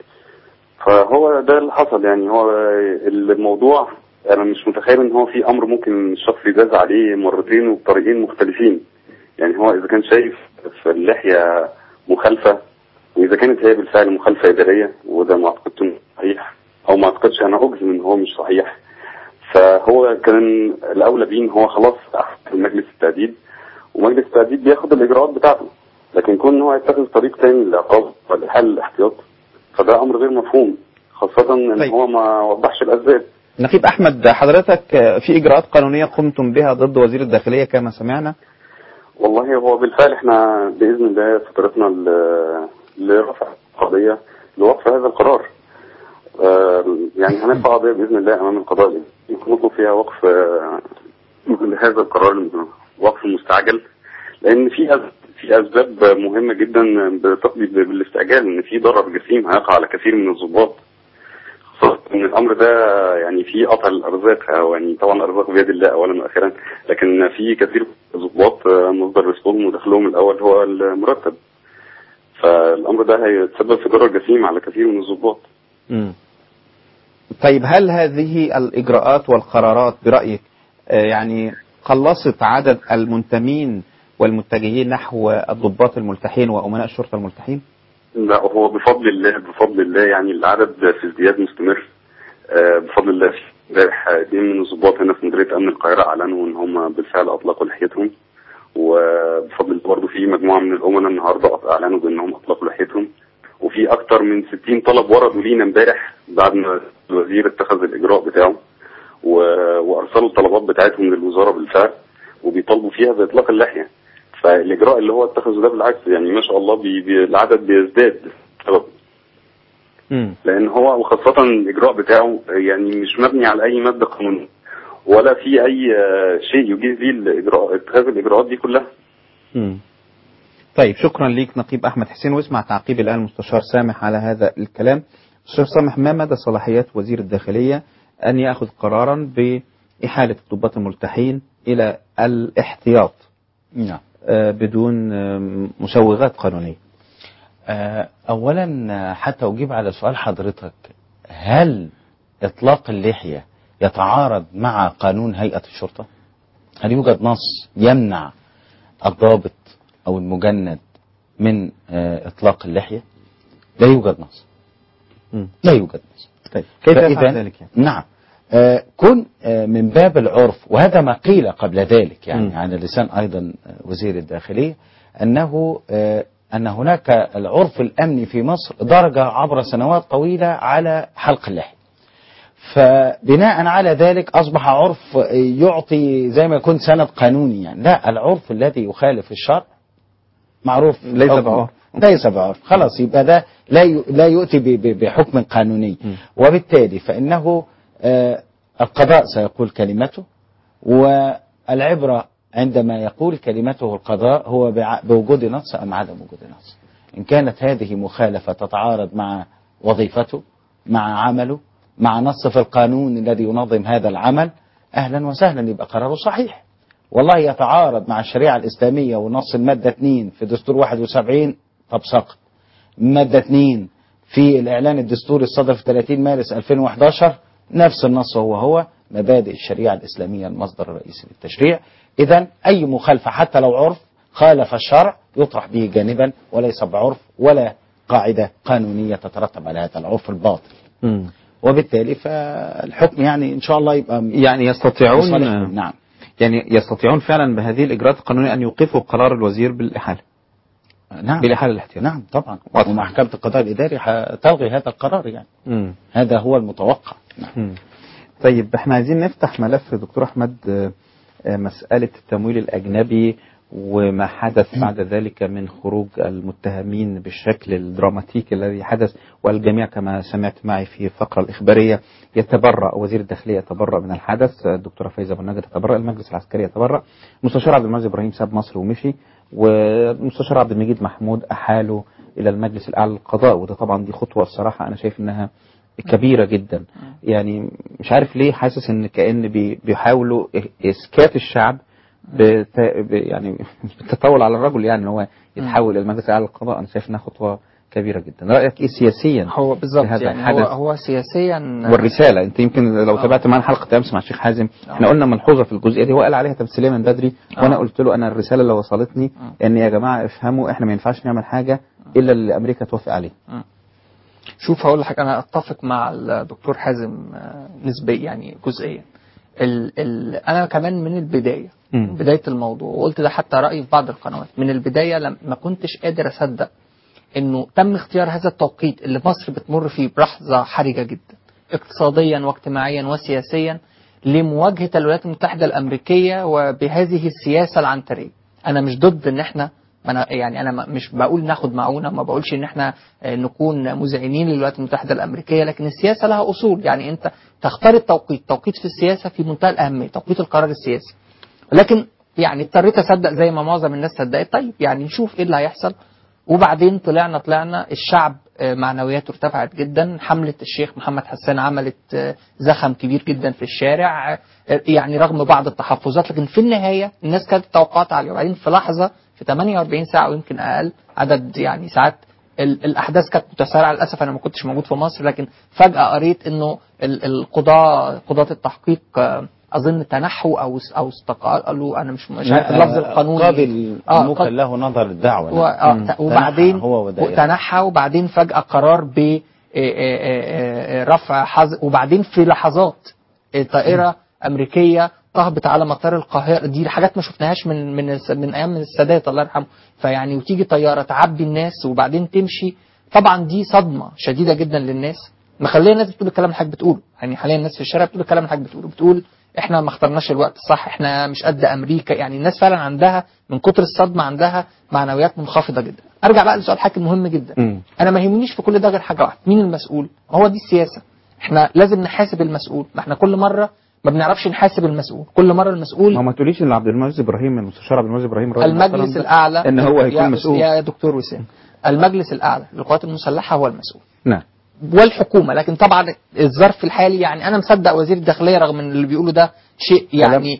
فهو ده اللي حصل. يعني هو الموضوع أنا مش متخيل إن هو في أمر ممكن الشخص يجاز عليه مرتين وبطريقين مختلفين. يعني هو إذا كان شايف في اللحية مخالفة، وإذا كانت هي بالفعل مخالفة إدارية، وده ما أعتقدش إنه صحيح، أو ما أعتقدش، أنا أجزم إن هو مش صحيح، فهو كان الأولى بيه إن هو خلاص أحد مجلس التأديب، ومجلس التأديب بياخد الإجراءات بتاعته. لكن كون إن هو يتخذ طريق تاني للعقاب والإحالة الاحتياط، فده أمر غير مفهوم، خاصة إن هو ما وضحش الأسباب. نقيب أحمد، حضرتك في إجراءات قانونية قمتم بها ضد وزير الداخلية كما سمعنا؟ والله هو بالفعل احنا باذن الله فترتنا لرفع قضيه لوقف هذا القرار. يعني هنرفع قضيه باذن الله امام القضاء نطلب فيها وقف هذا القرار، وقف مستعجل، لان في اسباب مهمه جدا بتقضي بالاستعجال، ان في ضرر جسيم هيقع على كثير من الضباط. ان الامر ده يعني في قطع الارزاق، يعني طبعا الارزاق بيد الله اولا واخيرا، لكن في كثير من الضباط مصدر رزقهم ودخلهم الاول هو المرتب، فالامر ده هيتسبب في ضرر جسيم على كثير من الضباط. طيب هل هذه الاجراءات والقرارات برايك يعني قلصت عدد المنتمين والمتجهين نحو الضباط الملتحين وامناء الشرطه الملتحين؟ لا، هو بفضل الله يعني العدد في ازدياد مستمر. بفضل الله امبارح 2 من الضباط هنا في مديريه امن القاهره اعلنوا ان هم بالفعل اطلقوا لحيتهم، وبفضل الله برضه في مجموعه من الامناء النهارده اعلنوا بانهم اطلقوا لحيتهم، وفي اكثر من 60 طلب وردوا لينا امبارح بعد ما الوزير اتخذ الاجراء بتاعه، وارسلوا الطلبات بتاعتهم للوزاره بالفعل وبيطالبوا فيها باطلاق اللحيه. فالاجراء اللي هو اتخذه ده بالعكس يعني ما شاء الله العدد بيزداد بسبب، لان هو وخاصه الاجراء بتاعه يعني مش مبني على اي ماده قانونيه ولا في اي شيء يجيز به اتخاذ الاجراءات دي كلها. طيب شكرا ليك نقيب احمد حسين، واسمع تعقيب الان المستشار سامح على هذا الكلام. مستشار سامح، ما مدى صلاحيات وزير الداخليه ان ياخذ قرارا باحاله الضباط الملتحين الى الاحتياط؟ نعم. بدون مسوغات قانونية. أولا حتى أجيب على سؤال حضرتك، هل إطلاق اللحية يتعارض مع قانون هيئة الشرطة؟ هل يوجد نص يمنع الضابط أو المجند من إطلاق اللحية؟ لا يوجد نص. لا يوجد نص. طيب كيف يفعل ذلك يعني؟ نعم. كن من باب العرف، وهذا ما قيل قبل ذلك يعني على لسان أيضا وزير الداخلية، أن هناك العرف الأمني في مصر درج عبر سنوات طويلة على حلق اللحية، فبناء على ذلك أصبح عرف يعطي زي ما يكون سند قانوني يعني. لا، العرف الذي يخالف الشرع معروف ليس بعرف خلاص، يبقى ده لا يؤتي بحكم قانوني، وبالتالي فإنه القضاء سيقول كلمته، والعبرة عندما يقول كلمته القضاء هو بوجود نص أم عدم وجود نص. إن كانت هذه مخالفة تتعارض مع وظيفته، مع عمله، مع نص في القانون الذي ينظم هذا العمل، أهلا وسهلا، يبقى قراره صحيح. والله يتعارض مع الشريعة الإسلامية ونص المادة 2 في دستور 71، طب سقط. المادة 2 في الإعلان الدستوري الصادر في 30 مارس 2011 نفس النص هو مبادئ الشريعة الإسلامية المصدر الرئيسي للتشريع. إذن أي مخالفة حتى لو عرف خالف الشرع يطرح به جانبا، وليس بعرف ولا قاعدة قانونية تترتب على هذا العرف الباطل. وبالتالي فالحكم يعني إن شاء الله يبقى يعني يستطيعون نعم يعني يستطيعون فعلا بهذه الإجراءات القانونية أن يوقفوا قرار الوزير بالإحالة. نعم بالإحالة الاحتياط. نعم طبعا، ومحكمة القضاء الإداري تلغي هذا القرار يعني. هذا هو المتوقع. نعم. طيب احنا عايزين نفتح ملف دكتور أحمد، مسألة التمويل الأجنبي وما حدث بعد ذلك من خروج المتهمين بالشكل الدراماتيكي الذي حدث، والجميع كما سمعت معي في الفقرة الإخبارية يتبرأ، وزير الداخلية يتبرأ من الحدث، الدكتورة فايزة بن نجد تتبرأ، المجلس العسكري يتبرأ، المستشار عبد المعز إبراهيم ساب مصر ومشي، والمستشار عبد المجيد محمود أحاله إلى المجلس الأعلى للقضاء، وده طبعا دي خطوة الصراحة أنا شايف إنها كبيرة جدا. يعني مش عارف ليه حاسس إن كأن بيحاولوا إسكات الشعب يعني بالتطاول على الرجل، يعني هو يتحول إلى المجلس الأعلى للقضاء. أنا شايف إنها خطوة كبيرة جدا. رأيك إيه سياسيا؟ هو بالظبط يعني هو سياسيا والرسالة، أنت يمكن لو تابعت معنا حلقة أمس مع الشيخ حازم احنا قلنا ملحوظة في الجزئية دي، هو قال عليها تمثيلية من بدري، وأنا قلت له أنا الرسالة اللي وصلتني إن يا جماعة افهموا إحنا ما ينفعش نعمل حاجة إلا اللي أمريكا توافق عليه. شوف هقول لك، أنا أتفق مع الدكتور حازم نسبيا يعني جزئيا. أنا كمان من البداية بداية الموضوع، وقلت ده حتى رأيي في بعض القنوات من البداية، ما كنتش قادر أصدق إنه تم اختيار هذا التوقيت اللي مصر بتمر فيه بلحظة حرجة جدا، اقتصاديا واجتماعيا وسياسيا لمواجهة الولايات المتحدة الأمريكية وبهذه السياسة العنترية. أنا مش ضد إن إحنا أنا مش بقول ناخد معونة، ما بقولش إن إحنا نكون مذعنين للولايات المتحدة الأمريكية، لكن السياسة لها أصول. يعني أنت تختار التوقيت في السياسة في منتهى الأهمية، توقيت القرار السياسي. لكن يعني اضطريت أصدق زي ما معظم الناس صدقت، طيب يعني نشوف إيه اللي هيحصل. وبعدين طلعنا الشعب معنوياته ارتفعت جدا. حملة الشيخ محمد حسان عملت زخم كبير جدا في الشارع، يعني رغم بعض التحفظات، لكن في النهاية الناس كانت توقعات عالية. وبعدين في لحظة، في 48 ساعة ويمكن أقل عدد يعني ساعات، الأحداث كانت متسارعة. للأسف أنا ما كنتش موجود في مصر، لكن فجأة قريت إنه قضاة التحقيق أظن تنحوا أو استقالوا، أنا مش عارف اللفظ القانوني. قاضي الموكل له نظر الدعوة. وبعدين تنحى، وبعدين فجأة قرار ب رفع حظر. وبعدين في لحظات طائرة أمريكية تهبط على مطار القاهرة. دي حاجات ما شفناهاش من أيام السادات الله يرحمه. فيعني وتيجي طيارة تعبي الناس وبعدين تمشي. طبعا دي صدمة شديدة جدا للناس، مخليه الناس بتقول الكلام اللي حضرتك بتقوله. يعني حاليا الناس في الشارع بتقول الكلام اللي حضرتك بتقول احنا ما اخترناش الوقت الصح، احنا مش قد امريكا. يعني الناس فعلا عندها من كتر الصدمه عندها معنويات منخفضه جدا. ارجع بقى لسؤال حضرتك مهم جدا. انا ما يهمنيش في كل ده غير حاجه واحده، مين المسؤول؟ هو دي السياسه. احنا لازم نحاسب المسؤول، ما احنا كل مره ما بنعرفش نحاسب المسؤول. كل مره المسؤول ما تقوليش ان عبد المعز ابراهيم، المستشار عبد المعز ابراهيم المجلس الاعلى ان هو هيكون مسؤول. يا دكتور وسام، المجلس الاعلى للقوات المسلحه هو المسؤول. نعم. والحكومة. لكن طبعا الظرف الحالي يعني أنا مصدق وزير الداخلية رغم أن اللي بيقوله ده شيء يعني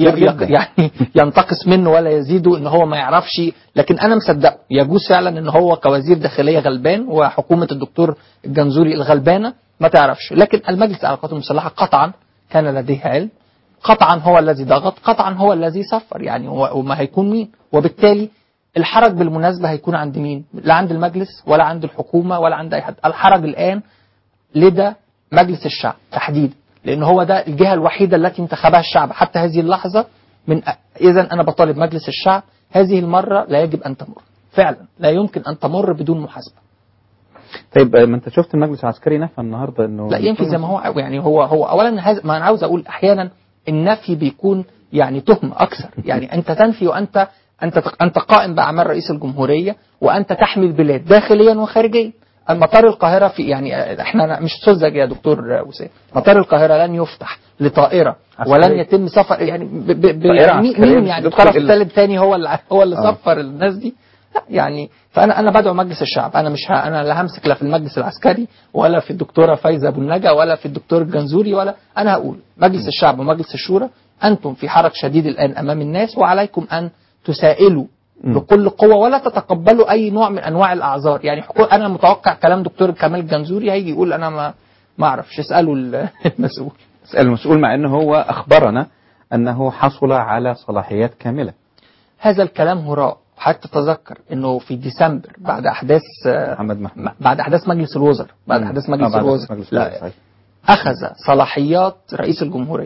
ينتقص منه ولا يزيده إن هو ما يعرفش، لكن أنا مصدقه. يجوز فعلا إن هو كوزير داخلية غلبان وحكومة الدكتور الجنزوري الغلبانة ما تعرفش. لكن المجلس على القوات المسلحة قطعا كان لديه علم، قطعا هو الذي ضغط، قطعا هو الذي صفر. يعني وما هيكون مين؟ وبالتالي الحرج بالمناسبة هيكون عند مين؟ لا عند المجلس ولا عند الحكومة ولا عند أي حد. الحرج الآن لدى مجلس الشعب تحديدا، لأن هو ده الجهة الوحيدة التي انتخبها الشعب حتى هذه اللحظة. إذن أنا بطالب مجلس الشعب هذه المرة لا يجب أن تمر، فعلا لا يمكن أن تمر بدون محاسبة. طيب ما أنت شفت المجلس العسكري نفى النهاردة إنه لا ينفي زي ما هو. يعني هو أولا ما أنا عاوز أقول أحيانا النفي بيكون يعني تهمة أكثر. يعني أنت تنفي وأنت أنت قائم بأعمال رئيس الجمهورية، وأنت تحمي البلاد داخليا وخارجيا. مطار القاهرة في يعني احنا مش سذج يا دكتور وسام، مطار القاهرة لن يفتح لطائرة ولن يتم سفر يعني مين يعني الطرف الثالث ثاني هو اللي سفر الناس دي؟ لا يعني فانا بدعو مجلس الشعب. انا مش انا لا همسك لا في المجلس العسكري ولا في الدكتوره فايزه ابو النجا ولا في الدكتور الجنزوري، ولا انا هقول مجلس الشعب ومجلس الشورى انتم في حرج شديد الان امام الناس، وعليكم ان تسائلوا بكل قوة ولا تتقبلوا أي نوع من أنواع الأعذار. يعني أنا متوقع كلام دكتور كمال الجنزوري هيجي يقول أنا ما أعرفش. اسألوا المسؤول. اسأل المسؤول، مع أنه هو أخبرنا أنه حصل على صلاحيات كاملة. هذا الكلام هراء. حتى تتذكر أنه في ديسمبر بعد أحداث بعد أحداث مجلس الوزراء أخذ صلاحيات رئيس الجمهورية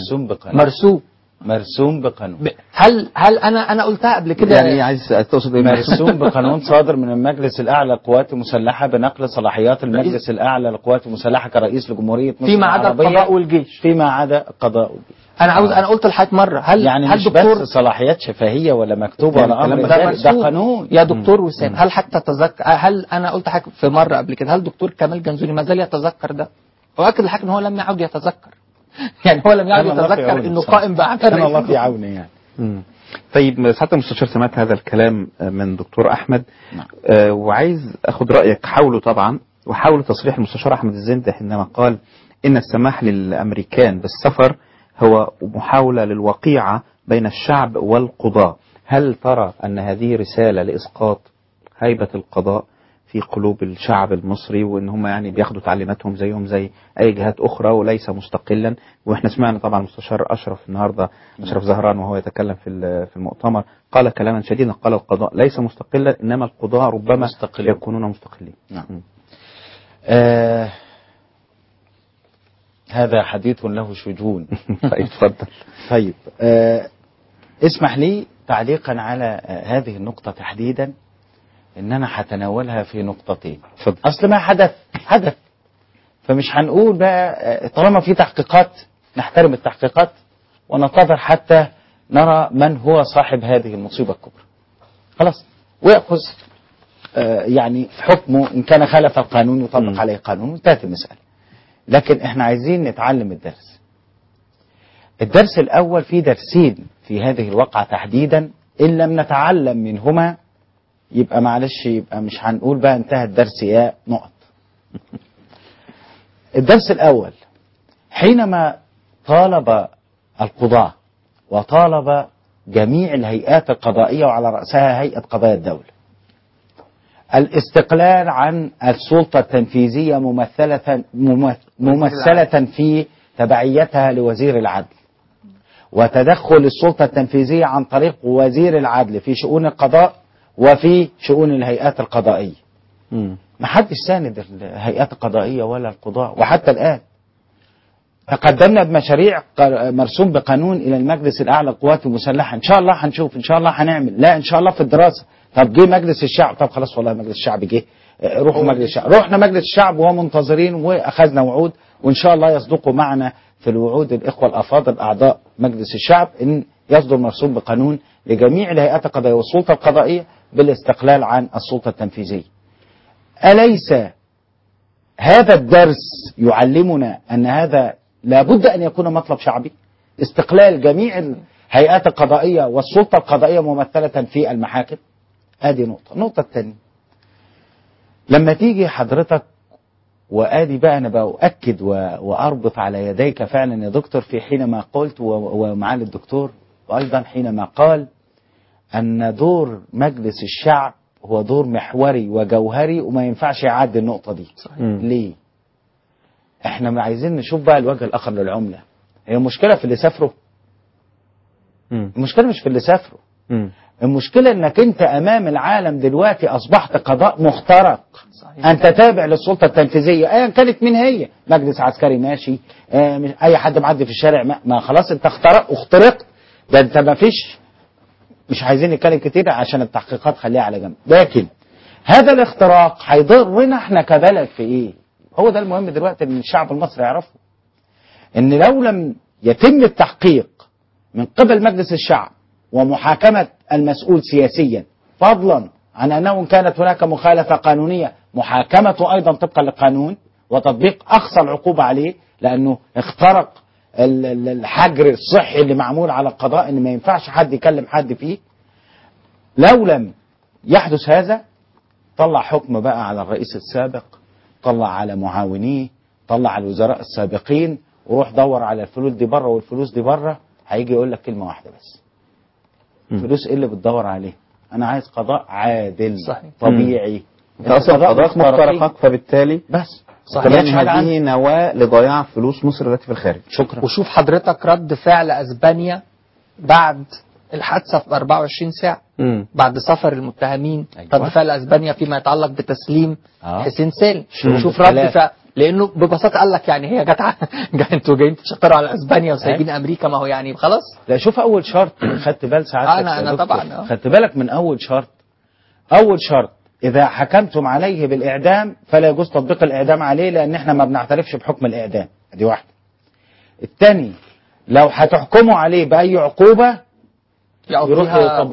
مرسوم بقانون. هل انا قلتها قبل كده؟ يعني عايز تقصد ايه؟ مرسوم بقانون صادر من المجلس الاعلى للقوات المسلحه بنقل صلاحيات المجلس الاعلى للقوات المسلحه كرئيس لجمهوريه مصر فيما عدا القضاء والجيش. فيما عدا القضاء والجيش. انا قلت لحد مره يعني مش بس صلاحيات شفهيه ولا مكتوبه ولا امر، ده قانون يا دكتور وسام. هل حتى تتذكر؟ هل انا قلت حاجه في مره قبل كده؟ هل دكتور كمال جنزوري ما زال يتذكر ده؟ واكد الحاجه ان هو لم يعد يتذكر. يعني هو لم يعد يتذكر انه قائم باعمال رئيس الله في عونه يعني. طيب سعادة المستشار سمعت هذا الكلام من دكتور احمد. وعايز اخد رايك. حاولوا تصريح المستشار احمد الزند حينما قال ان السماح للامريكان بالسفر هو محاوله للوقيعه بين الشعب والقضاء. هل ترى ان هذه رساله لاسقاط هيبه القضاء في قلوب الشعب المصري، وان هم يعني بياخدوا تعليماتهم زيهم زي اي جهات اخرى وليس مستقلا؟ واحنا سمعنا طبعا المستشار اشرف النهارده، اشرف زهران، وهو يتكلم في المؤتمر قال كلاما شديدا، قال القضاء ليس مستقلا انما القضاء ربما يكونون مستقلين. نعم. هذا حديث له شجون. طيب اتفضل. طيب اسمح لي تعليقا على هذه النقطة تحديدا ان انا هتناولها في نقطتين. فضل. اصل ما حدث فمش هنقول بقى طالما في تحقيقات نحترم التحقيقات وننتظر حتى نرى من هو صاحب هذه المصيبة الكبرى. خلاص، ويأخذ يعني حكمه، إن كان خالف القانون يطبق عليه قانون وانتهت المسألة. لكن احنا عايزين نتعلم الدرس. الدرس الأول في درسين في هذه الواقعة تحديدا، إن لم نتعلم منهما يبقى معلش، يبقى مش هنقول بقى انتهى الدرس يا نقط. الدرس الأول، حينما طالب القضاة وطالب جميع الهيئات القضائية وعلى رأسها هيئة قضايا الدولة الاستقلال عن السلطة التنفيذية ممثلة في تبعيتها لوزير العدل، وتدخل السلطة التنفيذية عن طريق وزير العدل في شؤون القضاء وفي شؤون الهيئات القضائية. ما حدش ساند الهيئات القضائية ولا القضاء، وحتى الآن تقدمنا بمشاريع مرسوم بقانون إلى المجلس الأعلى للقوات المسلحة، إن شاء الله هنشوف، إن شاء الله هنعمل، لا إن شاء الله في الدراسة. طب جه مجلس الشعب، طب خلاص والله مجلس الشعب جه، روحوا مجلس الشعب، رحنا مجلس الشعب وهو منتظرين وأخذنا وعود، وإن شاء الله يصدقوا معنا في الوعود الإخوة الأفاضل أعضاء مجلس الشعب إن يصدر مرسوم بقانون لجميع الهيئات القضائية والسلطة القضائية بالاستقلال عن السلطة التنفيذية. أليس هذا الدرس يعلمنا أن هذا لابد أن يكون مطلب شعبي؟ استقلال جميع الهيئات القضائية والسلطة القضائية ممثلة في المحاكم. ادي نقطة. النقطة الثانية، لما تيجي حضرتك، وادي بقى انا بأؤكد واربط على يديك فعلا يا دكتور في حينما قلت ومعالي الدكتور وايضا حينما قال ان دور مجلس الشعب هو دور محوري وجوهري وما ينفعش يعدي النقطة دي. صحيح. ليه؟ احنا عايزين نشوف بقى الوجه الاخر للعملة. هي المشكلة في اللي سافروا؟ المشكلة مش في اللي سافروا. المشكلة انك انت امام العالم دلوقتي اصبحت قضاء مخترق. صحيح. انت تابع للسلطة التنفيذية ايا كانت مين هي، مجلس عسكري ماشي، اي حد معدي في الشارع، ما خلاص انت اخترقت. ده انت ما فيش، مش عايزين نتكلم كتير عشان التحقيقات خليها على جنب، لكن هذا الاختراق هيضرنا احنا كبلد في ايه؟ هو ده المهم دلوقتي ان الشعب المصري يعرفه، ان لو لم يتم التحقيق من قبل مجلس الشعب ومحاكمة المسؤول سياسيا، فضلا عن أنه كانت هناك مخالفة قانونية محاكمته أيضا طبقا للقانون وتطبيق أقصى العقوبة عليه، لأنه اخترق الحجر الصحي اللي معمول على القضاء إن ما ينفعش حد يكلم حد فيه. لو لم يحدث هذا، طلع حكم بقى على الرئيس السابق، طلع على معاونيه، طلع على الوزراء السابقين، وروح دور على الفلوس دي بره والفلوس دي بره. هيجي يقول لك كلمة واحدة بس، فلوس ايه اللي بتدور عليه؟ انا عايز قضاء عادل. صحيح. طبيعي. انت اصلا قضاء مخترقك، فبالتالي بس صحيح هذه نواة لضياع فلوس مصر التي في الخارج. شكرا. وشوف حضرتك رد فعل اسبانيا بعد الحادثة في 24 ساعة بعد سفر المتهمين. أيوة. رد فعل اسبانيا فيما يتعلق بتسليم حسين سالم. شوف رد فعل، لانه ببساطه قال لك يعني هي انتوا جايين تشقروا على اسبانيا وسايبين امريكا، ما هو يعني خلاص. لا شوف اول شرط خدت بال ساعتك انا طبعا خدت بالك من اول شرط. اول شرط اذا حكمتم عليه بالاعدام فلا يجوز تطبيق الاعدام عليه، لان احنا ما بنعترفش بحكم الاعدام. دي واحده. الثاني، لو هتحكموا عليه باي عقوبه يروح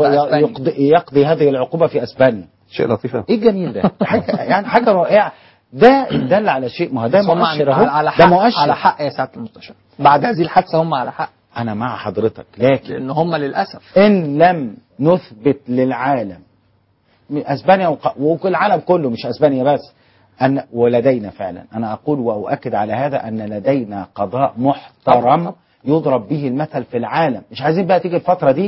يقضي هذه العقوبه في اسبانيا. شيء لطيف. ايه الجميل ده؟ يعني حاجه رائعه. ده دل على شيء، ما هو ده مؤشر اهو، ده مؤشر على حق يا سعاده المستشار. بعد هذه الحادثه هم على حق. انا مع حضرتك، لكن لان هم للاسف ان لم نثبت للعالم، اسبانيا وكل العالم كله مش اسبانيا بس، ان ولدينا فعلا، انا اقول واؤكد على هذا، ان لدينا قضاء محترم يضرب به المثل في العالم. مش عايزين بقى تيجي الفتره دي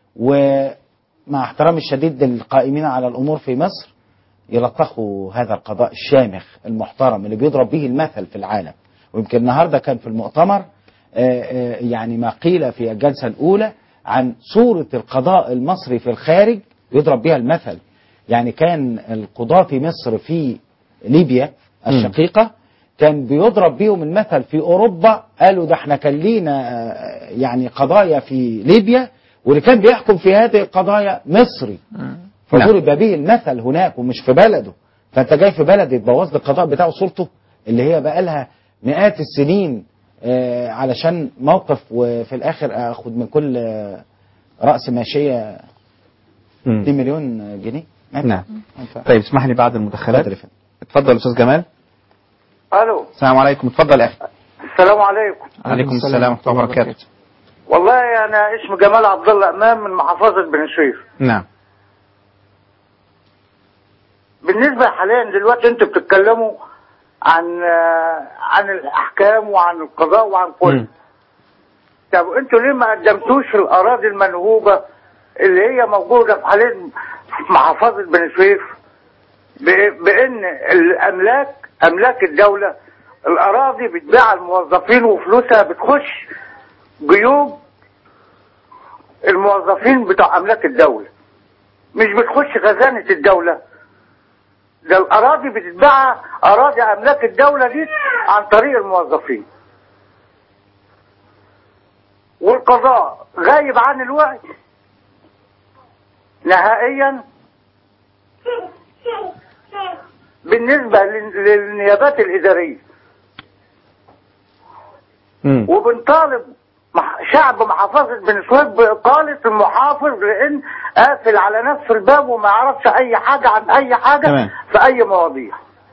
ومع احترامي الشديد للقائمين على الامور في مصر يلطخوا هذا القضاء الشامخ المحترم اللي بيضرب به المثل في العالم. ويمكن النهارده كان في المؤتمر يعني ما قيل في الجلسة الأولى عن صورة القضاء المصري في الخارج يضرب بها المثل. يعني كان القضاة في مصر في ليبيا الشقيقة كان بيضرب بهم المثل في أوروبا. قالوا ده احنا كان لينا يعني قضايا في ليبيا واللي كان بيحكم في هذه القضايا مصري، فضرب به المثل هناك ومش في بلده. فانت جاي في بلد يتبوظ القضاء بتاعه صورته. اللي هي بقى لها مئات السنين علشان موقف وفي الآخر أخد من كل رأس ماشية 2 مليون جنيه. نعم. طيب اسمح لي بعد المداخلات. اتفضل أستاذ جمال. الو السلام عليكم. اتفضل يا أخي. السلام عليكم. عليكم السلام ورحمة الله وبركاته. والله أنا اسمي جمال عبد الله إمام من محافظة بني سويف. نعم. بالنسبة حاليا دلوقتي أنتوا بتتكلموا عن الأحكام وعن القضاء وعن كل. طب أنتوا ليه ما قدمتوش الأراضي المنهوبة اللي هي موجودة حاليا في محافظة بني سويف بأن أملاك الدولة الأراضي بتباع الموظفين وفلوسها بتخش جيوب الموظفين بتوع أملاك الدولة، مش بتخش خزانة الدولة. ده الأراضي بتتباع، أراضي أملاك الدولة دي عن طريق الموظفين. والقضاء غايب عن الوعي نهائيا بالنسبة للنيابات الإدارية. وبنطالب شعب محافظة بني سويف بإقالة المحافظ لأن قافل على نفس الباب وما يعرفش أي حاجة عن أي حاجة. تمام. في أي مواضيع.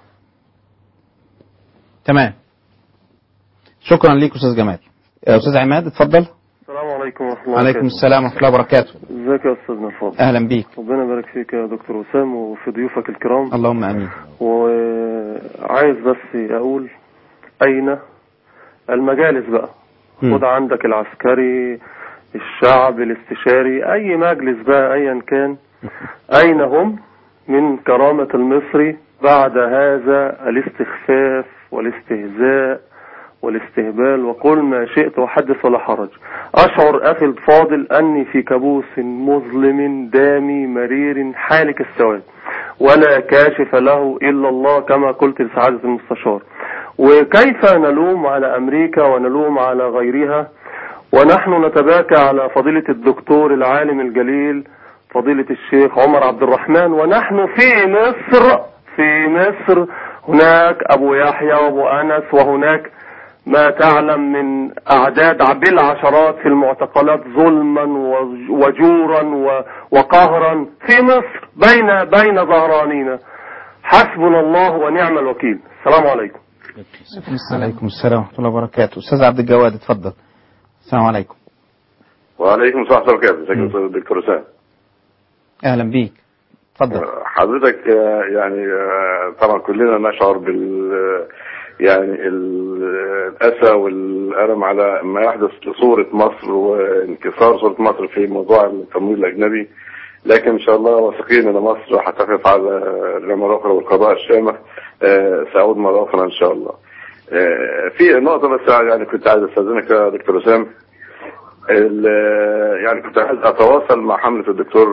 تمام. شكرا ليك أستاذ جمال. أستاذ عماد اتفضل. السلام عليكم ورحمة الله وعليكم السلام ورحمة الله وبركاته. ازيك يا أستاذنا الفاضل. أهلا بيك. ربنا يبارك فيك يا دكتور وسام وفي ضيوفك الكرام. اللهم آمين. وعايز بس أقول أين المجالس بقى؟ خد عندك العسكري، الشعب، الاستشاري، أي مجلس بقى أيا كان، أين هم من كرامة المصري بعد هذا الاستخفاف والاستهزاء والاستهبال؟ وقل ما شئت وحدث ولا حرج. أشعر أخي الفاضل أني في كابوس مظلم دامي مرير حالك السواد ولا كاشف له إلا الله كما قلت لسعادة المستشار. وكيف نلوم على أمريكا ونلوم على غيرها ونحن نتباكى على فضيلة الدكتور العالم الجليل فضيلة الشيخ عمر عبد الرحمن، ونحن في مصر هناك أبو يحيى وأبو أنس، وهناك ما تعلم من أعداد بالعشرات في المعتقلات ظلما وجورا وقهرا في مصر بين ظهرانينا. حسبنا الله ونعم الوكيل. السلام عليكم. عليكم السلام ورحمة الله وبركاته. أستاذ عبد الجواد اتفضل. السلام عليكم. وعليكم السلام ورحمة الله وبركاته. ازيك يا دكتور وسام؟ أهلا بيك. اتفضل. حضرتك يعني طبعا كلنا نشعر يعني الأسى والألم على ما يحدث لصورة مصر وانكسار صورة مصر في موضوع التمويل الأجنبي، لكن إن شاء الله واثقين أن مصر هتقف على الرمى الأخرى والقضاء الشامخ سأعود مرة أخرى إن شاء الله. في نقطة بس يعني كنت عايز أستاذنك يا دكتور وسام، يعني كنت عايز أتواصل مع حملة الدكتور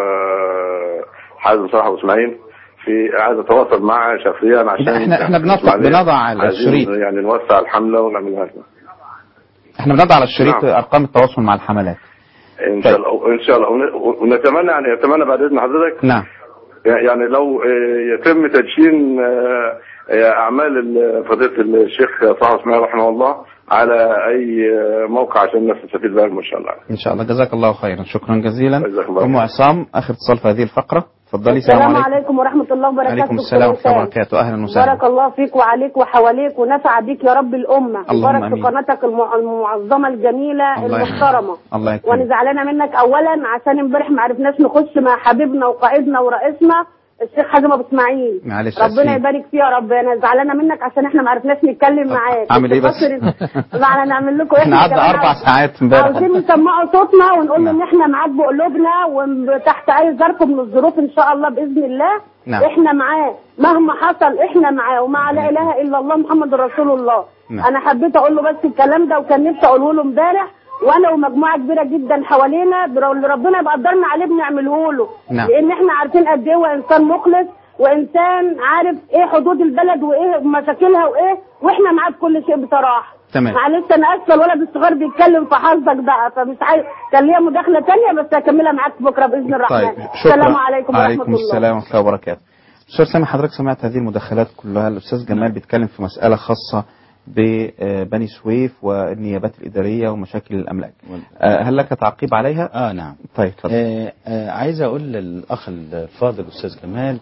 حازم صلاح أبو إسماعيل، عايز اتواصل معه شخصيا عشان احنا بنضع على الشريط، يعني نوسع الحمله ونعملها. احنا بنضع على الشريط ارقام التواصل مع الحملات ان شاء الله. ان شاء الله ونتمنى يعني نتمنى بعد اذن حضرتك نعم يعني لو يتم تدشين اعمال فضيله الشيخ صلاح اسماعيل رحمه الله على اي موقع عشان الناس تستفيد بها ان شاء الله. ان شاء الله. جزاك الله خيرا. شكرا جزيلا. ام عصام اخر اتصال في هذه الفقره. اتفضلي. السلام عليكم ورحمة الله وبركاته. وعليكم السلام ورحمة الله وبركاته. أهلا وسهلا. بارك الله فيك وعليك وحواليك ونفع بيك يا رب الأمة. اللهم بارك في قناتك المعظمة الجميلة المحترمة. الله يكرمك. وأنا زعلانة منك أولا عشان امبارح ما عرفناش نخش مع حبيبنا وقائدنا ورئيسنا الشيخ حازم ابو اسماعيل. معلش ربنا يبارك فيه يا رب. انا زعلانه منك عشان احنا ما عرفناش نتكلم معاك. اعمل ايه بس؟ معنا نعمل لكم احنا قعدنا 4 ساعات امبارح. عاوزين نسمعوا صوتنا ونقول ان احنا معاك بقلوبنا وتحت اي ظرف من الظروف ان شاء الله باذن الله. نعم. احنا معاه مهما حصل احنا معاه ومع لا اله الا الله محمد رسول الله. نعم. انا حبيت اقول له بس الكلام ده وكان نفسي اقوله له امبارح وانا ومجموعه كبيره جدا حوالينا اللي ربنا يبقى قدرنا عليه بنعمله له. نعم. لان احنا عارفين قد ايه هو انسان مخلص وانسان عارف ايه حدود البلد وايه مشاكلها وايه واحنا معاه في كل شيء بصراحه. تمام. معلش انا اسفه الولد الصغير بيتكلم في حظك بقى فمش عايز كان ليا مداخله ثانيه بس هكملها معاك بكره باذن الرحمن. طيب. شكرا. السلام عليكم ورحمه الله. وعليكم السلام ورحمه الله وبركاته. أستاذ سامي، حضرتك سمعت هذه المداخلات كلها. الأستاذ جمال بيتكلم في مسألة خاصة ببني سويف والنيابات الإدارية ومشاكل الأملاك. هل لك تعقيب عليها؟ نعم. طيب. عايز أقول للأخ الفاضل أستاذ جمال،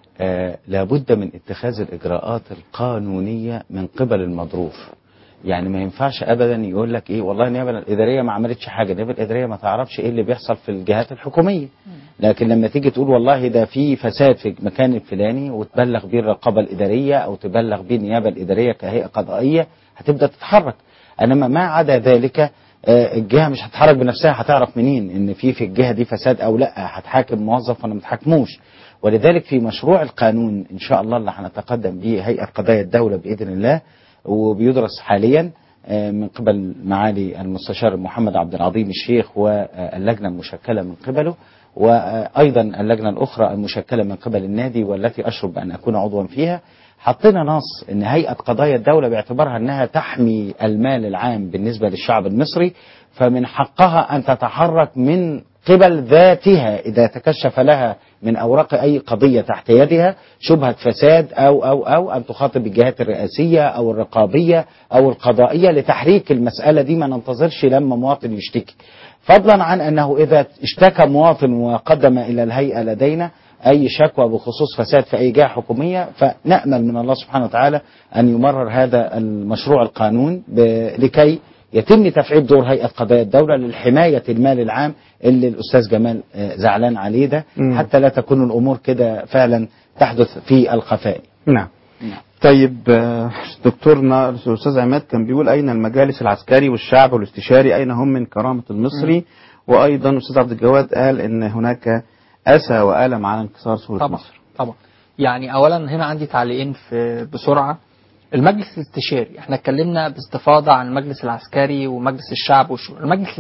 لابد من اتخاذ الإجراءات القانونية من قبل المظروف. يعني ما ينفعش ابدا يقول لك ايه والله النيابه الاداريه ما عملتش حاجه، النيابه الاداريه ما تعرفش ايه اللي بيحصل في الجهات الحكوميه. لكن لما تيجي تقول والله ده في فساد في المكان الفلاني وتبلغ بيه الرقابه الاداريه او تبلغ بيه النيابه الاداريه كهيئه قضائيه، هتبدا تتحرك. انما ما عدا ذلك الجهه مش هتتحرك بنفسها. هتعرف منين ان في الجهه دي فساد او لا؟ هتحاكم موظف ولا ما تحاكموش؟ ولذلك في مشروع القانون ان شاء الله اللي هنتقدم به هيئه قضايا الدوله باذن الله، وبيدرس حاليا من قبل معالي المستشار محمد عبد العظيم الشيخ واللجنة المشكلة من قبله، وأيضا اللجنة الأخرى المشكلة من قبل النادي والتي أشرف بأن أكون عضوا فيها. حطينا نص أن هيئة قضايا الدولة باعتبارها أنها تحمي المال العام بالنسبة للشعب المصري، فمن حقها أن تتحرك من قبل ذاتها إذا تكشف لها من أوراق أي قضية تحت يدها شبهة فساد أو أن تخاطب الجهات الرئاسية أو الرقابية أو القضائية لتحريك المسألة دي. ما ننتظرش لما مواطن يشتكي، فضلا عن أنه إذا اشتكى مواطن وقدم إلى الهيئة لدينا أي شكوى بخصوص فساد في أي جهة حكومية، فنأمل من الله سبحانه وتعالى أن يمرر هذا المشروع القانون لكي يتم تفعيل دور هيئة قضايا الدولة للحماية المال العام اللي الأستاذ جمال زعلان عليه ده، حتى لا تكون الأمور كده فعلا تحدث في الخفاء. نعم. طيب دكتورنا الأستاذ عماد كان بيقول أين المجالس العسكري والشعب والاستشاري، أين هم من كرامة المصري؟ وأيضا الأستاذ عبد الجواد قال إن هناك أسى وألم على انكسار صورة مصر. طبعا. يعني أولا هنا عندي تعليقين بسرعة. المجلس الاستشاري، احنا اتكلمنا باستفاضة عن المجلس العسكري ومجلس الشعب والشورى.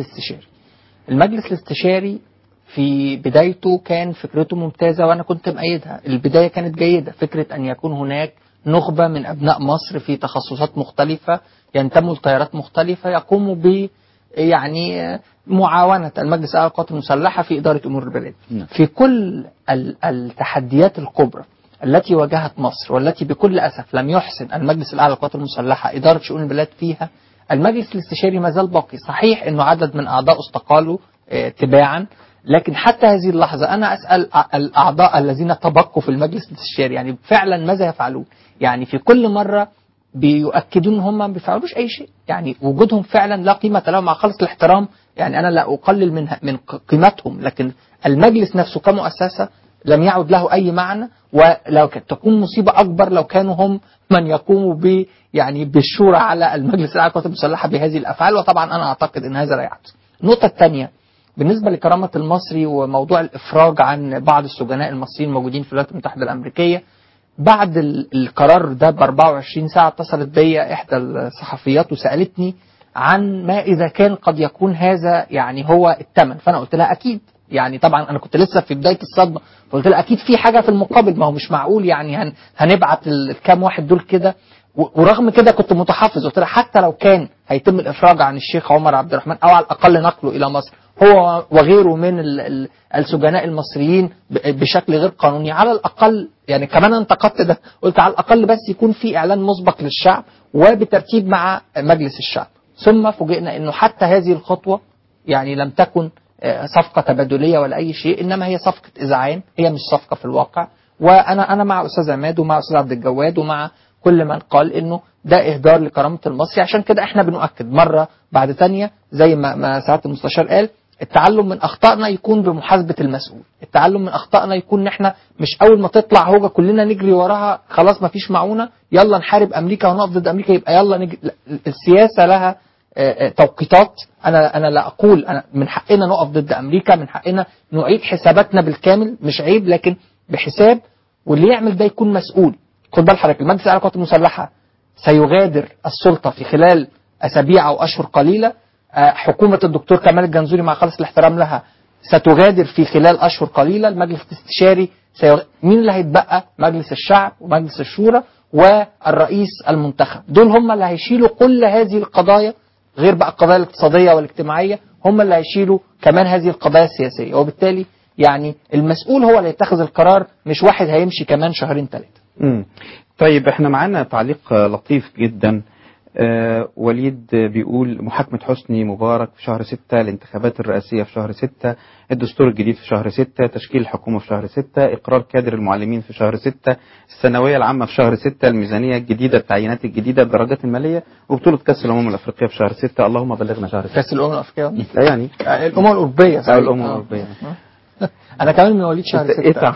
المجلس الاستشاري في بدايته كان فكرته ممتازة وأنا كنت مؤيدها. البداية كانت جيدة، فكرة أن يكون هناك نخبة من أبناء مصر في تخصصات مختلفة ينتموا لتيارات مختلفة يقوموا ب يعني معاونة المجلس الأعلى للقوات المسلحة في إدارة أمور البلاد. في كل التحديات الكبرى التي واجهت مصر والتي بكل أسف لم يحسن المجلس الأعلى للقوات المسلحة إدارة شؤون البلاد فيها، المجلس الاستشاري ما زال باقي. صحيح أنه عدد من أعضاء استقالوا تباعا، لكن حتى هذه اللحظة أنا أسأل الأعضاء الذين تبقوا في المجلس الاستشاري يعني فعلا ماذا يفعلون؟ يعني في كل مرة بيؤكدون هم ما بيفعلوش أي شيء، يعني وجودهم فعلا لا قيمة له مع خالص الاحترام. يعني أنا لا أقلل من قيمتهم، لكن المجلس نفسه كمؤسسة لم يعد له أي معنى، ولو تكون مصيبة أكبر لو كانوا هم من يقوموا يعني بالشورى على المجلس الأعلى للقوات المسلحة بهذه الأفعال، وطبعا أنا أعتقد أن هذا لا يحدث. النقطة الثانية بالنسبة لكرامة المصري وموضوع الإفراج عن بعض السجناء المصريين الموجودين في الولايات المتحدة الأمريكية، بعد القرار ده ب 24 ساعة اتصلت بي إحدى الصحفيات وسألتني عن ما إذا كان قد يكون هذا يعني هو الثمن. فأنا قلت لها أكيد، يعني طبعا أنا كنت لسه في بداية الصدمة، فقلت لها أكيد في حاجة في المقابل، ما هو مش معقول يعني هنبعت الكام واحد دول كده. ورغم كده كنت متحفظ، قلت لها حتى لو كان هيتم الإفراج عن الشيخ عمر عبد الرحمن أو على الأقل نقله إلى مصر هو وغيره من السجناء المصريين بشكل غير قانوني، على الأقل يعني كمان انتقدت ده، قلت على الأقل بس يكون في إعلان مسبق للشعب وبترتيب مع مجلس الشعب. ثم فوجئنا أنه حتى هذه الخطوة يعني لم تكن صفقة تبادلية ولا أي شيء، إنما هي صفقة إذعان، هي مش صفقة في الواقع. وأنا مع أستاذ عماد ومع أستاذ عبد الجواد ومع كل من قال إنه ده إهدار لكرامة المصري. عشان كده إحنا بنؤكد مرة بعد ثانية زي ما سعادة المستشار قال، التعلم من أخطائنا يكون بمحاسبة المسؤول. التعلم من أخطائنا يكون إن إحنا مش أول ما تطلع هوجة كلنا نجري وراها خلاص ما فيش معونة يلا نحارب أمريكا ونقف ضد أمريكا يبقى يلا نجري. السياسة لها توقيتات. أنا لا أقول أنا من حقنا نقف ضد أمريكا، من حقنا نعيد حساباتنا بالكامل، مش عيب لكن بحساب، واللي يعمل ده يكون مسؤول. خد بال حضرتك، المجلس الأعلى للقوات المسلحة سيغادر السلطة في خلال أسابيع أو أشهر قليلة. حكومة الدكتور كمال الجنزوري مع خالص الاحترام لها ستغادر في خلال أشهر قليلة. المجلس الاستشاري مين اللي هيتبقى؟ مجلس الشعب ومجلس الشورى والرئيس المنتخب. دول هم اللي هيشيلوا كل هذه القضايا، غير بقى القضايا الاقتصادية والاجتماعية، هم اللي هيشيلوا كمان هذه القضايا السياسية. وبالتالي يعني المسؤول هو اللي يتخذ القرار، مش واحد هيمشي كمان شهرين 3. طيب احنا معانا تعليق لطيف جدا. وليد بيقول محاكمة حسني مبارك في شهر 6، الانتخابات الرئاسية في شهر 6، الدستور الجديد في شهر 6، تشكيل الحكومة في شهر 6، إقرار كادر المعلمين في شهر 6، الثانوية العامة في شهر 6، الميزانية الجديدة، التعيينات الجديدة، الدرجات المالية، وبطولة كأس الأمم الأفريقية في شهر 6. اللهم بلغنا شهر 6. كأس الأمم الأفريقية لا يعني الأمم الأوروبية. الأمم الأوروبية. أنا كمان من مواليد شهر 6.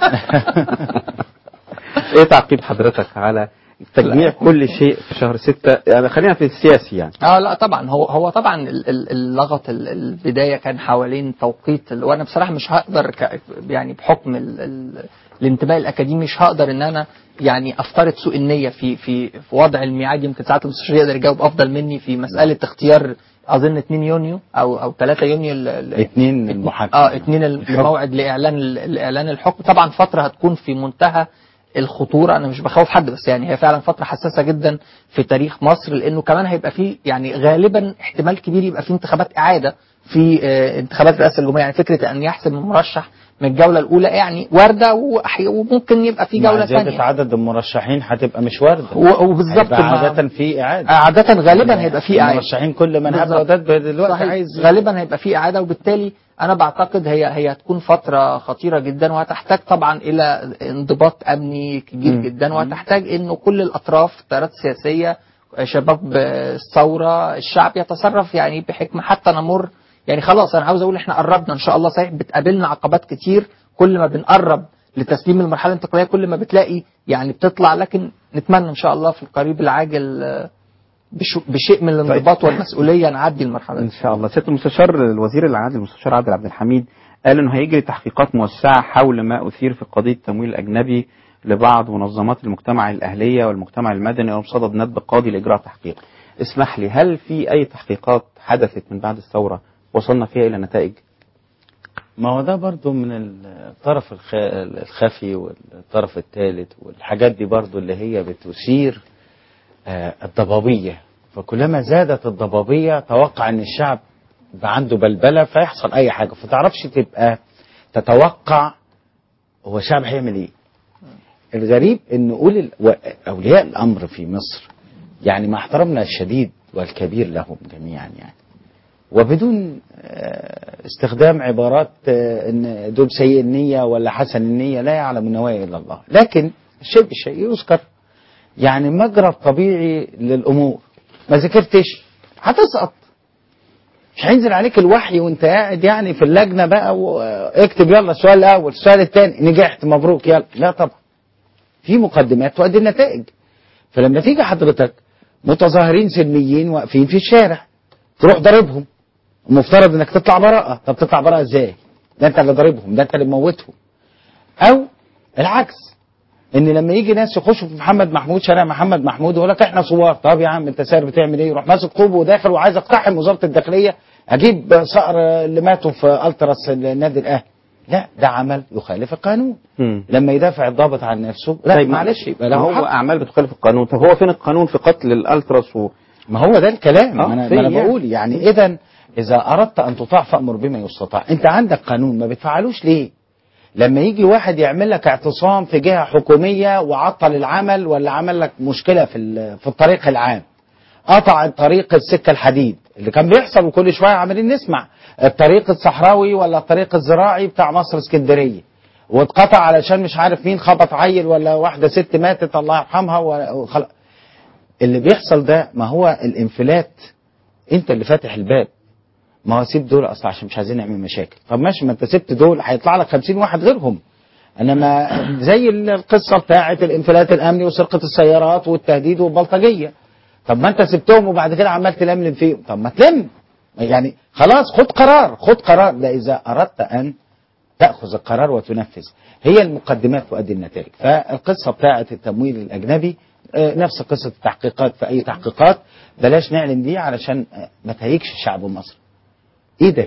إيه تعقيب حضرتك على تجميع كل شيء في شهر 6؟ يعني خلينا في السياسي يعني. لا طبعا هو طبعا اللغط البدايه كان حوالين توقيت وانا بصراحه مش هقدر يعني بحكم الانتماء الاكاديمي مش هقدر ان انا يعني افترض سوء النيه في وضع الميعاد. يمكن ساعات المستشار يقدر يجاوب افضل مني في مساله اختيار اظن 2 يونيو او 3 يونيو 2 المحاكمه 2 الموعد لاعلان الحكم. طبعا فتره هتكون في منتهى الخطورة. أنا مش بخوف حد، بس يعني هي فعلا فترة حساسة جدا في تاريخ مصر، لأنه كمان هيبقى فيه يعني غالبا احتمال كبير يبقى فيه انتخابات إعادة في انتخابات رئاسة الجمهورية. يعني فكرة أن يحسم المرشح من الجولة الأولى يعني واردة، وممكن يبقى في جولة ثانية. زيادة عدد المرشحين هتبقى مش واردة، وبالظبط عادة في إعادة. عادة غالبا هيبقى في إعادة. المرشحين كل من هبل دلوقتي عايز غالبا هيبقى في إعادة، وبالتالي أنا بعتقد هي هتكون فترة خطيرة جدا، وهتحتاج طبعا إلى انضباط أمني كبير جدا، وهتحتاج إنه كل الأطراف، التيارات السياسية، شباب الثورة، الشعب يتصرف يعني بحكمة حتى نمر. يعني خلاص أنا عاوز أقول إحنا قربنا إن شاء الله. صحيح بتقابلنا عقبات كتير، كل ما بنقرب لتسليم المرحلة الانتقالية كل ما بتلاقي يعني بتطلع، لكن نتمنى إن شاء الله في القريب العاجل بشيء من الانضباط والمسؤولية نعدي المرحلة إن شاء الله. سيادة المستشار الوزير العادل المستشار عادل عبد الحميد قال إنه هيجري تحقيقات موسعة حول ما أثير في قضية التمويل الأجنبي لبعض منظمات المجتمع الأهلية والمجتمع المدني ومصادد ندب قاضي لإجراء تحقيق. اسمح لي، هل في أي تحقيقات حدثت من بعد الثورة وصلنا فيها إلى نتائج؟ ما هو ده برضو من الطرف الخفي والطرف الثالث والحاجات دي برضو اللي هي بتثير الضبابية. فكلما زادت الضبابية توقع ان الشعب يبقى عنده بلبلة فيحصل اي حاجة، فتعرفش تبقى تتوقع هو الشعب هيعمل ايه. الغريب ان اولياء الامر في مصر يعني مع احترامنا الشديد والكبير لهم جميعا يعني، وبدون استخدام عبارات ان دول سيء النية ولا حسن النية، لا يعلم النوايا الا الله، لكن الشيء بالشيء يذكر. يعني مجرى الطبيعي للامور، ما ذاكرتش هتسقط، مش هينزل عليك الوحي وانت قاعد يعني في اللجنه بقى واكتب يلا السؤال الاول السؤال الثاني نجحت مبروك يلا، لا طبعا في مقدمات تؤدي النتائج. فلما تيجي حضرتك متظاهرين سلميين واقفين في الشارع تروح ضاربهم، المفترض انك تطلع براءه. طب تطلع براءه ازاي؟ ده انت اللي ضاربهم، ده انت اللي موتهم. او العكس، ان لما يجي ناس يخشوا في محمد محمود شارع محمد محمود ويقول لك احنا ثوار، طب يا عم انت سائر بتعمل ايه؟ يروح ماسك طوبه وداخل وعايز اقتحم وزاره الداخليه، اجيب صقر اللي ماتوا في التراس النادي الاهلي. لا، ده عمل يخالف القانون. لما يدافع الضابط عن نفسه لا طيب معلش يبقى له هو اعمال بتخالف القانون. طب هو فين القانون في قتل الالتراس ما هو ده الكلام. ما انا بقول يعني اذا اردت ان تطاع فامر بما يستطاع. انت عندك قانون ما بتفعلوش ليه؟ لما يجي واحد يعمل لك اعتصام في جهة حكومية وعطل العمل، ولا عمل لك مشكلة في الطريق العام، قطع الطريق السكة الحديد اللي كان بيحصل وكل شوية عمالين نسمع الطريق الصحراوي ولا الطريق الزراعي بتاع مصر اسكندرية، واتقطع علشان مش عارف مين خبط عيل ولا واحدة ست ماتت الله يرحمها اللي بيحصل ده ما هو الانفلات. انت اللي فاتح الباب. ما هو سيب دول اصلا عشان مش عايزين نعمل مشاكل. طب ماشي، ما انت سبت دول هيطلع لك 50 واحد غيرهم. انما زي القصه بتاعه الانفلات الامني وسرقه السيارات والتهديد والبلطجيه. طب ما انت سبتهم وبعد كده عمال تلملم فيهم. طب ما تلم يعني، خلاص خد قرار. ده اذا اردت ان تاخذ القرار وتنفذ. هي المقدمات تؤدي النتائج. فالقصه بتاعه التمويل الاجنبي نفس قصه التحقيقات في اي تحقيقات، بلاش نعلن دي علشان ما تهيكش الشعب المصري. ايه ده؟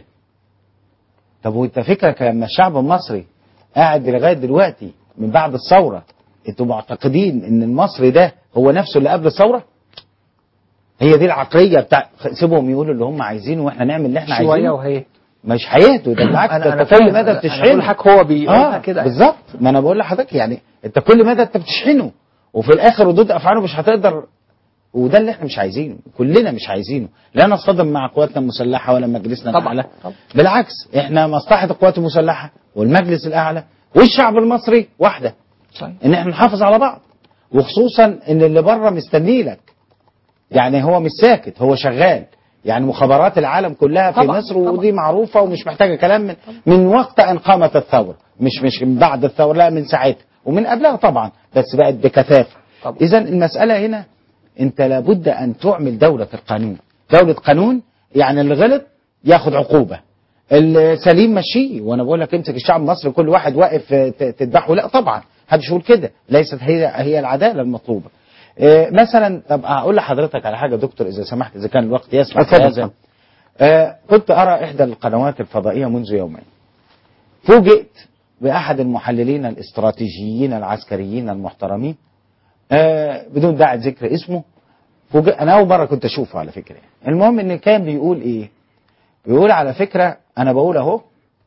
طب وانت فكرك لما الشعب المصري قاعد لغايه دلوقتي من بعد الثوره انتوا معتقدين ان المصري ده هو نفسه اللي قبل الثوره؟ هي دي العقليه بتاع سيبهم يقولوا اللي هم عايزينه واحنا نعمل اللي احنا عايزينه شويه وهي مش هيهدوا، ده بالعكس، أنا انت كل مدى بتشحنه. أنا بقول هو بيقولها كده بالظبط، ما انا بقول لحضرتك يعني انت كل مدى انت بتشحنه، وفي الاخر ردود افعاله مش هتقدر. وده اللي احنا مش عايزينه، كلنا مش عايزينه، لا نصطدم مع قواتنا المسلحه ولا مجلسنا الاعلى. بالعكس، احنا مصلحه القوات المسلحه والمجلس الاعلى والشعب المصري واحده، صحيح. ان احنا نحافظ على بعض، وخصوصا ان اللي بره مستني لك، يعني هو مش ساكت، هو شغال. يعني مخابرات العالم كلها في مصر، ودي معروفه ومش محتاجه كلام، من وقت ان قامت الثوره، مش بعد الثوره، لا، من ساعتها ومن قبلها طبعا، بس بقت بكثافه. اذا المساله هنا انت لابد ان تعمل دولة القانون، دولة قانون، يعني اللي غلط ياخد عقوبة، السليم مشيه. وانا بقول لك امسك الشعب المصري كل واحد واقف تذبحه، لا طبعا، محدش يقول كده، ليست هي العدالة المطلوبة. مثلا، طب اقول لحضرتك على حاجة دكتور اذا سمحت، اذا كان الوقت يسمح هذا. كنت ارى احدى القنوات الفضائية منذ يومين، فوجئت باحد المحللين الاستراتيجيين العسكريين المحترمين، بدون داعي ذكر اسمه، انا اول مره كنت اشوفه على فكره. المهم ان كان بيقول ايه، بيقول على فكره انا بقول اهو،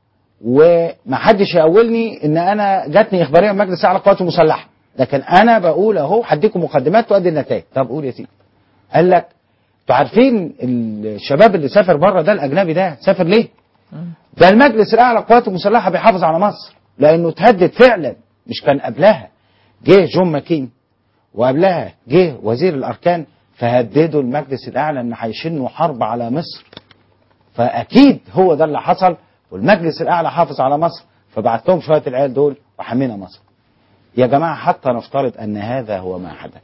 ومحدش يقولني ان انا جاتني اخباريه من مجلس اعلى القوات المسلحه، لكن انا بقول اهو، هديكم مقدمات تؤدي النتائج. طب قول يا سيدي. قال لك انتوا عارفين الشباب اللي سافر بره ده، الاجنبي ده سافر ليه؟ ده المجلس الاعلى للقوات المسلحه بيحافظ على مصر، لانه تهدد فعلا، مش كان قبلها جه جون ماكين وقبلها جه وزير الاركان فهددوا المجلس الاعلى ان هيشنوا حرب على مصر، فاكيد هو ده اللي حصل، والمجلس الاعلى حافظ على مصر، فبعت لهم شويه العيال دول وحمينا مصر. يا جماعه حتى نفترض ان هذا هو ما حدث،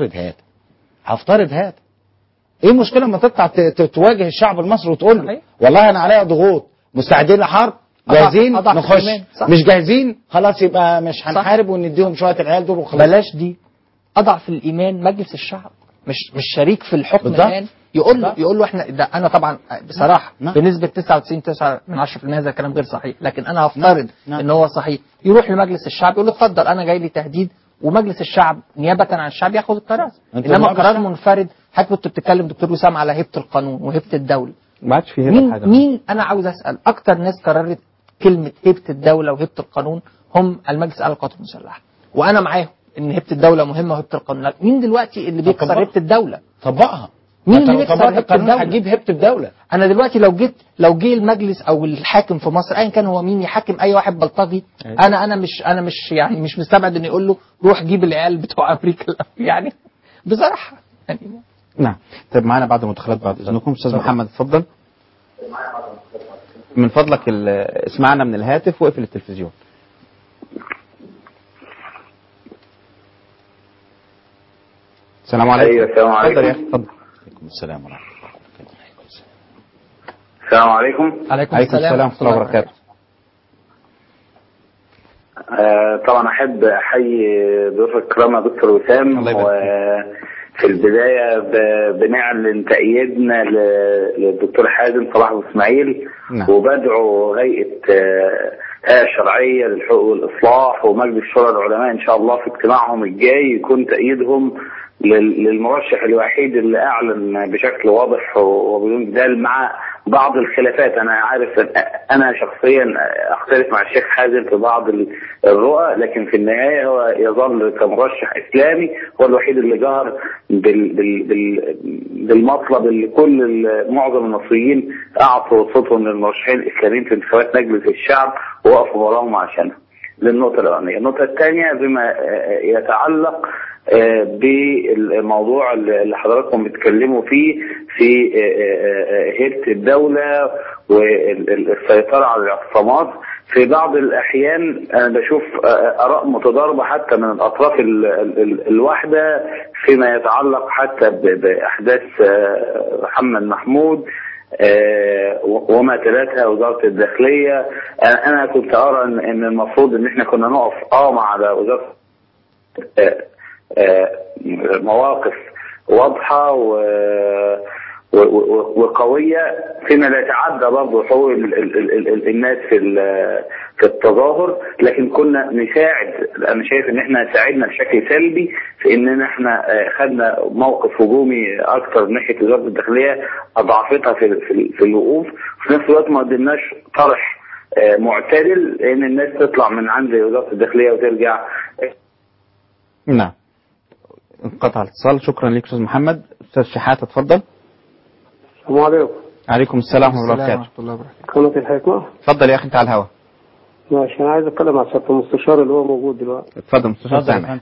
هفترض هذا، ايه المشكله لما تطلع تواجه الشعب المصري وتقول له والله انا عليا ضغوط، مستعدين لحرب، جاهزين نخش، مش جاهزين خلاص يبقى مش هنحارب ونديهم شويه العيال دول وخلاص. بلاش دي، اضعف الايمان مجلس الشعب، مش شريك في الحكم الان، يقول له احنا ده. انا طبعا بصراحه بنسبه 99.9% هذا الكلام غير صحيح، لكن انا هفترض ان هو صحيح. يروح لمجلس الشعب يقول له اتفضل انا جاي لي تهديد، ومجلس الشعب نيابه عن الشعب ياخد القرار. انما قرار منفرد، حضرتك كنت بتتكلم دكتور وسام على هيبه القانون وهيبه الدوله، ما عادش في هيبه حاجه. مين انا عاوز اسال اكتر ناس قررت كلمه هيبه الدوله وهيبه القانون؟ هم المجلس الاعلى للقوات المسلحه، وانا معاهم ان هيبه الدوله مهمه وهيبه القانون. مين دلوقتي اللي بيكسر هيبه الدوله؟ طبقها. مين اللي بيكسر هيبه الدوله؟ هتجيب هيبه الدوله. انا دلوقتي لو جه المجلس او الحاكم في مصر ايا كان هو مين يحاكم اي واحد بلطجي، انا مش يعني مش مستبعد ان يقول له روح جيب العيال بتوع امريكا يعني بصراحه يعني. نعم. طيب معانا بعد المداخلات بعد اذنكم استاذ محمد اتفضل. من فضلك اسمعنا من الهاتف واقفل التلفزيون. السلام عليكم. ايوه السلام عليكم. اتفضل يا اخي اتفضل. وعليكم السلام ورحمه الله. السلام عليكم. عليكم السلام ورحمه الله وبركاته. طبعا احب احيي ضيوف الكرام يا دكتور وسام، وفي البدايه بنعلن تأييدنا للدكتور حازم صلاح ابو اسماعيل، وبدعو هيئه الشرعيه للحقوق والاصلاح ومجلس شورى العلماء ان شاء الله في اجتماعهم الجاي يكون تأييدهم للمرشح الوحيد اللي اعلن بشكل واضح وبدون جدال، مع بعض الخلافات. انا عارف انا شخصيا اختلف مع الشيخ حازم في بعض الرؤى، لكن في النهايه هو يظل كمرشح اسلامي هو الوحيد اللي جهر بالمطلب اللي معظم المصريين اعطوا صوتهم للمرشحين الاسلاميين في انتخابات مجلس الشعب ووقفوا وراهم عشانها. للنقطه الاولانيه. النقطه الثانيه بما يتعلق بالموضوع اللي حضراتكم بتتكلموا فيه في هيبة الدولة والسيطرة على الاعتصامات. في بعض الأحيان أنا بشوف آراء متضاربة حتى من الأطراف الواحدة فيما يتعلق حتى بأحداث محمد محمود وما تلتها وزارة الداخلية. أنا كنت أرى أن المفروض أن احنا كنا نقف على وزارة مواقف واضحة وقوية فيما لا يتعدى برضه حقوق الناس في في التظاهر، لكن كنا نساعد. انا شايف ان احنا ساعدنا بشكل سلبي في اننا احنا خدنا موقف هجومي اكثر ناحيه وزاره الداخليه اضعفتها في الوقوف، وفي نفس الوقت ما قدمناش طرح معتدل ان الناس تطلع من عند وزاره الداخليه وترجع. نعم. انقطع الاتصال. شكرا لك استاذ محمد. استاذ شحاته اتفضل. السلام عليكم. عليكم السلام ورحمه الله وبركاته. قناة الحكمة. اتفضل يا اخي انت على الهواء. ماشي، انا عايز اتكلم عن سيادة المستشار اللي هو موجود دلوقتي. اتفضل مستشار سامح.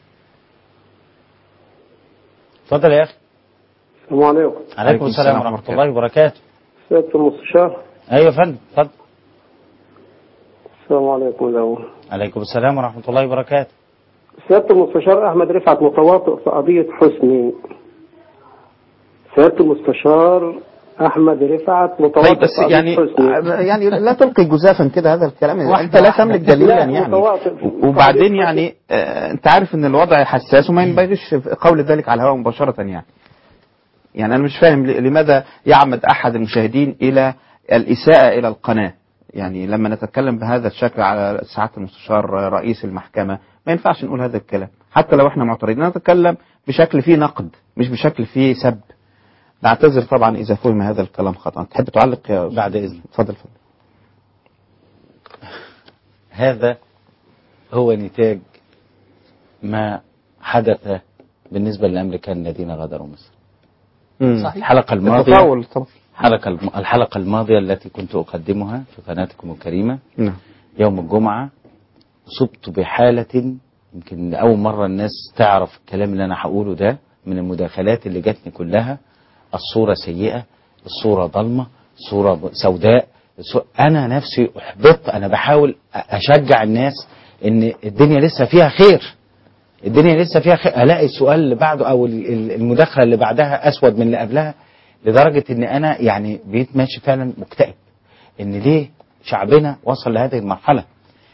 اتفضل يا اخي. السلام عليكم. عليكم السلام ورحمه الله وبركاته. سيادة المستشار. ايوه يا فندم اتفضل. السلام عليكم الأول. عليكم السلام ورحمه الله وبركاته. سيادة المستشار أحمد رفعت متواطئ في قضية حسني. سيادة المستشار أحمد رفعت متواطئ طيب بس في قضية يعني حسني. يعني لا تلقي جزافا كده هذا الكلام، انت لا تملك دليلا يعني. وبعدين يعني انت عارف ان الوضع حساس وما ينبغيش قول ذلك على الهواء مباشرة يعني. يعني انا مش فاهم لماذا يعمد احد المشاهدين الى الاساءة الى القناة. يعني لما نتكلم بهذا الشكل على سعادة المستشار رئيس المحكمة ما ينفعش نقول هذا الكلام، حتى لو احنا معترضين نتكلم بشكل فيه نقد مش بشكل فيه سب. نعتذر طبعا اذا فهم هذا الكلام خطأ. تحب تعلق يا بعد اذنك؟ اتفضل. هذا هو نتاج ما حدث بالنسبة للأمريكان الذين غادروا مصر. صحيح. الحلقة الماضية الحلقة الماضية التي كنت أقدمها في قناتكم الكريمة يوم الجمعة أصبت بحالة يمكن لأول مرة الناس تعرف الكلام اللي أنا هقوله ده من المداخلات اللي جاتني كلها. الصورة سيئة، الصورة ضلمة، الصورة سوداء. أنا نفسي أحبطت. أنا بحاول أشجع الناس إن الدنيا لسه فيها خير، الدنيا لسه فيها خير. ألاقي السؤال اللي بعده أو المداخلة اللي بعدها أسود من اللي قبلها، لدرجة إن أنا يعني بقيت ماشي فعلا مكتئب. إن ليه شعبنا وصل لهذه المرحلة؟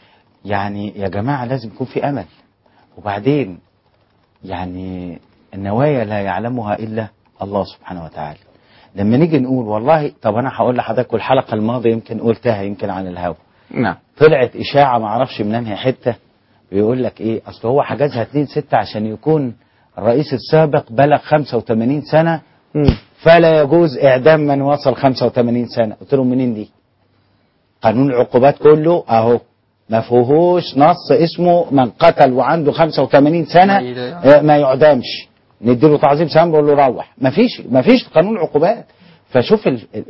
يعني يا جماعة لازم يكون في أمل. وبعدين يعني النوايا لا يعلمها إلا الله سبحانه وتعالى. لما نيجي نقول والله، طب أنا هقول لحضرتك الحلقة الماضية يمكن قلتها يمكن عن الهوا. نعم. طلعت إشاعة ما أعرفش من أنهي حتة بيقول لك إيه، أصل هو حجزها 2/6 عشان يكون الرئيس السابق بلغ 85 سنة فلا يجوز إعدام من وصل 85 سنة. قلت لهم منين دي؟ قانون العقوبات كله أهو ما فيهوش نص اسمه من قتل وعنده 85 سنة ما يعدمش، نديله تعظيم سلام بقول له روح. ما فيش قانون عقوبات. فشوف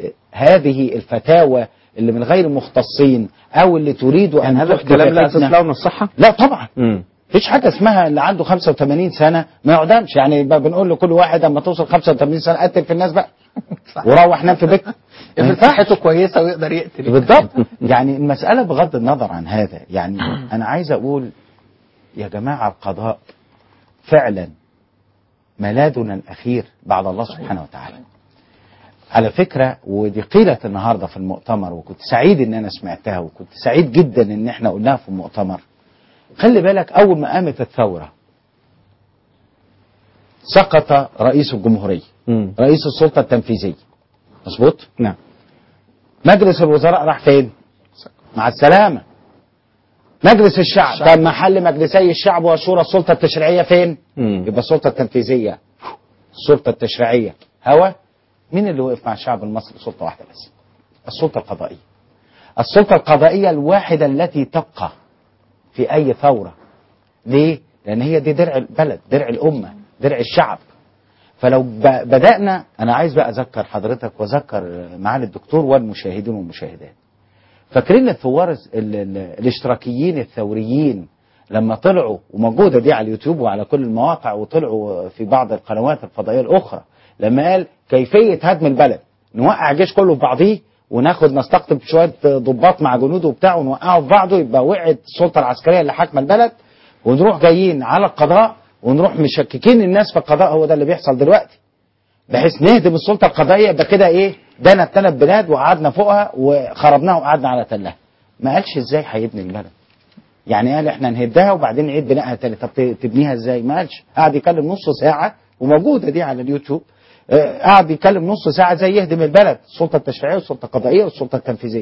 هذه الفتاوى اللي من غير مختصين او اللي تريد ان هذا الكلام لا اساس له من الصحة. لا طبعا مفيش حاجه اسمها اللي عنده 85 سنه ما يعدمش. يعني بنقول لكل واحد اما توصل 85 سنه قتل في الناس بقى وروح نام في بيتك. صحته كويسه ويقدر يقتل. بالضبط. يعني المساله بغض النظر عن هذا، يعني انا عايز اقول يا جماعه القضاء فعلا ملاذنا الاخير بعد الله سبحانه وتعالى. على فكرة ودي قيلت النهاردة في المؤتمر وكنت سعيد ان انا سمعتها وكنت سعيد جدا ان احنا قلناها في المؤتمر. خلي بالك اول ما قامت الثورة سقط رئيس الجمهورية رئيس السلطة التنفيذية. مظبوط؟ نعم. مجلس الوزراء راح فين؟ مع السلامة. مجلس الشعب كان محل مجلسي الشعب والشورى. السلطة التشريعية فين؟ يبقى السلطة التنفيذية السلطة التشريعية هوا. مين اللي وقف مع الشعب المصري؟ سلطة واحدة بس، السلطة القضائية. السلطة القضائية الواحدة التي تبقى في أي ثورة. ليه؟ لأن هي دي درع البلد، درع الأمة، درع الشعب. فلو بدأنا، أنا عايز بقى أذكر حضرتك وأذكر معالي الدكتور والمشاهدين والمشاهدات. فاكرين الثوار الاشتراكيين الثوريين لما طلعوا، وموجودة دي على اليوتيوب وعلى كل المواقع، وطلعوا في بعض القنوات الفضائية الأخرى، لما قال كيفية هدم البلد، نوقع الجيش كله في بعضيه وناخد نستقطب شوية ضباط مع جنوده وبتاع ونوقعه في بعضه، يبقى وقعت السلطة العسكرية اللي حاكمة البلد، ونروح جايين على القضاء ونروح مشككين الناس في القضاء. هو ده اللي بيحصل دلوقتي، بحيث نهدم السلطة القضائية. يبقى كده ايه؟ دنا الثلاث بلاد وقعدنا فوقها وخربناها وقعدنا على تلها. ما قالش ازاي هيبني البلد. يعني قال احنا نهدها وبعدين نعيد بنائها تاني. طب تبنيها ازاي؟ ما قالش. قعد يتكلم نص ساعة وموجودة دي على اليوتيوب. قعد يتكلم نص ساعة زي يهدم البلد، السلطة التشريعية والسلطة القضائية والسلطة التنفيذية.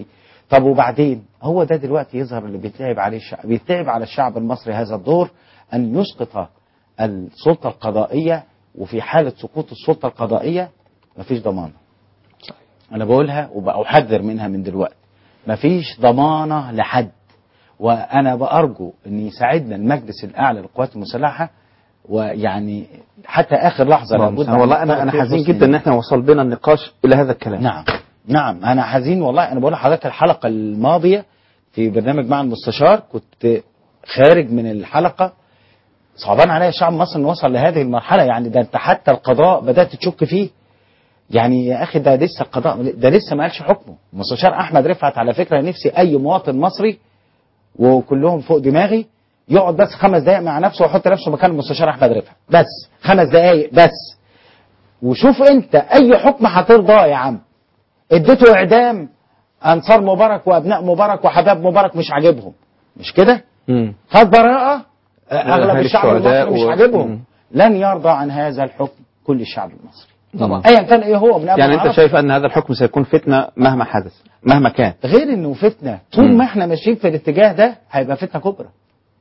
طب وبعدين هو ده دلوقتي يظهر اللي بيتلعب عليه الشعب، بيتلعب على الشعب المصري هذا الدور أن يسقط السلطة القضائية، وفي حالة سقوط السلطة القضائية مفيش ضمانة. أنا بقولها وبأحذر منها من دلوقتي، مفيش ضمانة لحد. وأنا بأرجو أن يساعدنا المجلس الأعلى للقوات المسلحة، ويعني حتى آخر لحظة لابد. والله أنا حزين جدا أن احنا وصل بنا النقاش إلى هذا الكلام. نعم أنا حزين والله. أنا بقول لحضرتك الحلقة الماضية في برنامج مع المستشار كنت خارج من الحلقة صعبان عليا الشعب المصري انه وصل لهذه المرحلة. يعني ده انت حتى القضاء بدأت تشك فيه. يعني يا أخي ده لسه القضاء ده لسه ما قالش حكمه. المستشار أحمد رفعت على فكرة نفسي أي مواطن مصري وكلهم فوق دماغي يقعد بس 5 دقايق مع نفسه ويحط نفسه مكان المستشار أحمد رفعت، بس 5 دقايق بس، وشوف أنت أي حكم هترضاه يا عم. اديته إعدام أنصار مبارك وأبناء مبارك وحباب مبارك مش عاجبهم، مش كده؟ خد براءة أغلب الشعب المصري مش عاجبهم. لن يرضى عن هذا الحكم كل الشعب المصري طبعا ايا كان ايه هو من قبل. يعني انت شايف ان هذا الحكم سيكون فتنه مهما حدث مهما كان؟ غير انه فتنه، طول ما احنا ماشيين في الاتجاه ده هيبقى فتنه كبرى.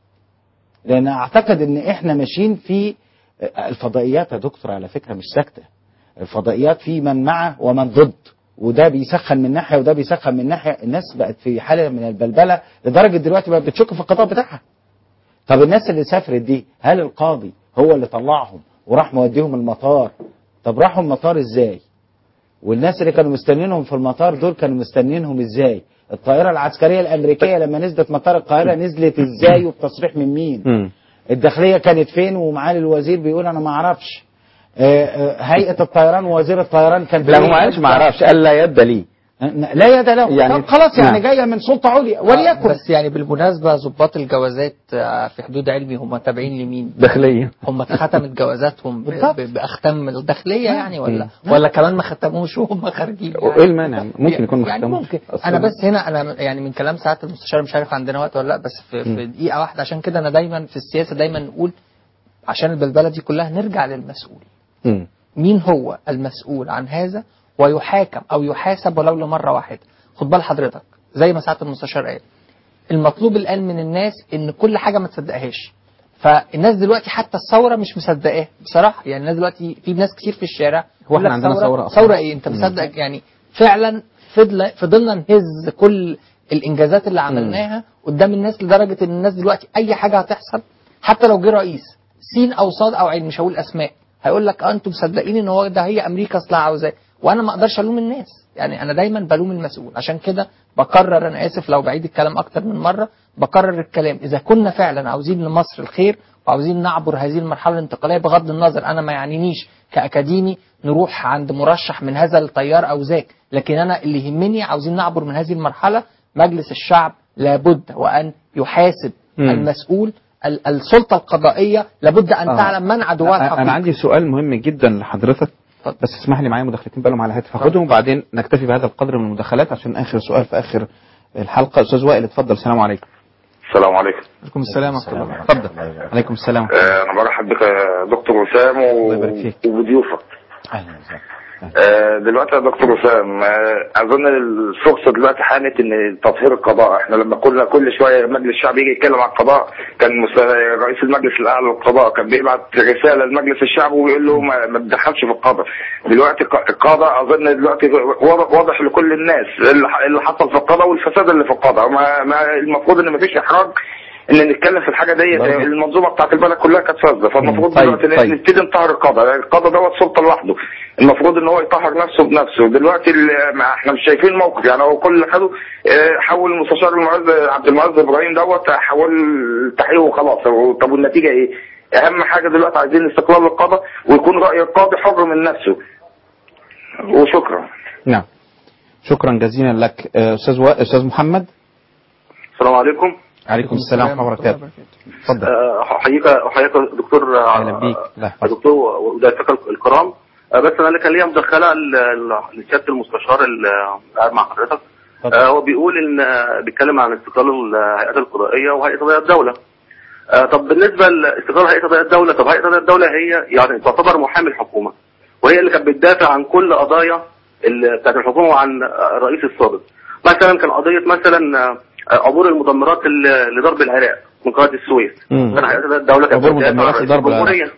لان اعتقد ان احنا ماشيين في الفضائيات يا دكتور على فكره مش ساكته. الفضائيات في من مع ومن ضد، وده بيسخن من ناحيه وده بيسخن من ناحيه. الناس بقت في حاله من البلبله لدرجه دلوقتي بقت بتشك في القضاء بتاعها. طب الناس اللي سافرت دي هل القاضي هو اللي طلعهم وراح موديهم المطار؟ طب راحوا المطار ازاي؟ والناس اللي كانوا مستنينهم في المطار دول كانوا مستنينهم ازاي؟ الطائرة العسكرية الأمريكية لما نزلت مطار القاهرة نزلت ازاي وبتصريح من مين؟ الداخلية كانت فين ومعالي الوزير بيقول أنا ما أعرفش؟ هيئة الطيران ووزير الطيران كان لا هو ما قالش ما أعرفش، قال لا يد لي. لا يد له يعني. طب خلاص يعني جاية من سلطة عليا وليكن. بس يعني بالمناسبة ضباط الجوازات في حدود علمي هم تابعين لمين؟ داخلية. هم ختمت جوازاتهم بأختام الداخلية يعني ولا كمان ما ختموش وهم خارجين يعني. ايه المانع؟ ممكن يكون ما يعني ختموش. ممكن. انا بس هنا انا يعني من كلام ساعات المستشار مش عارف عندنا وقت ولا لا، بس في دقيقة واحدة. عشان كده انا دايما في السياسة دايما نقول عشان البلبلة دي كلها نرجع للمسؤول. مين هو المسؤول عن هذا ويحاكم او يحاسب ولو لمره واحده. خد بال حضرتك زي ما ساعه المستشار قال، المطلوب الان من الناس ان كل حاجه ما تصدقهاش. فالناس دلوقتي حتى الثوره مش مصدقاها بصراحه. يعني الناس دلوقتي في ناس كتير في الشارع هو احنا عندنا ثوره ثوره ايه انت مصدق؟ يعني فعلا فضلنا نهز كل الانجازات اللي عملناها قدام الناس لدرجه ان الناس دلوقتي اي حاجه هتحصل حتى لو جه رئيس سين او صاد او عين مش هقول اسماء هيقول لك انتم مصدقين ان هو ده هي امريكا اصلها عاوزاه. وانا ما اقدرش الوم الناس، يعني انا دايما بلوم المسؤول. عشان كده بكرر، انا اسف لو بعيد الكلام اكتر من مره، بكرر الكلام. اذا كنا فعلا عاوزين لمصر الخير وعاوزين نعبر هذه المرحله الانتقاليه، بغض النظر انا ما يعنينيش كاكاديمي نروح عند مرشح من هذا التيار او ذاك، لكن انا اللي يهمني عاوزين نعبر من هذه المرحله. مجلس الشعب لابد وان يحاسب المسؤول. السلطه القضائيه لابد ان تعلم من عدوها الحقيقي. انا عندي سؤال مهم جدا لحضرتك، بس اسمح لي معايا مداخلتين بقالهم على الهاتف هاخدهم وبعدين نكتفي بهذا القدر من المداخلات عشان اخر سؤال في اخر الحلقه. استاذ وائل اتفضل. السلام عليكم. السلام عليكم. وعليكم السلام ورحمه الله. اتفضل. عليكم السلام. انا برحب بك يا دكتور وسام وبضيوفك. اهلا وسهلا. دلوقتي يا دكتور وسام، اظن الفرصه دلوقتي حانت ان تطهير القضاء. احنا لما كنا كل شويه مجلس الشعب يجي يتكلم عن القضاء، كان رئيس المجلس الاعلى للقضاء كان بيبعت رساله لمجلس الشعب ويقول له ما تدخلش في القضاء. دلوقتي القضاء اظن دلوقتي واضح لكل الناس اللي حصل في القضاء والفساد اللي في القضاء. ما المفروض ان ما فيش احراج ان نتكلم في الحاجه دي. المنظومه بتاعت البلد كلها كانت فاسده، فالمفروض دلوقتي نبتدي نطهر القضاء. القضاء دوت سلطه لوحده، المفروض ان هو يطهر نفسه بنفسه. دلوقتي احنا مش شايفين موقف. يعني هو كل اللي خده حول المستشار عبد المعز ابراهيم دوت حول تحقيقه وخلاص. طب والنتيجه ايه؟ اهم حاجه دلوقتي عايزين استقلال القضاء ويكون راي القاضي حر من نفسه. وشكرا. نعم شكرا جزيلا لك. استاذ محمد. السلام عليكم. عليكم السلام ورحمه الله وبركاته. اتفضل. احييك دكتور. اهلا بيك. دكتور وضيوفك الكرام. بس انا كان ليا مداخله لسياده المستشار اللي قاعد مع حضرتك. هو بيقول ان بيتكلم عن استقلال الهيئات القضائيه وهيئه قضايا الدوله. طب بالنسبه لاستقلال هيئه قضايا الدوله، طب هيئه قضايا الدوله هي يعني تعتبر محامي الحكومه، وهي اللي كانت بتدافع عن كل قضايا بتاعت الحكومه وعن الرئيس السابق. مثلا كان قضيه مثلا عبور المدمرات لضرب العراق من قناه السويس. كان الدوله كانت عبور مدمرات لضرب العراق.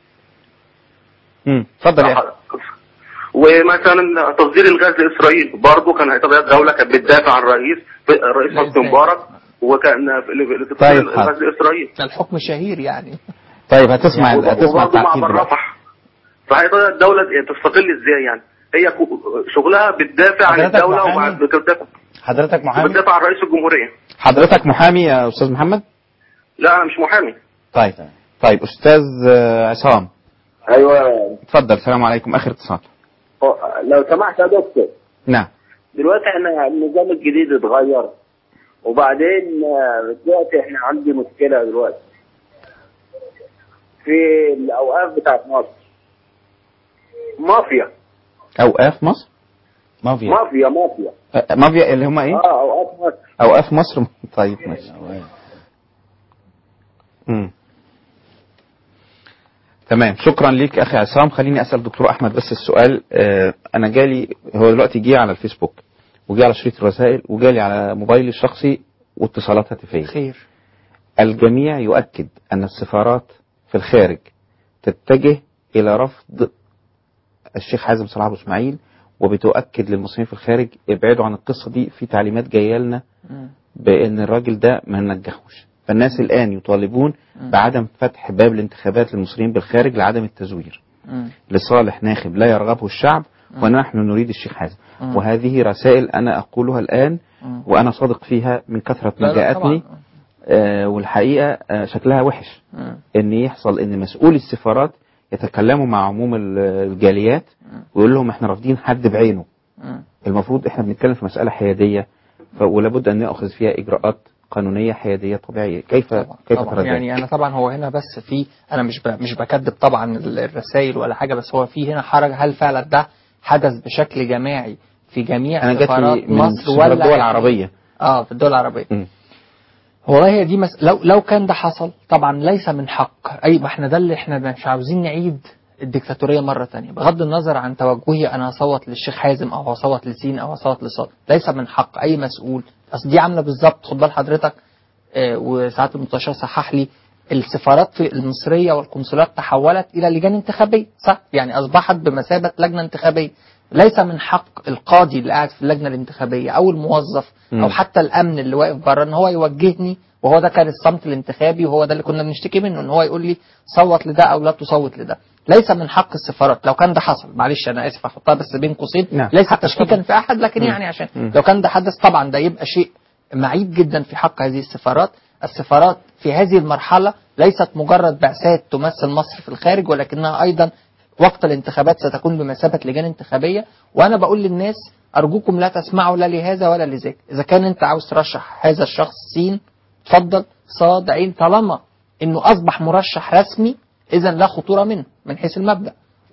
اتفضل يا اخي. ومثلا تصدير الغاز لاسرائيل برضه كان هيبقى الدوله كانت بتدافع عن الرئيس حسني مبارك، وكان في تصدير الغاز لاسرائيل. الحكم شهير يعني. طيب هتسمع التعقيب دلوقتي. فهيبقى الدوله تستقل ازاي يعني؟ هي شغلها بتدافع عن الدوله حضرتك محامي؟ بتدافع عن رئيس الجمهوريه. حضرتك محامي يا استاذ محمد؟ لا انا مش محامي. طيب استاذ عصام. ايوه اتفضل. السلام عليكم. اخر اتصال. لو سمحت يا دكتور. نعم. دلوقتي احنا النظام الجديد اتغير، وبعدين دلوقتي احنا عندي مشكله دلوقتي في الاوقاف بتاعت مصر. مافيا. اوقاف مصر؟ مافيا اللي هم ايه؟ اوقاف مصر. اوقاف مصر. طيب ماشي. تمام. شكرا ليك اخي عصام. خليني اسال دكتور احمد بس السؤال. انا جالي هو دلوقتي جه على الفيسبوك وجي على شريط الرسائل وجالي على موبايلي الشخصي واتصالات هاتفيه. خير. الجميع يؤكد ان السفارات في الخارج تتجه الى رفض الشيخ حازم صلاح ابو اسماعيل، وبتؤكد للمسلمين في الخارج ابعدوا عن القصه دي، في تعليمات جايه لنا بان الراجل ده ما ننجحوش. فالناس الان يطالبون بعدم فتح باب الانتخابات للمصريين بالخارج لعدم التزوير لصالح ناخب لا يرغبه الشعب، ونحن نريد الشيخ حازم. وهذه رسائل انا اقولها الان وانا صادق فيها من كثره ما جاءتني. والحقيقه شكلها وحش ان يحصل ان مسؤول السفارات يتكلموا مع عموم الجاليات ويقول لهم احنا رافضين حد بعينه. المفروض احنا بنتكلم في مساله حياديه، ولابد ان ناخذ فيها اجراءات قانونيه حياديه طبيعيه. كيف ترى يعني انا طبعا هو هنا بس في انا مش بكذب طبعا الرسائل ولا حاجه، بس هو في هنا حرج. هل فعلا ده حدث بشكل جماعي في جميع سفارات مصر ولا الدول العربيه؟ في الدول العربيه. والله هي دي لو كان ده حصل طبعا ليس من حق ما احنا ده اللي احنا مش عاوزين نعيد الديكتاتوريه مره ثانيه، بغض النظر عن توجهي انا هصوت للشيخ حازم او هصوت لسين او هصوت لصاد. ليس من حق اي مسؤول. اصل دي عامله بالظبط، خد بال حضرتك وساعات المستشار صحح لي، السفارات في المصريه والقنصلات تحولت الى لجان انتخابيه، صح؟ يعني اصبحت بمثابه لجنه انتخابيه. ليس من حق القاضي اللي قاعد في اللجنه الانتخابيه او الموظف او حتى الامن اللي واقف بره ان هو يوجهني، وهو ده كان الصمت الانتخابي وهو ده اللي كنا بنشتكي منه، ان هو يقول لي صوت لده او لا تصوت لده. ليس من حق السفارات لو كان ده حصل، معلش انا اسف احطها بس بين قوسين، ليس تشكيكا في احد، لكن يعني عشان لو كان ده حدث طبعا ده يبقى شيء معيب جدا في حق هذه السفارات. السفارات في هذه المرحله ليست مجرد بعثات تمثل مصر في الخارج، ولكنها ايضا وقت الانتخابات ستكون بمثابه لجان انتخابيه. وانا بقول للناس ارجوكم لا تسمعوا لا لهذا ولا لذاك. اذا كان انت عاوز ترشح هذا الشخص سين اتفضل، صاد عين، طالما انه اصبح مرشح رسمي اذا لا خطوره منه من حيث المبدا،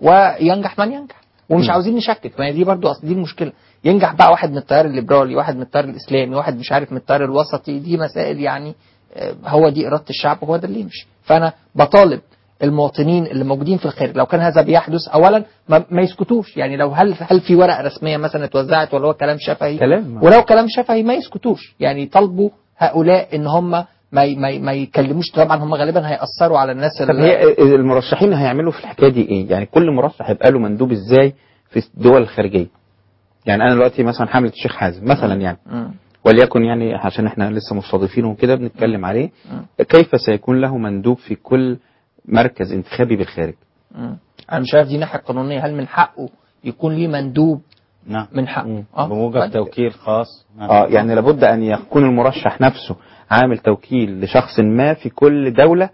وينجح من ينجح. ومش عاوزين نشكك، ما هي دي برضو اصل دي المشكله. ينجح بقى واحد من التيار الليبرالي، واحد من التيار الاسلامي، واحد مش عارف من التيار الوسطي، دي مسائل يعني هو دي اراده الشعب وهو ده اللي يمشي. فانا بطالب المواطنين اللي موجودين في الخارج لو كان هذا بيحدث اولا ما يسكتوش. يعني لو هل في ورقه رسميه مثلا اتوزعت ولا هو كلام شفهي، ولو كلام شفهي ما يسكتوش، يعني يطالبوا هؤلاء ان هم ما يكلموش. طبعا هم غالبا هيأثروا على الناس. طب هي المرشحين هيعملوا في الحكايه دي ايه؟ يعني كل مرشح هيبقى له مندوب ازاي في الدول الخارجيه؟ يعني انا دلوقتي مثلا حمله الشيخ حازم مثلا يعني وليكن يعني عشان احنا لسه مستضيفينه وكده بنتكلم عليه، كيف سيكون له مندوب في كل مركز انتخابي بالخارج؟ انا مش عارف دي ناحيه قانونيه، هل من حقه يكون ليه مندوب؟ نعم من حقه بموجب توكيل خاص. يعني لابد ان يكون المرشح نفسه عامل توكيل لشخص ما في كل دوله.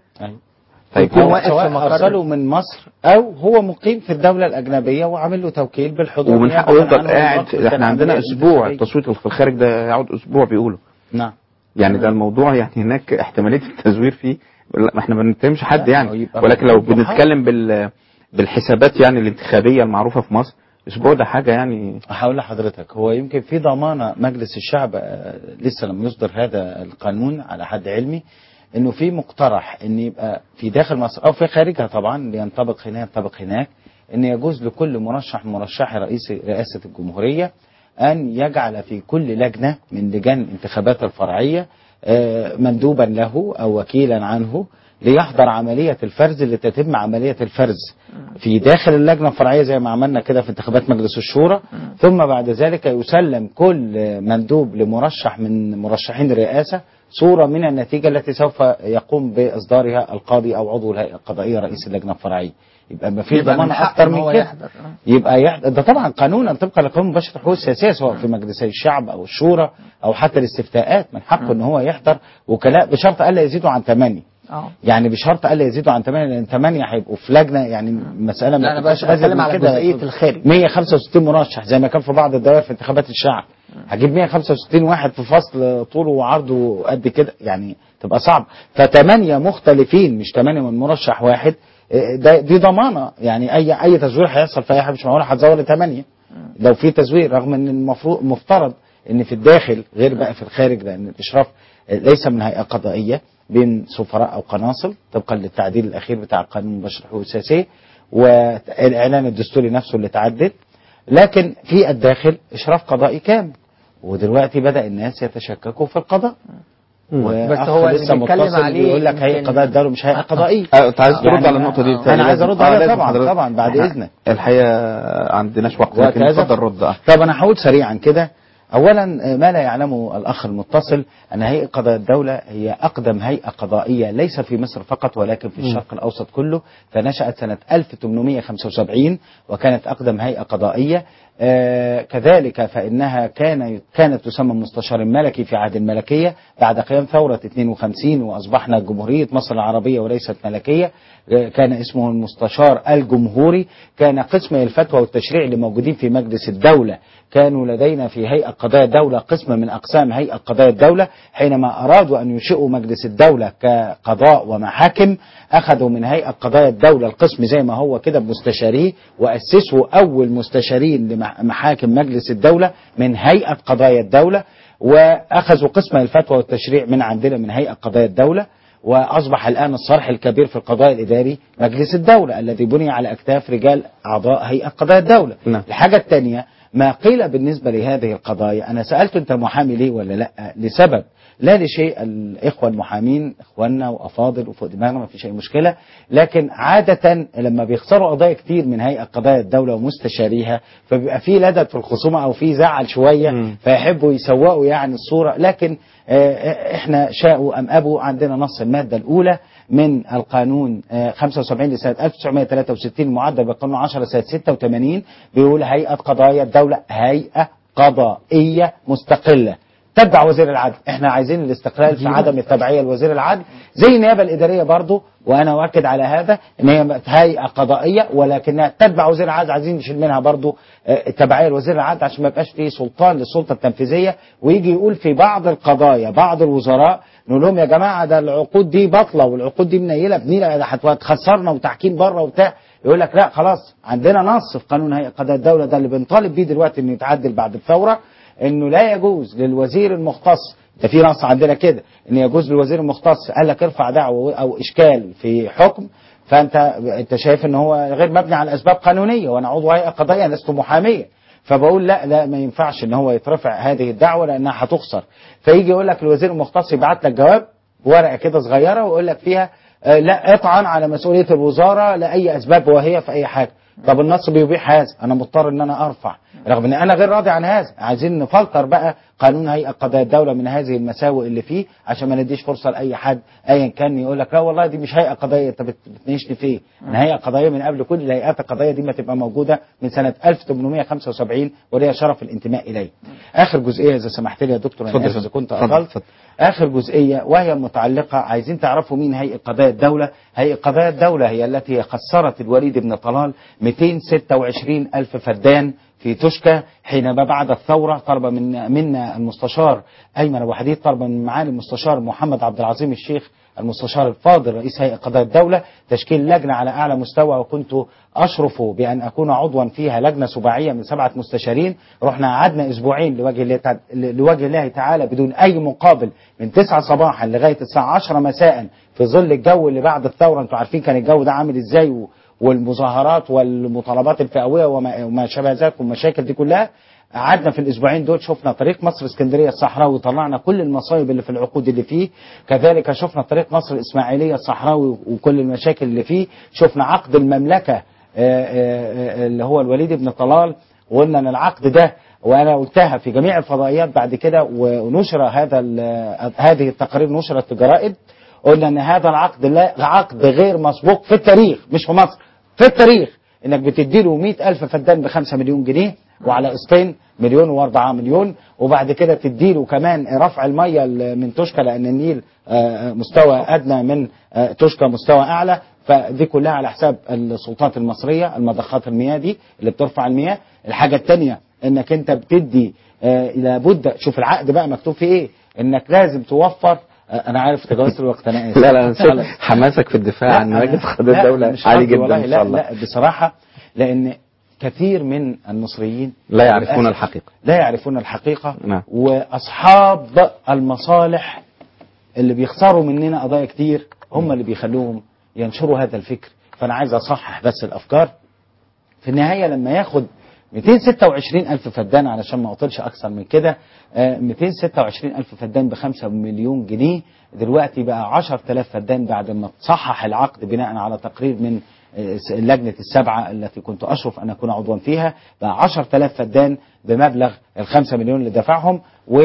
طيب هو ارسله من مصر او هو مقيم في الدوله الاجنبيه وعامل له توكيل بالحضور، ومن حقه يفضل قاعد. احنا عندنا اسبوع التصويت في الخارج ده يقعد اسبوع بيقولوا. نعم يعني ده الموضوع يعني هناك احتماليه التزوير فيه، احنا ما بنتهمش حد يعني، ولكن لو بنتكلم بالحسابات يعني الانتخابيه المعروفه في مصر، الاسبوع ده حاجه يعني. هقول لحضرتك هو يمكن في ضمانه مجلس الشعب لسه لم يصدر هذا القانون على حد علمي، انه في مقترح ان يبقى في داخل مصر او في خارجها طبعا اللي ينطبق هنا ينطبق هناك، ان يجوز لكل مرشح من مرشحي رئاسه الجمهوريه أن يجعل في كل لجنة من لجان الانتخابات الفرعية مندوبا له أو وكيلا عنه ليحضر عملية الفرز، اللي تتم عملية الفرز في داخل اللجنة الفرعية زي ما عملنا كده في انتخابات مجلس الشورى. ثم بعد ذلك يسلم كل مندوب لمرشح من مرشحين الرئاسة صورة من النتيجة التي سوف يقوم بإصدارها القاضي أو عضو الهيئة القضائية رئيس اللجنة الفرعية. يبقى ما فيش ضمان أكتر من كده. يبقى ده طبعا قانونا طبقا لقانون مباشرة الحقوق السياسية، سواء في مجلسي الشعب أو الشورى أو حتى الاستفتاءات، من حقه إن هو يحضر وكلاء بشرط ألا يزيدوا عن 8. يعني بشرط الا يزيدوا عن 8، لان 8 هيبقوا في لجنه، يعني مساله ما تبقاش بتكلم على جزئيه الخارج. 165 مرشح زي ما كان في بعض الدوائر في انتخابات الشعب، هجيب 165 واحد في فصل طوله وعرضه قد كده، يعني تبقى صعب. ف8 مختلفين مش 8 من مرشح واحد، دي ضمانه. يعني اي تزوير هيحصل في اي حاجه مش معقول هتزور 8 لو في تزوير، رغم ان المفروض مفترض ان في الداخل غير بقى في الخارج، لان الاشراف ليس من هيئه قضائيه بين سفراء أو قناصل طبقا للتعديل الأخير بتاع قانون مباشر الحقوق السياسية والإعلان الدستوري نفسه اللي تعدل، لكن في الداخل إشراف قضائي كامل. ودلوقتي بدأ الناس يتشككوا في القضاء. بس هو لسه بيتكلم عليه بيقول لك هيئة قضاء الدولة مش هيئة قضائية. أنت عايز ترد على النقطة دي؟ أنا عايز أرد عليها طبعا بعد إذنك. الحقيقة عندناش وقت، لكن اتفضل رد. طب أنا هقول سريعا كده. أولا ما لا يعلمه الأخ المتصل أن هيئة قضاء الدولة هي أقدم هيئة قضائية ليس في مصر فقط ولكن في الشرق الأوسط كله، فنشأت سنة 1875 وكانت أقدم هيئة قضائية. كذلك فإنها كانت تسمى مستشار ملكي في عهد الملكية، بعد قيام ثورة 52 وأصبحنا جمهورية مصر العربية وليست ملكية كان اسمه المستشار الجمهوري. كان قسم الفتوى والتشريع اللي موجودين في مجلس الدولة كانوا لدينا في هيئة قضايا الدولة قسم من أقسام هيئة قضايا الدولة. حينما أرادوا أن ينشئوا مجلس الدولة كقضاء ومحاكم أخذوا من هيئة قضايا الدولة القسم زي ما هو كده بمستشاريه، وأسسوا أول مستشارين لمحاكم مجلس الدولة من هيئة قضايا الدولة، وأخذوا قسم الفتوى والتشريع من عندنا من هيئة قضايا الدولة. وأصبح الآن الصرح الكبير في القضاء الإداري مجلس الدولة الذي بني على أكتاف رجال أعضاء هيئة قضايا الدولة. الحاجة الثانية ما قيل بالنسبة لهذه القضايا، أنا سألت أنت محامي ليه ولا لا، لسبب لا لشيء. الإخوة المحامين إخواننا وأفاضل وفوق دماغنا ما فيش أي مشكلة، لكن عادة لما بيخسروا قضايا كتير من هيئة قضايا الدولة ومستشاريها فبيبقى في لدى في الخصومة أو في زعل شوية، فيحبوا يسوقوا يعني الصورة. لكن احنا شاءوا أم أبوا عندنا نص المادة الأولى من القانون 75 لسنة 1963 معدل بالقانون 10 سنة 86 بيقول هيئة قضايا الدولة هيئة قضائية مستقلة تتبع وزير العدل. احنا عايزين الاستقلال في عدم التبعية لوزير العدل زي النيابة الإدارية برضو، وانا أؤكد على هذا ان هي هيئة قضائية ولكنها تتبع وزير العدل. عايزين نشيل منها برضو التبعية لوزير العدل عشان ما يبقاش فيه سلطان للسلطة التنفيذية ويجي يقول في بعض القضايا بعض الوزراء نقول لهم يا جماعة ده العقود دي بطلة والعقود دي منيلة بنيلة ده هتخسرنا وتحكيم بره وبتاع، يقول لك لا خلاص عندنا نص في قانون هيئة قضاء الدولة ده اللي بنطالب بيه دلوقتي انه يتعدل بعد الثورة، انه لا يجوز للوزير المختص، ده في نص عندنا كده ان يجوز للوزير المختص قال لك ارفع دعوة او اشكال في حكم فانت شايف ان هو غير مبني على اسباب قانونية، وانا عضو هيئة قضائية لست محامية، فبقول لا ما ينفعش ان هو يترفع هذه الدعوة لانها هتخسر. فيجي يقول لك الوزير المختص يبعت لك جواب ورقة كده صغيرة ويقول لك فيها لا اطعن على مسؤولية الوزارة لأي أسباب وهي في أي حاجة. طب النص بيبيح هذا، أنا مضطر إن أنا أرفع رغم إن أنا غير راضي عن هذا. عايزين نفلتر بقى قانون هيئة قضايا الدولة من هذه المساوئ اللي فيه عشان ما نديش فرصة لأي حد أيا كان يقول لك لا والله دي مش هيئة قضائية أنت بتناقشني فيه. أنا هيئة قضائية من قبل كل الهيئات القضائية دي ما تبقى موجودة من سنة 1875 وليها شرف الانتماء إليه. آخر جزئية إذا سمحت لي يا دكتور أنا آسف إذا كنت أطلت. آخر جزئية وهي متعلقة عايزين تعرفوا مين هيئة قضايا الدولة. هيئة قضايا الدولة هي التي خسرت الوليد بن طلال 226 ألف فدان في توشكا حينما بعد الثورة. طلب منا المستشار أيمن أبو حديد، طلب من معالي المستشار محمد عبد العظيم الشيخ المستشار الفاضل رئيس هيئة قضاء الدولة تشكيل لجنة على أعلى مستوى، وكنت أشرف بأن أكون عضوا فيها، لجنة سباعية من 7 مستشارين. رحنا قعدنا أسبوعين لوجه الله تعالى بدون أي مقابل من 9 صباحا لغاية الساعة 10 مساء في ظل الجو اللي بعد الثورة. أنتوا عارفين كان الجو ده عامل إزاي والمظاهرات والمطالبات الفئوية وما شابه ذلك والمشاكل دي كلها. قعدنا في الاسبوعين دول شفنا طريق مصر اسكندريه الصحراوي، طلعنا كل المصايب اللي في العقود اللي فيه. كذلك شفنا طريق مصر الاسماعيليه الصحراوي وكل المشاكل اللي فيه. شفنا عقد المملكه اللي هو الوليد بن طلال، وقلنا ان العقد ده، وانا قلتها في جميع الفضائيات بعد كده، ونشر هذه التقارير نشرت في جرائد، قلنا ان هذا العقد عقد غير مسبوق في التاريخ، مش في مصر، في التاريخ، انك بتديله 100,000 فدان ب5 مليون جنيه، وعلى قسطين 1,000,000 و4 مليون، وبعد كده تديله كمان رفع الميه من توشكا، لان النيل مستوى ادنى من توشكا مستوى اعلى، فدي كلها على حساب السلطات المصريه، المضخات المياه دي اللي بترفع المياه. الحاجه الثانيه انك انت بتدي لابد، شوف العقد بقى مكتوب فيه ايه، انك لازم توفر. انا عارف تجاوزت الوقت، انا اسف. لا حماسك في الدفاع عن مجلس قضاء الدوله عالي جدا ان شاء الله. لا بصراحه، لان كثير من المصريين لا يعرفون الحقيقه، لا يعرفون الحقيقه. نعم. واصحاب المصالح اللي بيخسروا مننا قضايا كتير هم اللي بيخلوهم ينشروا هذا الفكر. فانا عايز اصحح بس الافكار. في النهايه لما ياخد 226,000 فدان، علشان ما اطولش اكثر من كده، 226,000 فدان ب5 مليون جنيه، دلوقتي بقى 10,000 فدان بعد ما تصحح العقد بناء على تقرير من لجنة السبعة التي كنت أشرف أن أكون عضوا فيها، بقى 10,000 فدان بمبلغ 5 مليون اللي دفعهم،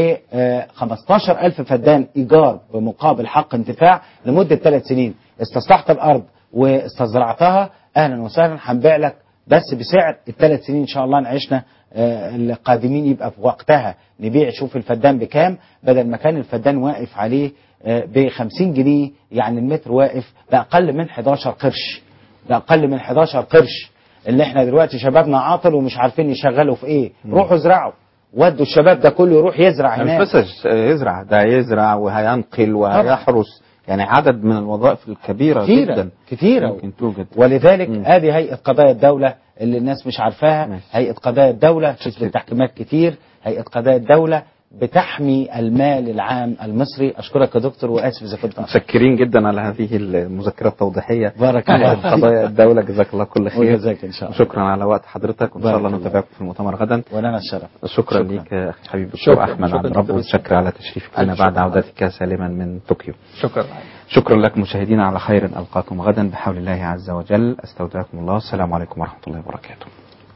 و15,000 فدان إيجار بمقابل حق انتفاع لمدة 3 سنين. استصلحت الأرض واستزرعتها، أهلا وسهلا، هنبيع لك بس بسعر ال3 سنين إن شاء الله نعيشنا القادمين، يبقى في وقتها نبيع. شوف الفدان بكام، بدل ما كان الفدان واقف عليه ب50 جنيه، يعني المتر واقف بأقل من 11 قرش، بأقل من 11 قرش. اللي احنا دلوقتي شبابنا عاطل ومش عارفين يشغلوا في ايه، روحوا ازرعوا، ودوا الشباب ده كله يروح يزرع هناك. مش بس يزرع، ده يزرع وهينقل وهيحرس، يعني عدد من الوظائف الكبيرة جدا كثيرة ممكن توجد. ولذلك هذه هيئة قضايا الدولة اللي الناس مش عارفاها. هيئة قضايا الدولة تثبت تحكيمات كتير. هيئة قضايا الدولة بتحمي المال العام المصري. أشكرك يا دكتور، وآسف إذا كنت متشكرين جدا على هذه المذكرة التوضيحية. بارك الله فيك. قضايا الدولة، جزاك الله كل خير. وجزاك إن شاء الله. شكرا على وقت حضرتك، وإن شاء الله نتابعكم في المؤتمر غدا. ولنا الشرف. شكرا ليك أخي حبيبي الدكتور أحمد عبد الرب، وشكر على تشريفك لنا بعد عودتك سالما من طوكيو. شكرا لكم مشاهدينا، على خير ألقاكم غدا بحول الله عز وجل. أستودعكم الله، السلام عليكم ورحمة الله وبركاته.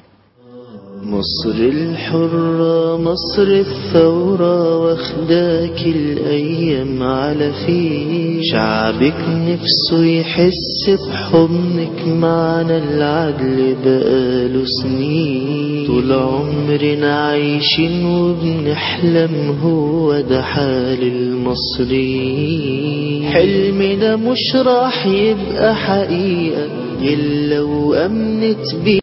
مصر الحرة، مصر الثورة، واخداك الأيام على فيه. شعبك نفسه يحس بحضنك، معنا العدل بقاله سنين. طول عمرنا عايشين وبنحلم، هو ده حال المصريين. حلمنا مش راح يبقى حقيقة إلا وأمنت بيه.